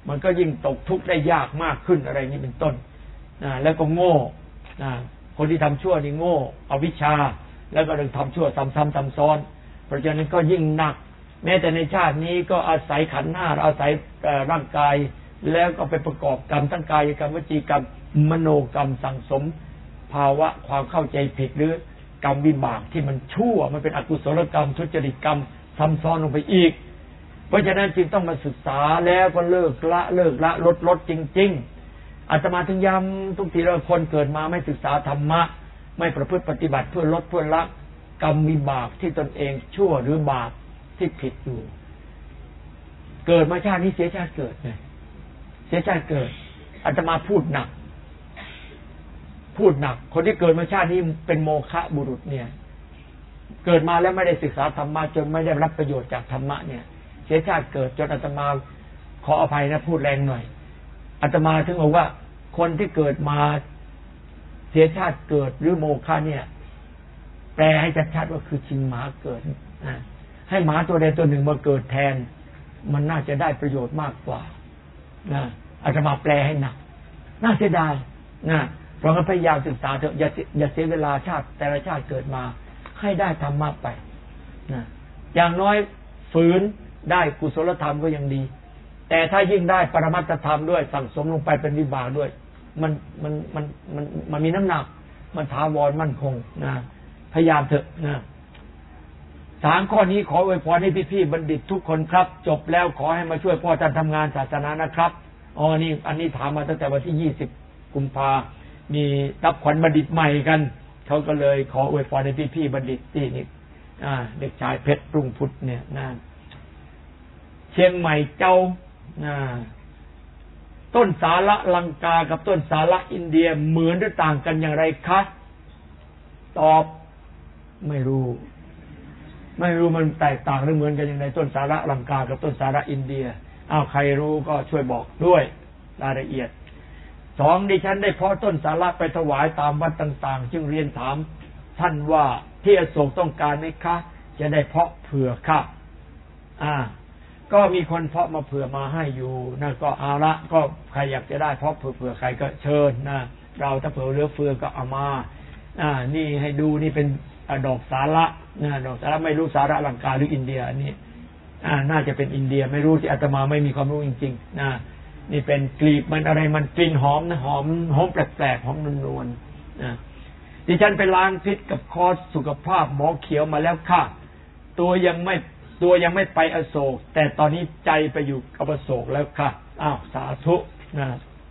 มันก็ยิ่งตกทุกข์ได้ยากมากขึ้นอะไรนี้เป็นต้นนะแล้วก็โง่นะคนที่ทำชั่วนี่โง่เอาวิชาแล้วก็เรื่องทำชั่วซ้ำๆซ้ำซ้อนเพราะฉะนั้นก็ยิ่งหนักแม้แต่ในชาตินี้ก็อาศัยขันธ์ห้าอาศัยร่างกายแล้วก็ไปประกอบกรรมทั้งกายกรรมวจีกรรมมโนกรรมสั่งสมภาวะความเข้าใจผิดหรือกรรมวิบากที่มันชั่วมันเป็นอกุศลกรรมทุจริตกรรมซ้ำซ้อนลงไปอีกเพราะฉะนั้นจึงต้องมาศึกษาแล้วก็เลิกละเลิกละลดลดจริงๆอาตมาถึงย้ำทุกทีเราคนเกิดมาไม่ศึกษาธรรมะไม่ประพฤติปฏิบัติเพื่อลดเพื่อละกรรมวิบากที่ตนเองชั่วหรือบาปที่ผิดอยู่เกิดมาชาตินี้เสียชาติเกิดไงเสียชาติเกิดอาตมาพูดหนักพูดหนักคนที่เกิดมาชาตินี้เป็นโมฆะบุรุษเนี่ยเกิดมาแล้วไม่ได้ศึกษาธรรมะจนไม่ได้รับประโยชน์จากธรรมะเนี่ยเสียชาติเกิดจนอาตมาขออภัยนะพูดแรงหน่อยอาตมาถึงบอกว่าคนที่เกิดมาเสียชาติเกิดหรือโมฆะเนี่ยแปลให้ชัดๆว่าคือชิงหมาเกิดนะให้หมาตัวใดตัวหนึ่งมาเกิดแทนมันน่าจะได้ประโยชน์มากกว่านะอาตมาแปลให้หนักน่าเสียดายนะเพราะงั้นพยายามศึกษาเถอะอย่าอย่าเสียเวลาชาติแต่ละชาติเกิดมาให้ได้ธรรมะไปนะอย่างน้อยฝืนได้กุศลธรรมก็ยังดีแต่ถ้ายิ่งได้ปรมัตถธรรมด้วยสั่งสมลงไปเป็นวิบากด้วยมันมันมันมันมันมีน้ำหนักมันถาวรมั่นคงนะพยายามเถอะนะสามข้อนี้ขออวยพรให้พี่ๆบัณฑิตทุกคนครับจบแล้วขอให้มาช่วยพ่อท่านทำงานศาสนานะครับอ๋อนี่อันนี้ถามมาตั้งแต่วันที่ยี่สิบกุมภามีรับขวัญบัณฑิตใหม่กันเขาก็เลยขออวยพรให้พี่ๆบัณฑิตที่นี่อ่าเด็กชายเพชรรุ่งพุทธเนี่ยนะเชียงใหม่เจ้านะต้นสาระลังกากับต้นสาระอินเดียเหมือนหรือต่างกันอย่างไรคะตอบไม่รู้ไม่รู้มันแตกต่างหรือเหมือนกันอย่างไรต้นสาระลังกากับต้นสาระอินเดียอ้าวใครรู้ก็ช่วยบอกด้วยรายละเอียดสองดิฉันได้เพาะต้นสาระไปถวายตามวัดต่างๆจึงเรียนถามท่านว่าที่อโศกต้องการไหมคะจะได้เพาะเผื่อค่ะอ่าก็มีคนเพาะมาเผื่อมาให้อยู่นะก็เอาละก็ใครอยากจะได้เพาะเผื่อๆใครก็เชิญนะเราถ้าเผื่อเหลือเฟือก็เอามาอ่านี่ให้ดูนี่เป็นดอกสาระนะดอกสาระไม่รู้สาระลังกาหรืออินเดียนี่อ่าน่าจะเป็นอินเดียไม่รู้ที่อาตมาไม่มีความรู้จริงๆนะนี่เป็นกลีบมันอะไรมันกลิ่นหอมนะหอมหอมแปลกๆหอมนวลๆนะดิฉันไปล้างพิษกับคอร์สสุขภาพหมอเขียวมาแล้วค่ะตัวยังไม่ตัวยังไม่ไปอโศกแต่ตอนนี้ใจไปอยู่กับอโศกแล้วค่ะอ้าวสาธุนะ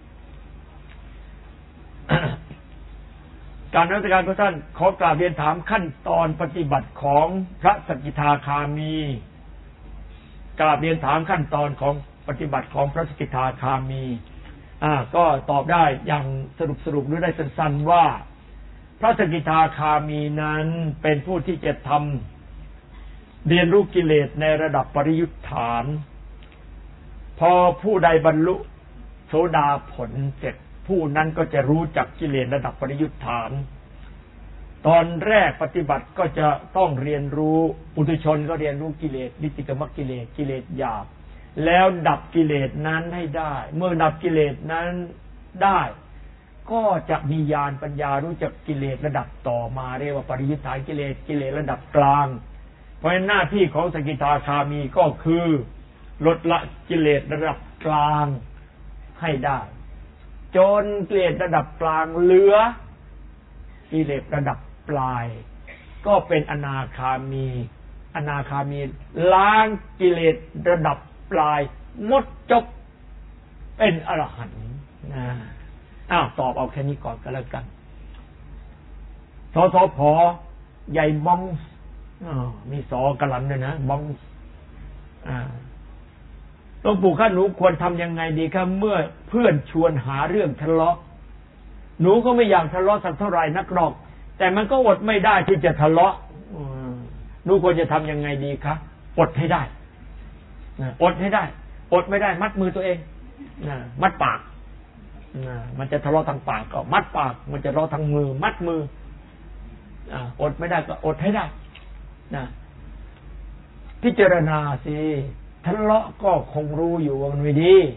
การนักการของท่านขอกราบเรียนถามขั้นตอนปฏิบัติของพระสกิทาคามีกราบเรียนถามขั้นตอนของปฏิบัติของพระสกิทาคามีอ่าก็ตอบได้อย่างสรุปสรุปหรือได้สั้นๆว่าพระสกิทาคามีนั้นเป็นผู้ที่จะทำเรียนรู้กิเลสในระดับปริยุทธาน พอผู้ใดบรรลุโสดาผลเสร็จผู้นั้นก็จะรู้จักกิเลสระดับปริยุทธานตอนแรกปฏิบัติก็จะต้องเรียนรู้ปุถุชนก็เรียนรู้กิเลสนิติกรรมกิเลสกิเลสหยาบแล้วดับกิเลสนั้นให้ได้เมื่อดับกิเลสนั้นได้ก็จะมีญาณปัญญารู้จักกิเลสระดับต่อมาเรียกว่าปริยุทธานกิเลสกิเลสระดับกลางเพราะฉะนั้นหน้าที่ของสกิทาคามีก็คือลดละกิเลสระดับกลางให้ได้จนกิเลสระดับกลางเหลือกิเลสระดับปลายก็เป็นอนาคามีอนาคามีล้างกิเลสระดับปลายหมดจบเป็นอรหันต์นะอ้าวตอบเอาแค่นี้ก่อนก็แล้วกันสสพใหญ่บ้องมีสอกระลันด้วยนะบ้องอ่าหลวงปู่ข้าหนูควรทำยังไงดีครับเมื่อเพื่อนชวนหาเรื่องทะเลาะหนูก็ไม่อยากทะเลาะสักเท่าไหร่นักหรอกแต่มันก็อดไม่ได้ที่จะทะเลาะหนูควรจะทำยังไงดีครับอดให้ได้อดให้ได้อดไม่ได้มัดมือตัวเองมัดปากมันจะทะเลาะทางปากก็มัดปากมันจะทะเลาะทางมือมัดมืออดไม่ได้ก็อดให้ได้นะพิจารณาสิทะเลาะก็คงรู้อยู่ว่ามันไม่ดี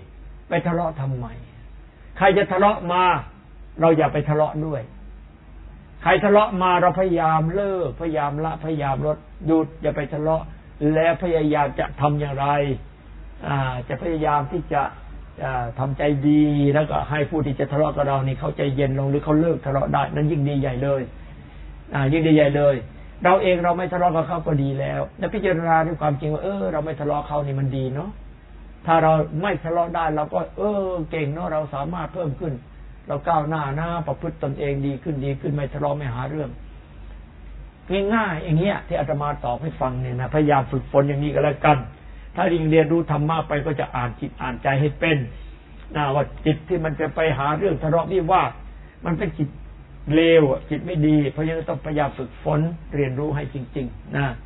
ไปทะเลาะทำไมใครจะทะเลาะมาเราอย่าไปทะเลาะด้วยใครทะเลาะมาเราพยายามเลิกพยายามละพยายามลดหยุดอย่าไปทะเลาะแล้วพยายามจะทำอย่างไรอ่าจะพยายามที่จะทำใจดีแล้วก็ให้ผู้ที่จะทะเลาะกับเรานี่เขาใจเย็นลงหรือเขาเลิกทะเลาะได้นั้นยิ่งดีใหญ่เลยอ่ายิ่งดีใหญ่เลยเราเองเราไม่ทะเลาะกับเขาก็ดีแล้วและพิจารณาด้วยความจริงว่าเออเราไม่ทะเลาะเขานี่มันดีเนาะถ้าเราไม่ทะเลาะได้เราก็เออเก่งเนาะเราสามารถเพิ่มขึ้นเราก้าวหน้าหน้าประพฤติตนเองดีขึ้นดีขึ้นไม่ทะเลาะไม่หาเรื่องง่ายๆอย่างเงี้ยที่อาตมาตอบให้ฟังเนี่ยนะพยายามฝึกฝนอย่างนี้ก็แล้วกันถ้ายิ่งเรียนรู้ธรรมะไปก็จะอ่านจิตอ่านใจให้เป็นนะว่าจิตที่มันจะไปหาเรื่องทะเลาะวิวาทมันเป็นจิตเลวจิตไม่ดีเพราะฉะนั้นต้องพยายามฝึกฝนเรียนรู้ให้จริงๆนะ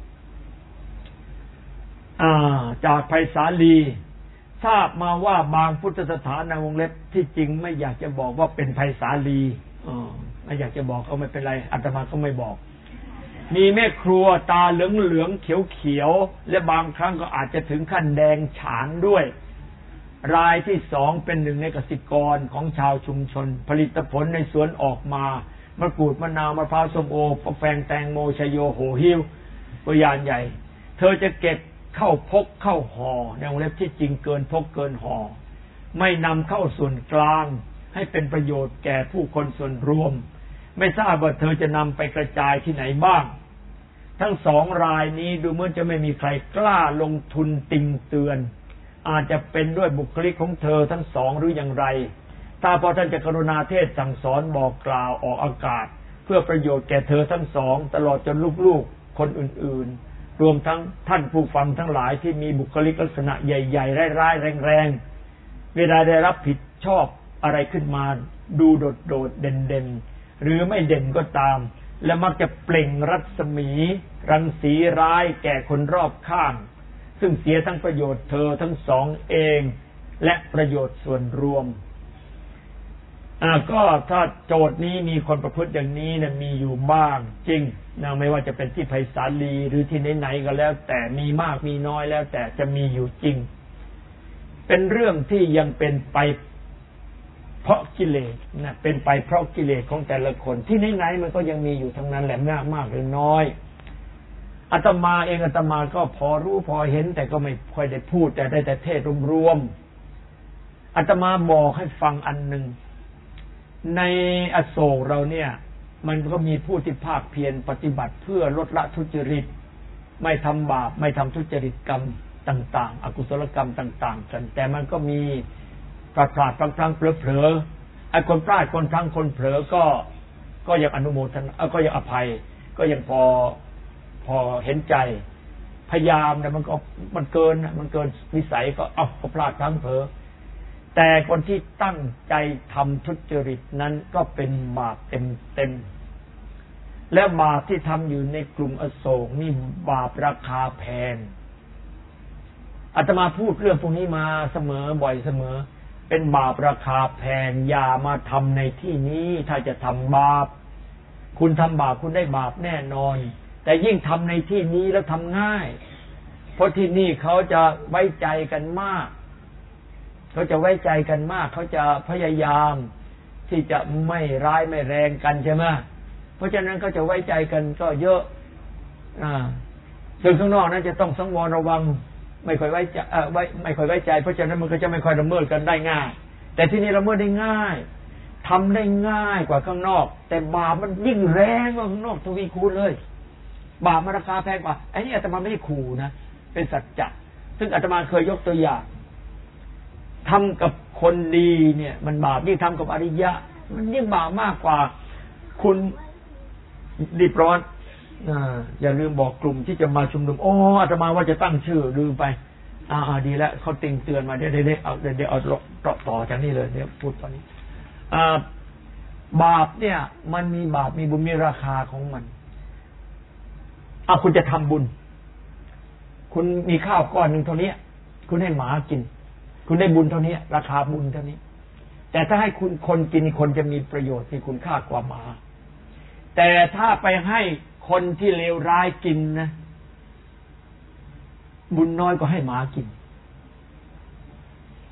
อ่าจากไพศาลีทราบมาว่าบางพุทธสถานในวงเล็บที่จริงไม่อยากจะบอกว่าเป็นไพศาลีอ๋อไม่อยากจะบอกก็ไม่เป็นไรอาตมาก็ไม่บอกมีแม่ครัวตาเหลืองเหลืองเขียวเขียวและบางครั้งก็อาจจะถึงขั้นแดงฉานด้วยรายที่สองเป็นหนึ่งในเกษตรกรของชาวชุมชนผลิตผลในสวนออกมามะกรูดมะนาวมะพร้าวส้มโอมะแฟงแตงโมชโยโหหิวตัวยานใหญ่เธอจะเก็บเข้าพกเข้าห่อในวงเล็บที่จริงเกินพกเกินห่อไม่นำเข้าส่วนกลางให้เป็นประโยชน์แก่ผู้คนส่วนรวมไม่ทราบว่าเธอจะนำไปกระจายที่ไหนบ้างทั้งสองรายนี้ดูเหมือนจะไม่มีใครกล้าลงทุนติงเตือนอาจจะเป็นด้วยบุคลิกของเธอทั้งสองหรืออย่างไรถ้าพอท่านจะกรุณาเทศสั่งสอนบอกกล่าวออกอากาศเพื่อประโยชน์แก่เธอทั้งสองตลอดจนลูกๆคนอื่นๆรวมทั้งท่านผู้ฟังทั้งหลายที่มีบุคลิกลักษณะใหญ่ๆร้ายๆแรงๆเวลาได้รับผิดชอบอะไรขึ้นมาดูโดดๆเด่นๆหรือไม่เด่นก็ตามและมักจะเปล่งรัศมีรังสีร้ายแก่คนรอบข้างซึ่งเสียทั้งประโยชน์เธอทั้งสองเองและประโยชน์ส่วนรวมอ่าก็ถ้าโจทย์นี้มีคนประพฤติอย่างนี้เนี่ยมีอยู่บ้างจริงนะไม่ว่าจะเป็นที่ไพศาลีหรือที่ไหนๆก็แล้วแต่มีมากมีน้อยแล้วแต่จะมีอยู่จริงเป็นเรื่องที่ยังเป็นไปเพราะกิเลสนะเป็นไปเพราะกิเลสของแต่ละคนที่ไหนๆมันก็ยังมีอยู่ทั้งนั้นแหละมากมากหรือน้อยอาตมาเองอาตมาก็พอรู้พอเห็นแต่ก็ไม่ค่อยได้พูดแต่ได้แต่เทศรวมๆอาตมาบอกให้ฟังอันหนึ่งในอโศกเราเนี่ยมันก็มีผู้ที่ภาคเพียรปฏิบัติเพื่อลดละทุจริตไม่ทำบาปไม่ทำทุจริตกรรมต่างๆอกุศลกรรมต่างๆกันแต่มันก็มีพลาดพลาดพลั้งพลั้งเผลอเผลอไอ้คนพลาดคนพลั้งคนเผลอก็ก็ยังอนุโมทนาก็ยังอภัยก็ยังพอพอเห็นใจพยายามแต่มันก็มันเกินมันเกินวิสัยก็เอ้าก็พลาดพลั้งเผลอแต่คนที่ตั้งใจทำทุจริตนั้นก็เป็นบาปเต็มเต็มและบาปที่ทำอยู่ในกลุ่มอโศกนี่บาปราคาแพงอาตมาพูดเรื่องพวกนี้มาเสมอบ่อยเสมอเป็นบาปราคาแพงอย่ามาทำในที่นี้ถ้าจะทำบาปคุณทำบาปคุณได้บาปแน่นอนแต่ยิ่งทำในที่นี้แล้วทำง่ายเพราะที่นี่เขาจะไว้ใจกันมากเขาจะไว้ใจกันมากเขาจะพยายามที่จะไม่ร้ายไม่แรงกันใช่ไหมเพราะฉะนั้นเขาจะไว้ใจกันก็เยอะอ่าส่วนข้างนอกนั้นจะต้องสังวรระวังไม่ค่อยไว้ใจเอ่อไว้ไม่ค่อยไว้ใจเพราะฉะนั้นมันก็จะไม่ค่อยละเมิดกันได้ง่ายแต่ที่นี่ละเมิดได้ง่ายทำได้ง่ายกว่าข้างนอกแต่บาปมันยิ่งแรงกว่าข้างนอกทวีคูณเลยบาปมันราคาแพงกว่าไอ้นี่อาตมาไม่ได้ขู่นะเป็นสัจจะซึ่งอาตมาเคยยกตัวอย่างทำกับคนดีเนี่ยมันบาปยิ่งทำกับอริยะมันยิ่งบาปมากกว่าคุณรีบร้อนอ่าอย่าลืมบอกกลุ่มที่จะมาชุมนุมโอ้อาตมาว่าจะตั้งชื่อลืมไปอ่าดีแล้วเขาติงเตือนมาเดี๋ยวเดี๋ยวเอาเดี๋ยวเอาต่อต่อจากนี้เลยเดี๋ยวพูดตอนนี้อ่าบาปเนี่ยมันมีบาปมีบุญมีราคาของมันอ่ะคุณจะทำบุญคุณมีข้าวก้อนหนึ่งเท่านี้คุณให้หมากินคุณได้บุญเท่านี้ราคาบุญเท่านี้แต่ถ้าให้คุณคนกินคนจะมีประโยชน์มีคุณค่ากว่าหมาแต่ถ้าไปให้คนที่เลวร้ายกินนะบุญน้อยก็ให้หมากิน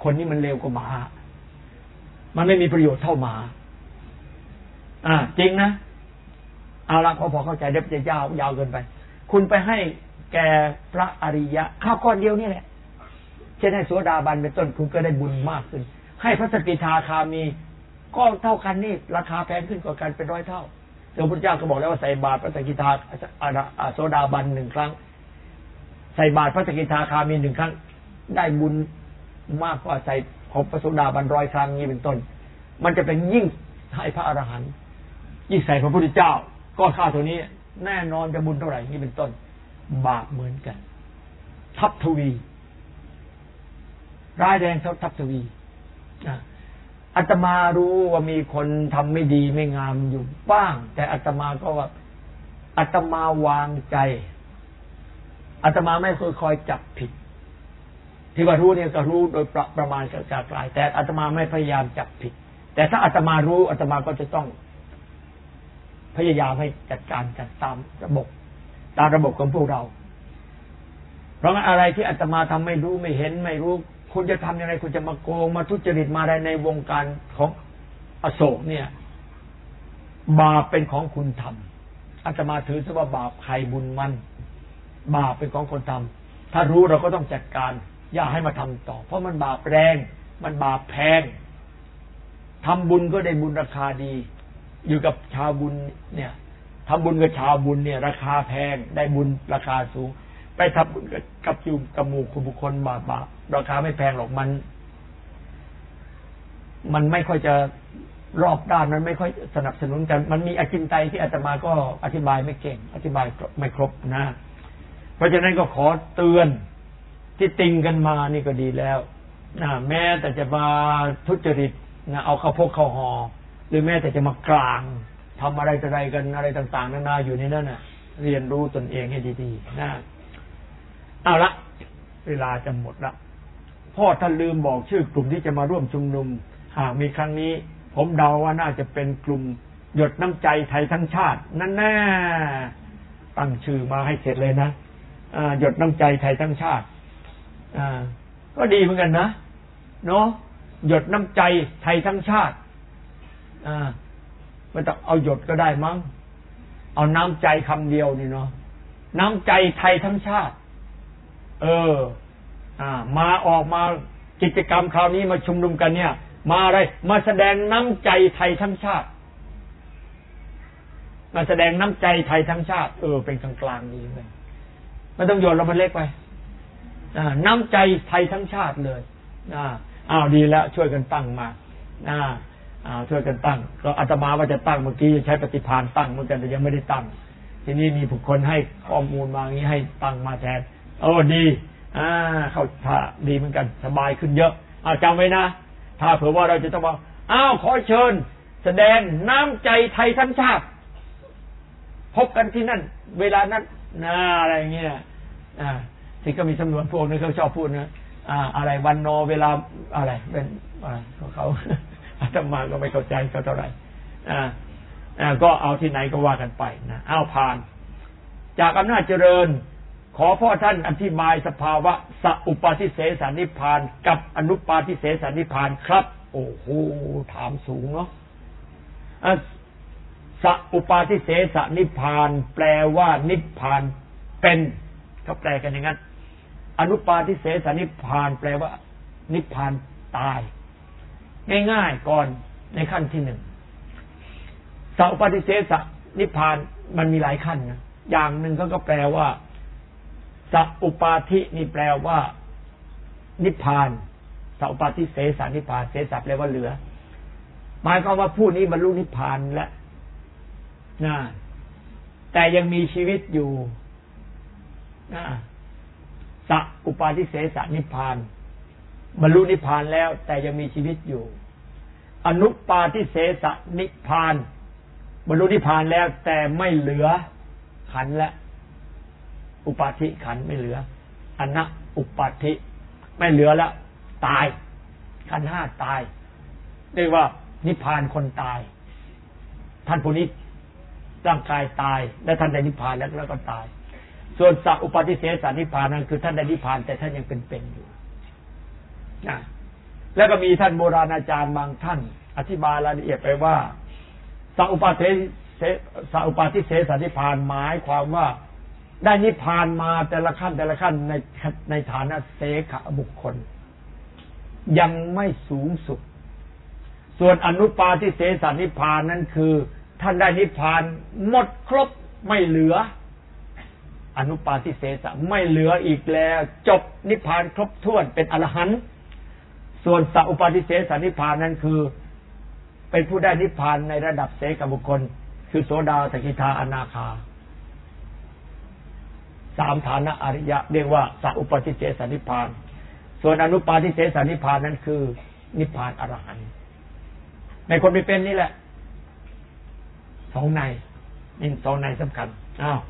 คนนี้มันเร็วกว่าหมามันไม่มีประโยชน์เท่าหมาอ่าจริงนะเอาละพอพอเข้าใจเดี๋ยวจะยาวยาวเกินไปคุณไปให้แก่พระอริยะข้าวก้อนเดียวนี่แหละเช่นให้โสดาบันเป็นต้นคุณก็ได้บุญมากขึ้นให้พระสกิทาคามีก็เท่ากันนี่ราคาแพงขึ้นกว่ากันเป็นร้อยเท่าพระพุทธเจ้าก็บอกแล้วว่าใส่บาตรพระสกิทาโสดาบันหนึ่งครั้งใส่บาตรพระสกิทาคามีหนึ่งครั้งได้บุญมากกว่าใส่ของพระโสดาบันร้อยครั้งนี้เป็นต้นมันจะเป็นยิ่งให้พระอรหันต์ยิ่งใส่พระพุทธเจ้าก็ค่าตัวนี้แน่นอนจะบุญเท่าไหร่นี่เป็นต้นบาปเหมือนกันทับทวีร้ายแรงเท่าทับทวีอาตมารู้ว่ามีคนทำไม่ดีไม่งามอยู่บ้างแต่อาตมาก็ว่าอาตมาวางใจอาตมาไม่เคยคอยจับผิดที่ว่ารู้เนี่ยก็รู้โดยประประมาณจากกลายแต่อาตมาไม่พยายามจับผิดแต่ถ้าอาตมารู้อาตมาก็จะต้องพยายามให้จัดการจัดตามระบบตามระบบของพวกเราเพราะงั้นอะไรที่อาตมาทำไม่รู้ไม่เห็นไม่รู้คุณจะทำยังไงคุณจะมาโกงมาทุจริตมาอะไรในวงการของอโศกเนี่ยบาปเป็นของคุณทำอาตมาถือซะว่าบาปใครบุญมันบาปเป็นของคนทำถ้ารู้เราก็ต้องจัดการอย่าให้มาทำต่อเพราะมันบาปแรงมันบาปแพงทำบุญก็ได้บุญราคาดีอยู่กับชาวบุญเนี่ยทำบุญกับชาวบุญเนี่ยราคาแพงได้บุญราคาสูงไปทำบุญกับอยู่กับหมู่บุคคลบาปบาปราคาไม่แพงหรอกมันมันไม่ค่อยจะรอบด้านมันไม่ค่อยสนับสนุนกันมันมีอจินไตยที่อาตมาก็อธิบายไม่เก่งอธิบายไม่ครบนะเพราะฉะนั้นก็ขอเตือนที่ติงกันมานี่ก็ดีแล้วนะแม้แต่จะมาทุจริตนะเอาเข้าพกเข้าหอหรือแม้แต่จะมากลางทำอะไรต่ออะไรกันอะไรต่างๆนานาอยู่ในนั้นน่ะเรียนรู้ตนเองให้ดีๆนะเอาละเวลาจะหมดละพ่อท่านลืมบอกชื่อกลุ่มที่จะมาร่วมชุมนุมหากมีครั้งนี้ผมเดาว่าน่าจะเป็นกลุ่มหยดน้ำใจไทยทั้งชาตินั่นแน่ตั้งชื่อมาให้เสร็จเลยนะหยดน้ำใจไทยทั้งชาติก็ดีเหมือนกันนะเนาะหยดน้ำใจไทยทั้งชาติไม่ต้องเอาหยดก็ได้มั้งเอาน้ำใจคำเดียวนี่เนาะน้ำใจไทยทั้งชาติเอออ่ามาออกมากิจกรรมคราวนี้มาชุมนุมกันเนี่ยมาอะไรมาแสดงน้ำใจไทยทั้งชาติมาแสดงน้ำใจไทยทั้งชาติเออเป็นกลางกลางดีเลยไม่ต้องโยนเรามันเล็กไปอ่าน้ำใจไทยทั้งชาติเลยอ่าอ้าวดีแล้วช่วยกันตั้งมาอ่าอ้าวช่วยกันตั้งก็อาตมาว่าจะตั้งเมื่อกี้ใช้ปฏิภาณตั้งเหมือนกันแต่ยังไม่ได้ตั้งทีนี้มีบุคคลให้ข้อมูลมาอย่างนี้ให้ตั้งมาแทนโอ้ดีอ่าเข้าท่าดีเหมือนกันสบายขึ้นเยอะเอาจำไว้นะถ้าเผื่อว่าเราจะต้องบอกอ้าวขอเชิญแสดงน้ำใจไทยทั้งชาติพบกันที่นั่นเวลานั้นนะอะไรเงี้ยอ่าที่ก็มีสำนวนพวกนี้เขาชอบพูดนะอ่าอะไรวันโนเวลาอะไรเป็นอะไรของเขาอาตมาก็ไม่เข้าใจเขาเท่าไหร่อ่าอ่าก็เอาที่ไหนก็ว่ากันไปนะเอาผ่านจากอำนาจเจริญขอพ่อท่านอธิบายสภาวะสัพอุปาทิเสสนิพพานกับอนุปาทิเสสนิพพานครับโอ้โหถามสูงเนาะสัพอุปาทิเสสนิพพานแปลว่านิพพานเป็นเขาแปลกันอย่างนั้นอนุปาทิเสสนิพพานแปลว่านิพพานตายง่ายๆก่อนในขั้นที่หนึ่งสัพอุปาทิเสสนิพพานมันมีหลายขั้นนะอย่างหนึ่งเขาก็แปลว่าสัพอุปาทินี่แปลว่านิพพานสัพอุปาทิเสสนิพพานเสสแปลว่าเหลือหมายความว่าผู้นี้บรรลุนิพพานแล้วนะแต่ยังมีชีวิตอยู่นะสัพอุปาทิเสสนิพพานบรรลุนิพพานแล้วแต่ยังมีชีวิตอยู่อนุปาทิเสสนิพพานบรรลุนิพพานแล้วแต่ไม่เหลือขันธ์และอุปาทิขันธ์ไม่เหลืออนะอุปาทิไม่เหลือแล้วตายขันธ์ห้าตายเรียกว่านิพพานคนตายท่านผู้นี้ร่างกายตายและท่านได้นิพพานแล้วแล้วก็ตายส่วนสัพอุปาทิเสสนิพพานนั้นคือท่านได้นิพพานแต่ท่านยังเป็นๆอยู่นะแล้วก็มีท่านโบราณอาจารย์บางท่านอธิบายรายละเอียดไปว่าสัพปาเทสัพปาทิเสสนิพพานหมายความว่าได้นิพพานมาแต่ละขั้นแต่ละขั้นในในฐานะเสขบุคคลยังไม่สูงสุดส่วนอนุปาทิเสสนิพพานนั้นคือท่านได้นิพพานหมดครบไม่เหลืออนุปาทิเสสไม่เหลืออีกแล้วจบนิพพานครบถ้วนเป็นอรหันต์ส่วนสัพปาทิเสสนิพพานนั้นคือเป็นผู้ได้นิพพานในระดับเสกบุคคลคือโสดาสกิทาอนาคาสามฐานะอริยะเรียกว่าสัพปาทิเสสนิพพานส่วนอนุปาทิเสสนิพพานนั้นคือนิพพานอรหันต์ในคนไม่เป็นนี่แหละสองในนี่สองในสำคัญอ้าว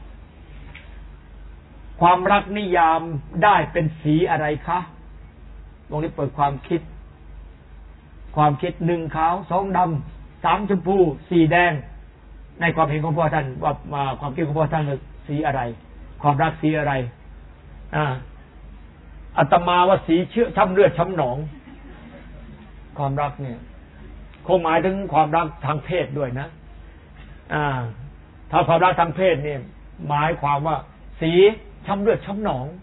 ความรักนิยามได้เป็นสีอะไรคะตรงนี้เปิดความคิดความคิดหนึ่งขาวสองดำสามชมพูสี่แดงในความเห็นของพ่อท่านว่ามาความคิดของพ่อท่านสีอะไรความรักสีอะไรอ่าอาตมาว่าสีเชื้อช้ำเลือดช้ำหนองความรักเนี่ยคงหมายถึงความรักทางเพศด้วยนะอ่าถ้าความรักทางเพศเนี่ยหมายความว่าสีช้ำเลือดช้ำหนอง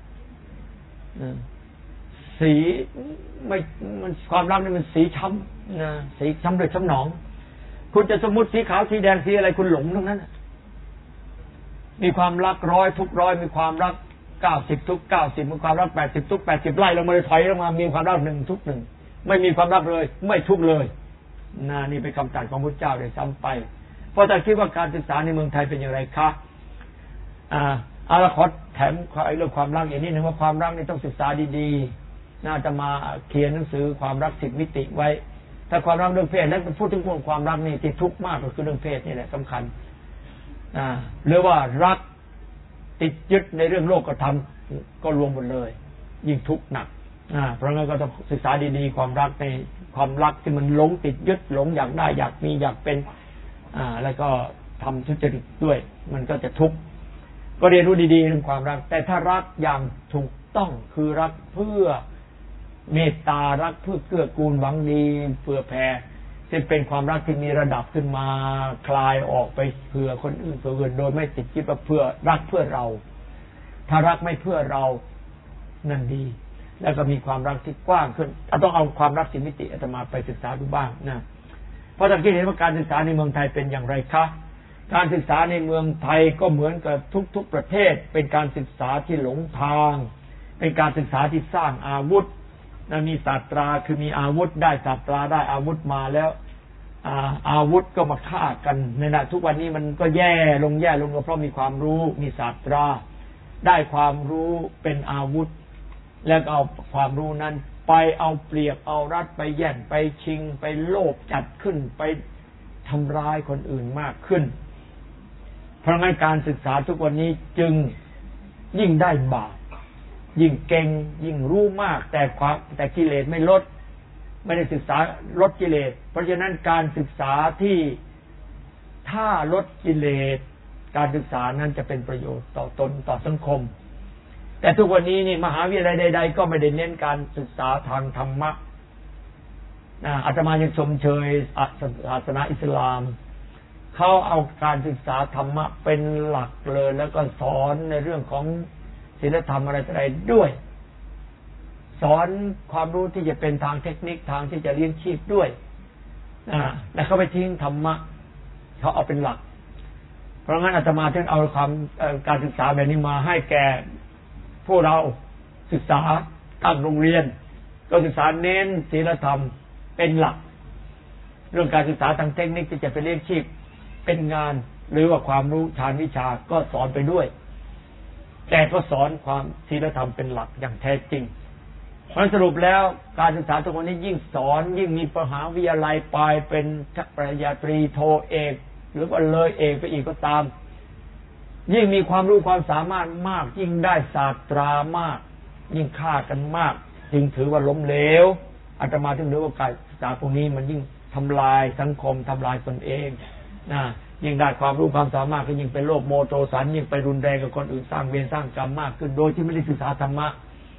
สีไม่มันความรักนี่มันสีช้ำนะสีช้ำเลือดช้ำหนองคุณจะสมมุติสีขาวสีแดงสีอะไรคุณหลงทั้งนั้นมีความรักร้อยทุกร้อยมีความรักเก้าสิบทุกเก้าสิบมีความรักแปดสิบทุกแปดสิบไล่ลงมาเลยถอยลงมามีความรักหนึ่งทุกหนึ่งไม่มีความรักเลยไม่ทุกเลยน่านี่เป็นคำตรัสของพระเจ้าเลยซ้ำไปเพราะแต่คิดว่าการศึกษาในเมืองไทยเป็นอย่างไรคะอ่าเอาละขอแถมเรื่องความรักอย่างนี้นึงว่าความรักนี่ต้องศึกษาดีๆน่าจะมาเขียนหนังสือความรักสิบมิติไว้ถ้าความรักเรื่องเพศแล้วพูดถึงความรักนี่ที่ทุกข์มากก็คือเรื่องเพศนี่แหละสำคัญอ่าหรือว่ารักติดยึดในเรื่องโลกธรรมก็รวมหมดเลยยิ่งทุกข์หนักอ่าเพราะงั้นก็ต้องศึกษาดีๆความรักในความรักที่มันหลงติดยึดหลงอยากได้อยากมีอยากเป็นอ่าแล้วก็ทำทุจริตด้วยมันก็จะทุกข์ก็เรียนรู้ดีๆเรื่องความรักแต่ถ้ารักอย่างถูกต้องคือรักเพื่อเมตตารักเพื่อเกื้อกูลหวังดีเผื่อแผ่ซึ่งเป็นความรักที่มีระดับขึ้นมาคลายออกไปเผื่อคนอื่นเผื่อคนโดยไม่ติดคิดว่าเพื่อรักเพื่อเราถ้ารักไม่เพื่อเรานั่นดีแล้วก็มีความรักที่กว้างขึ้นต้องเอาความรักสิมิติอาตมาไปศึกษาดูบ้างนะเพราะตะกี้เห็นว่าการศึกษาในเมืองไทยเป็นอย่างไรคะการศึกษาในเมืองไทยก็เหมือนกับทุกๆประเทศเป็นการศึกษาที่หลงทางเป็นการศึกษาที่สร้างอาวุธนะมีศาสตราคือมีอาวุธได้ศาสตราได้อาวุธมาแล้วอาอาวุธก็มาฆ่ากันในขณะทุกวันนี้มันก็แย่ลงแย่ลงก็เพราะมีความรู้มีศาสตราได้ความรู้เป็นอาวุธแล้วเอาความรู้นั้นไปเอาเปรียบเอารัดไปแย่งไปชิงไปโลภจัดขึ้นไปทำร้ายคนอื่นมากขึ้นเพราะงั้นการศึกษาทุกวันนี้จึงยิ่งได้บาปยิ่งเก่งยิ่งรู้มากแต่ความแต่กิเลสไม่ลดไม่ได้ศึกษาลดกิเลสเพราะฉะนั้นการศึกษาที่ถ้าลดกิเลสการศึกษานั้นจะเป็นประโยชน์ต่อตนต่อสังคมแต่ทุกวันนี้นี่มหาวิทยาลัยใดๆก็ไม่ได้เน้นการศึกษาทางธรรมะอาตมายังชมเชยศาสนาอิสลามเขาเอาการศึกษาธรรมะเป็นหลักเลยแล้วก็สอนในเรื่องของศีลธรรมอะไรอะไรด้วยสอนความรู้ที่จะเป็นทางเทคนิคทางที่จะเลี้ยงชีพด้วยอ่าแล้วเขาไปทิ้งธรรมะเขาเอาเป็นหลักเพราะงั้นอาตมาถึงเอาความการศึกษาแบบนี้มาให้แก่พวกเราศึกษาตั้งโรงเรียนก็ศึกษาเน้นศีลธรรมเป็นหลักเรื่องการศึกษาทางเทคนิคที่จะไปเลี้ยงชีพเป็นงานหรือว่าความรู้ทางวิชาก็สอนไปด้วยแต่ก็สอนความศีลธรรมเป็นหลักอย่างแท้จริงเพราะสรุปแล้วการศึกษาทุกวันนี้ยิ่งสอนยิ่งมีมหาวิทยาลัยปลายเป็นปริญญาตรีโทเอกหรือว่าเลยเอกไปอีกก็ตามยิ่งมีความรู้ความสามารถมากยิ่งได้ศาสตรามากยิ่งฆ่ากันมากจึงถือว่าล้มเหลวอาตมาถึงถือว่าการศึกษาพวกนี้มันยิ่งทำลายสังคมทำลายตนเองนะยิ่งได้ความรู้ความสามารถก็ยิ่งเป็นโรคโมโทสันยิ่งไปรุนแรงกับคนอื่นสร้างเวรสร้างกรรมมากขึ้นโดยที่ไม่ได้ศึกษาธรรมะ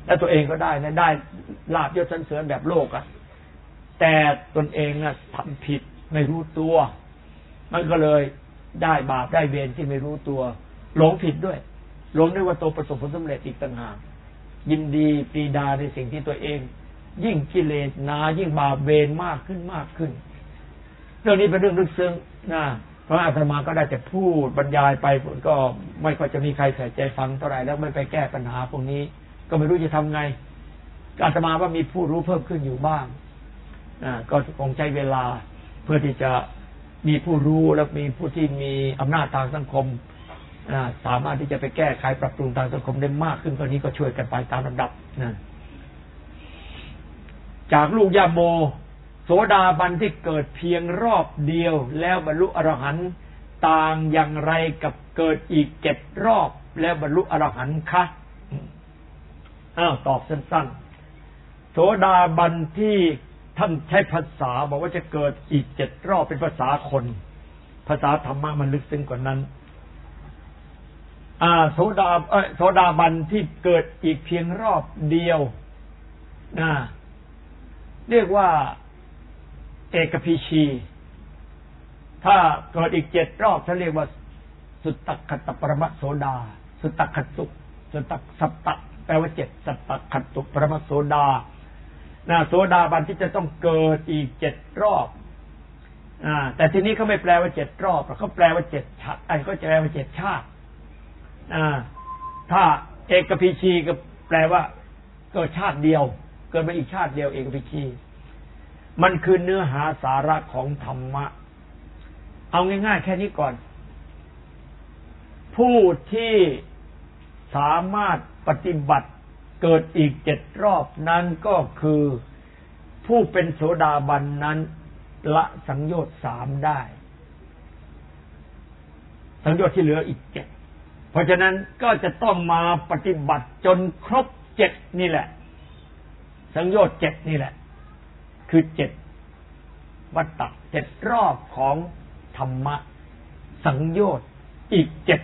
แล้วตัวเองก็ได้นะได้ลาภยศสรรเสริญแบบโลกอ่ะแต่ตนเองน่ะทำผิดไม่รู้ตัวมันก็เลยได้บาปได้เวรที่ไม่รู้ตัวหลงผิดด้วยหลงนึกว่าตัวประสบผลสำเร็จอีกต่างหากยินดีปรีดาในสิ่งที่ตัวเองยิ่งกิเลสหนายิ่งบาปเวรมากขึ้นมากขึ้นเรื่องนี้เป็นเรื่องลึกซึ้งนะเพราะอาตมาก็ได้แต่พูดบรรยายไปก็ไม่ค่อยจะมีใครใส่ใจฟังเท่าไหร่แล้วไม่ไปแก้ปัญหาพวกนี้ก็ไม่รู้จะทำไงอาตมาว่ามีผู้รู้เพิ่มขึ้นอยู่บ้างอ่าก็คงใช้เวลาเพื่อที่จะมีผู้รู้และมีผู้ที่มีอำนาจทางสังคมอ่าสามารถที่จะไปแก้ไขปรับปรุงทางสังคมได้มากขึ้นกว่านี้ก็ช่วยกันไปตามลำดับนะจากลูกยาโมโสดาบันที่เกิดเพียงรอบเดียวแล้วบรรลุอรหันต์ต่างอย่างไรกับเกิดอีกเจ็ดรอบแล้วบรรลุอรหันต์คะอ้าวตอบสั้นๆโสดาบันที่ท่านใช้ภาษาบอกว่าจะเกิดอีกเจ็ดรอบเป็นภาษาคนภาษาธรรมะมันลึกซึ้งกว่านั้นอ่าโสดาเอ้ยโสดาบันที่เกิดอีกเพียงรอบเดียวนะเรียกว่าเอกพีชีถ้าเกิดอีกเจ็ดรอบท่านเรียกว่าสุตตคัตตปรมัสโสดาสุตตคัตตุสุตตสัตตะแปลว่าเจ็ดสัตตคัตตุปรมัสโสดานะโสดาบันที่จะต้องเกิดอีกเจ็ดรอบอ่าแต่ทีนี้เขาไม่แปลว่าเจ็ดรอบเขาแปลว่าเจ็ดชาติไอ้ก็แปลว่าเจ็ดชาติอ่าถ้าเอกพีชีก็แปลว่าเกิดชาติเดียวเกิดมาอีกชาติเดียวเอกพีชีมันคือเนื้อหาสาระของธรรมะเอาง่ายๆแค่นี้ก่อนผู้ที่สามารถปฏิบัติเกิดอีกเจ็ดรอบนั้นก็คือผู้เป็นโสดาบันนั้นละสังโยชน์สามได้สังโยชน์ที่เหลืออีกเจ็ดเพราะฉะนั้นก็จะต้องมาปฏิบัติจนครบเจ็ดนี่แหละสังโยชน์เจ็ดนี่แหละคือเจ็ดวัฏฏะเจ็ดรอบของธรรมะสังโยชน์อีกเจ็ด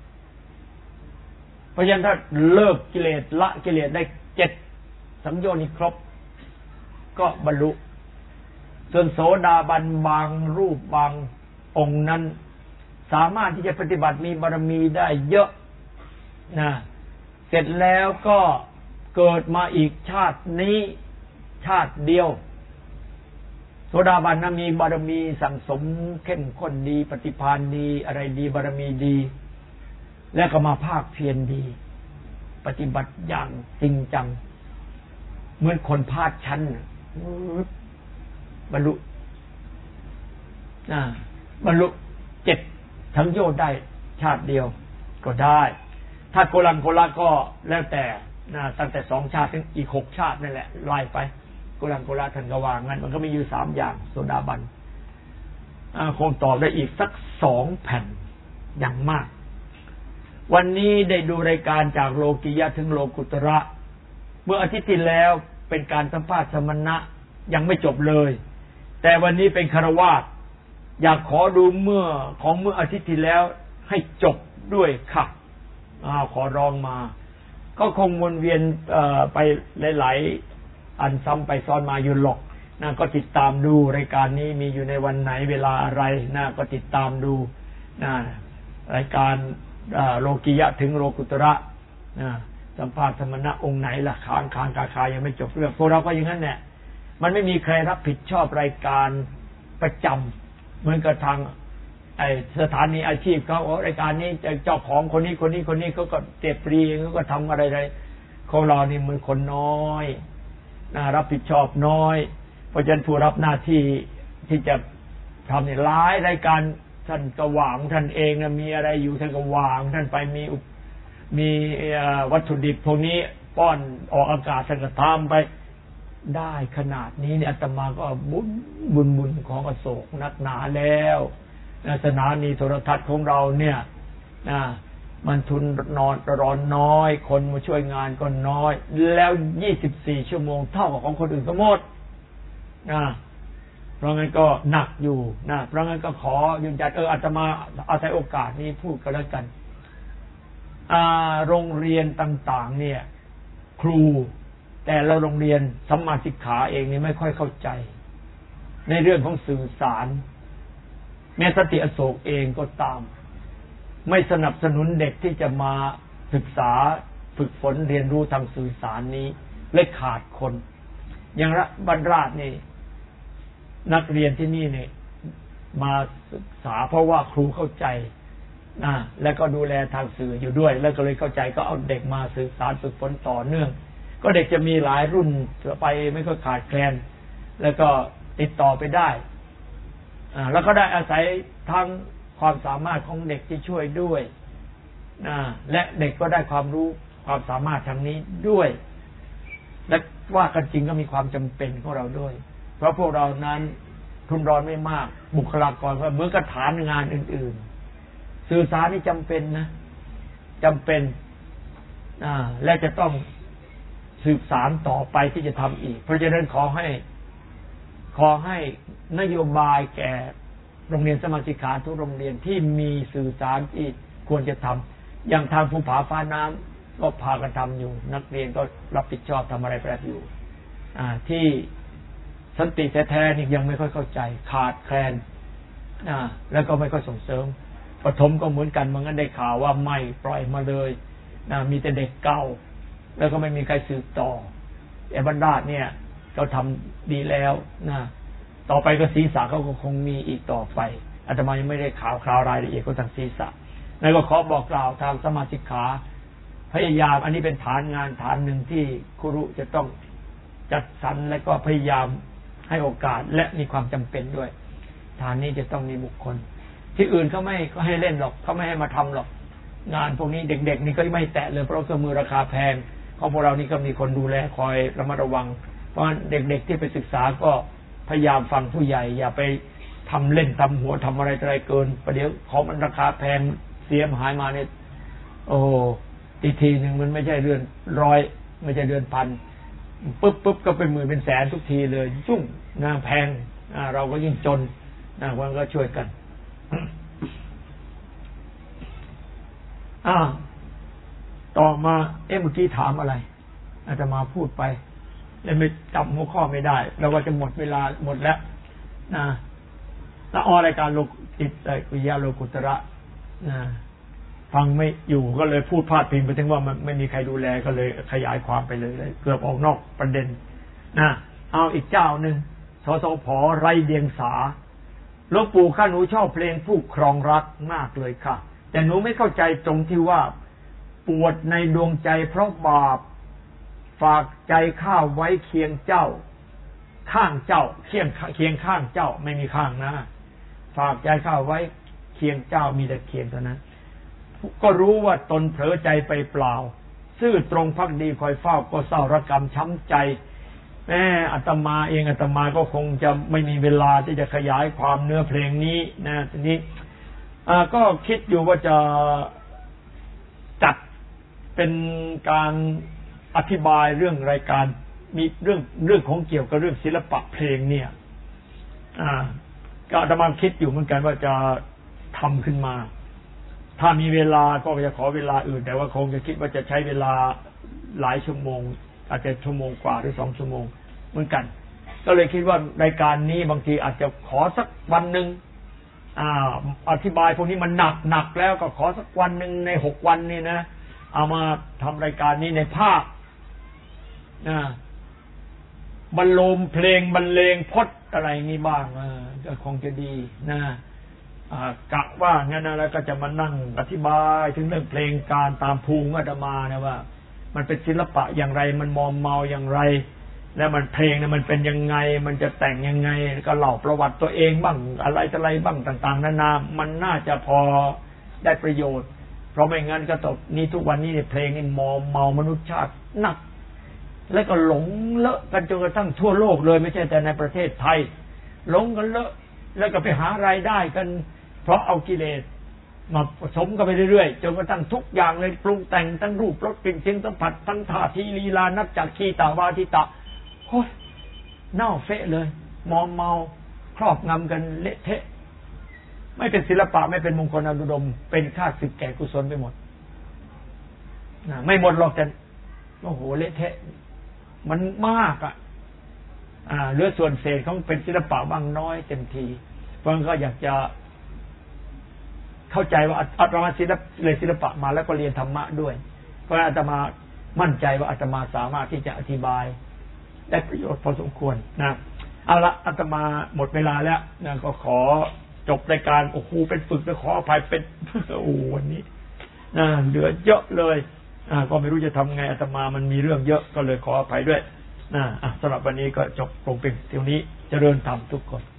เพราะฉะนั้นถ้าเลิกกิเลสละกิเลสได้เจ็ดสังโยชน์นี้ครบก็บรรลุส่วนโสดาบันบางรูปบางองค์นั้นสามารถที่จะปฏิบัติมีบารมีได้เยอะนะเสร็จแล้วก็เกิดมาอีกชาตินี้ชาติเดียวโสดาบันนั้นมีบารมีสั่งสมเข้มข้นดีปฏิภาณดีอะไรดีบารมีดีแล้วก็มาภาคเพียรดีปฏิบัติอย่างจริงจังเหมือนคนพาดชั้นบรรลุบรรลุเจ็ดทั้งโยชน์ได้ชาติเดียวก็ได้ถ้าโกลังโกละก็แล้วแต่นะตั้งแต่สองชาติถึงอีกหกชาตินั่นแหละไล่ไปโกลังโกละท่านก็ว่างั้นมันก็มีอยู่สามอย่างโสดาบันคงตอบได้อีกสักสองแผ่นอย่างมากวันนี้ได้ดูรายการจากโลกิยะถึงโลกุตระเมื่ออาทิตย์ที่แล้วเป็นการสัมภาษณ์สมณะยังไม่จบเลยแต่วันนี้เป็นคฤหัสถ์อยากขอดูเมื่อของเมื่ออาทิตย์ที่แล้วให้จบด้วยค่ะอ้าวขอร้องมาก็คงวนเวียนไปหลายๆอันซ้ำไปซ้อนมาอยู่หรอกนะก็ติดตามดูรายการนี้มีอยู่ในวันไหนเวลาอะไรนะก็ติดตามดูนะรายการโลกิยะถึงโลกุตระนะสัมภาษณ์สมณะองค์ไหนล่ะค้างค้างคาคายังไม่จบเรื่องพวกเราก็อย่างนั้นแหละมันไม่มีใครรับผิดชอบรายการประจำเหมือนกับทางไอสถานีอาชีพเขารายการนี้เจ้าของคนนี้คนนี้คนนี้เขาก็เจ็บปรีเขาก็ทำอะไรอะไรของเรานี่มันคนน้อยนะรับผิดชอบน้อยเพราะฉะนั้นผู้รับหน้าที่ที่จะทำเนี่ยหลายรายการท่านก็วางท่านเองนะมีอะไรอยู่ท่านก็วางท่านไปมีมีวัตถุดิบพวกนี้ป้อนออกอากาศท่านก็ทำไปได้ขนาดนี้เนี่ยอาตมาก็บุญบุญบุญของอโศกนักหนาแล้วสถานีโทรทัศน์ของเราเนี่ยนะมันทุนนอนร้อนน้อยคนมาช่วยงานก็น้อยแล้วยี่สิบสี่ชั่วโมงเท่ากับของคนอื่นทั้งหมดนะเพราะงั้นก็หนักอยู่นะเพราะงั้นก็ขอยืนยันเอออาตมาอาศัยโอกาสนี้พูดกันแล้วกันอ่าโรงเรียนต่างๆเนี่ยครูแต่ละโรงเรียนสัมมาสิกขาเองนี่ไม่ค่อยเข้าใจในเรื่องของสื่อสารแม้สติอโศกเองก็ตามไม่สนับสนุนเด็กที่จะมาศึกษาฝึกฝนเรียนรู้ทางสื่อสารนี้เลยขาดคนอย่างบรรราชนี่นักเรียนที่นี่เนี่ยมาศึกษาเพราะว่าครูเข้าใจนะแล้วก็ดูแลทางสื่ออยู่ด้วยแล้วก็เลยเข้าใจก็เอาเด็กมาสื่อสารฝึกฝนต่อเนื่องก็เด็กจะมีหลายรุ่นไปไม่ค่อยขาดแคลนแล้วก็ติดต่อไปได้อ่าแล้วก็ได้อาศัยทั้งความสามารถของเด็กที่ช่วยด้วยนะและเด็กก็ได้ความรู้ความสามารถทางนี้ด้วยและว่ากันจริงก็มีความจำเป็นของเราด้วยเพราะพวกเรานั้นทุนรอนไม่มากบุคลากรก็เหมือนกับฐานงานอื่นๆสื่อสารนี่จำเป็นนะจำเป็นอ่าและจะต้องสืบสารต่อไปที่จะทำอีกเพราะฉะนั้นขอให้ขอให้นโยบายแก่โรงเรียนสมาชิกขาทุกโรงเรียนที่มีสื่อสารที่ควรจะทำอย่างทางภูผาฟ้าน้ำก็พากันทำอยู่นักเรียนก็รับผิดชอบทำอะไรไปอยู่อ่าที่สันติแท้ๆนี่ยังไม่ค่อยเข้าใจขาดแคลนอ่าแล้วก็ไม่ค่อยส่งเสริมปฐมก็เหมือนกันมันก็ได้ข่าวว่าไม่ปล่อยมาเลยนะมีแต่เด็กเก่าแล้วก็ไม่มีใครสืบต่อแต่บรรดาเนี่ยเขาทำดีแล้วนะต่อไปก็ศีรษะเขาก็คงมีอีกต่อไปอาตมายังไม่ได้ข่าวคราวรายละเอียดของทางศีรษะแล้วก็ขอบอกกล่าวทางสมาชิกขาพยายามอันนี้เป็นฐานงานฐานหนึ่งที่ครูจะต้องจัดสรรและก็พยายามให้โอกาสและมีความจำเป็นด้วยฐานนี้จะต้องมีบุคคลที่อื่นเขาไม่ก็ให้เล่นหรอกเขาไม่ให้มาทำหรอกงานพวกนี้เด็กๆนี่ก็ไม่แตะเลยเพราะเครื่องมือราคาแพงของพวกเรานี่ก็มีคนดูแลคอยระมัดระวังเพราะเด็กๆที่ไปศึกษาก็พยายามฟังผู้ใหญ่อย่าไปทำเล่นทำหัวทำอะไรอะไรเกินประเดี๋ยวของมันราคาแพงเสียหายมาเนี่ยโอ้ทีทีหนึ่งมันไม่ใช่เรือนร้อยไม่ใช่เรือนพันปุ๊บปุ๊บก็เป็นหมื่นเป็นแสนทุกทีเลยจุ้งนะแพงเราก็ยิ่งจนนะวันก็ช่วยกันอ่าต่อมาเอ๊ะเมื่อกี้ถามอะไรอาจจะมาพูดไปแล้วไม่จำหัวข้อไม่ได้เราก็จะหมดเวลาหมดแล้วนะละออรายการโลกจิตวิทยาโลกุตระนะฟังไม่อยู่ก็เลยพูดพลาดพิงไปถึงว่ามันไม่มีใครดูแลก็เลยขยายความไปเลยเกือบออกนอกประเด็นนะเอาอีกเจ้าหนึ่งสสผไรเดียงสาหลวงปู่ข้าหนูชอบเพลงผู้ครองรักมากเลยค่ะแต่หนูไม่เข้าใจตรงที่ว่าปวดในดวงใจเพราะบาปฝากใจข้าไว้เคียงเจ้าข้างเจ้าเคียงเคียงข้างเจ้าไม่มีข้างนะฝากใจข้าไว้เคียงเจ้ามีแต่เคียงเท่านั้นก็รู้ว่าตนเผลอใจไปเปล่าซื่อตรงภักดีคอยเฝ้าก็เศร้าระกำช้ำใจแม่อาตมาเองอาตมาก็คงจะไม่มีเวลาที่จะขยายความเนื้อเพลงนี้นะทีนี้อ่าก็คิดอยู่ว่าจะจัดเป็นการอธิบายเรื่องรายการมีเรื่องเรื่องของเกี่ยวกับเรื่องศิลปะเพลงเนี่ยอ่าก็อาตมาคิดอยู่เหมือนกันว่าจะทำขึ้นมาถ้ามีเวลาก็จะขอเวลาอื่นแต่ว่าคงจะคิดว่าจะใช้เวลาหลายชั่วโมงอาจจะชั่วโมงกว่าหรือสองชั่วโมงเหมือนกันก็เลยคิดว่ารายการนี้บางทีอาจจะขอสักวันหนึ่งอ่าอธิบายพวกนี้มันหนักหนักแล้วก็ขอสักวันหนึ่งในหกวันนี่นะเอามาทำรายการนี้ในภาคนะบรรโลมเพลงบรรเลงพจน์อะไรนี้บ้างอ่าก็คงจะดีนะกะว่างั้นนะแล้วก็จะมานั่งอธิบายถึงเรื่องเพลงการตามภูมิอาตมานะว่ามันเป็นศิลปะอย่างไรมันมอมเมาอย่างไรแล้วมันเพลงเนี่ยมันเป็นยังไงมันจะแต่งยังไงก็เล่าประวัติตัวเองบ้างอะไรอะไรบ้างต่างๆนานามันน่าจะพอได้ประโยชน์เพราะไม่งั้นก็ตกนี้ทุกวันนี้เนี่ยเพลงนี่มอมเมามนุษยชาติหนักแล้วก็หลงเลอะกันจนกระทั่งทั่วโลกเลยไม่ใช่แต่ในประเทศไทยหลงกันเลอะแล้วก็ไปหารายได้กันเพราะเอากิเลสมาผสมกันไปเรื่อยๆจนกระทั่งทุกอย่างเลยปรุงแต่งทั้งรูปรสกลิ่นเสียงสัมผัสทั้งท่าทีลีลานับจากขีตาวาทิตะโอ้ยเน่าเฟะเลยมอมเมาครอบงำกันเละเทะไม่เป็นศิลปะไม่เป็นมงคลอนุดมเป็นค่าศึกแก่กุศลไปหมดนะไม่หมดหรอกแต่โอ้โหเละเทะมันมากอ่ะอ่าเหลือส่วนเศษของเป็นศิลปะบางน้อยเต็มทีเพราะงั้นก็อยากจะเข้าใจว่าอาตมาศิลปะเรียนศิลปะมาแล้วก็เรียนธรรมะด้วยเพราะอาตมามั่นใจว่าอาตมาสามารถที่จะอธิบายได้ประโยชน์พอสมควรนะเอาละอาตมาหมดเวลาแล้วนะก็ขอจบรายการโอ้โหเป็นฝึกแล้วขออภัยเป็นโอ้วันนี้นะเหลือเยอะเลยอ่าก็ไม่รู้จะทำไงอาตมามันมีเรื่องเยอะก็เลยขออภัยด้วยนะอ่ะสำหรับวันนี้ก็จบลงเป็นเท่านี้เจริญธรรมทุกคน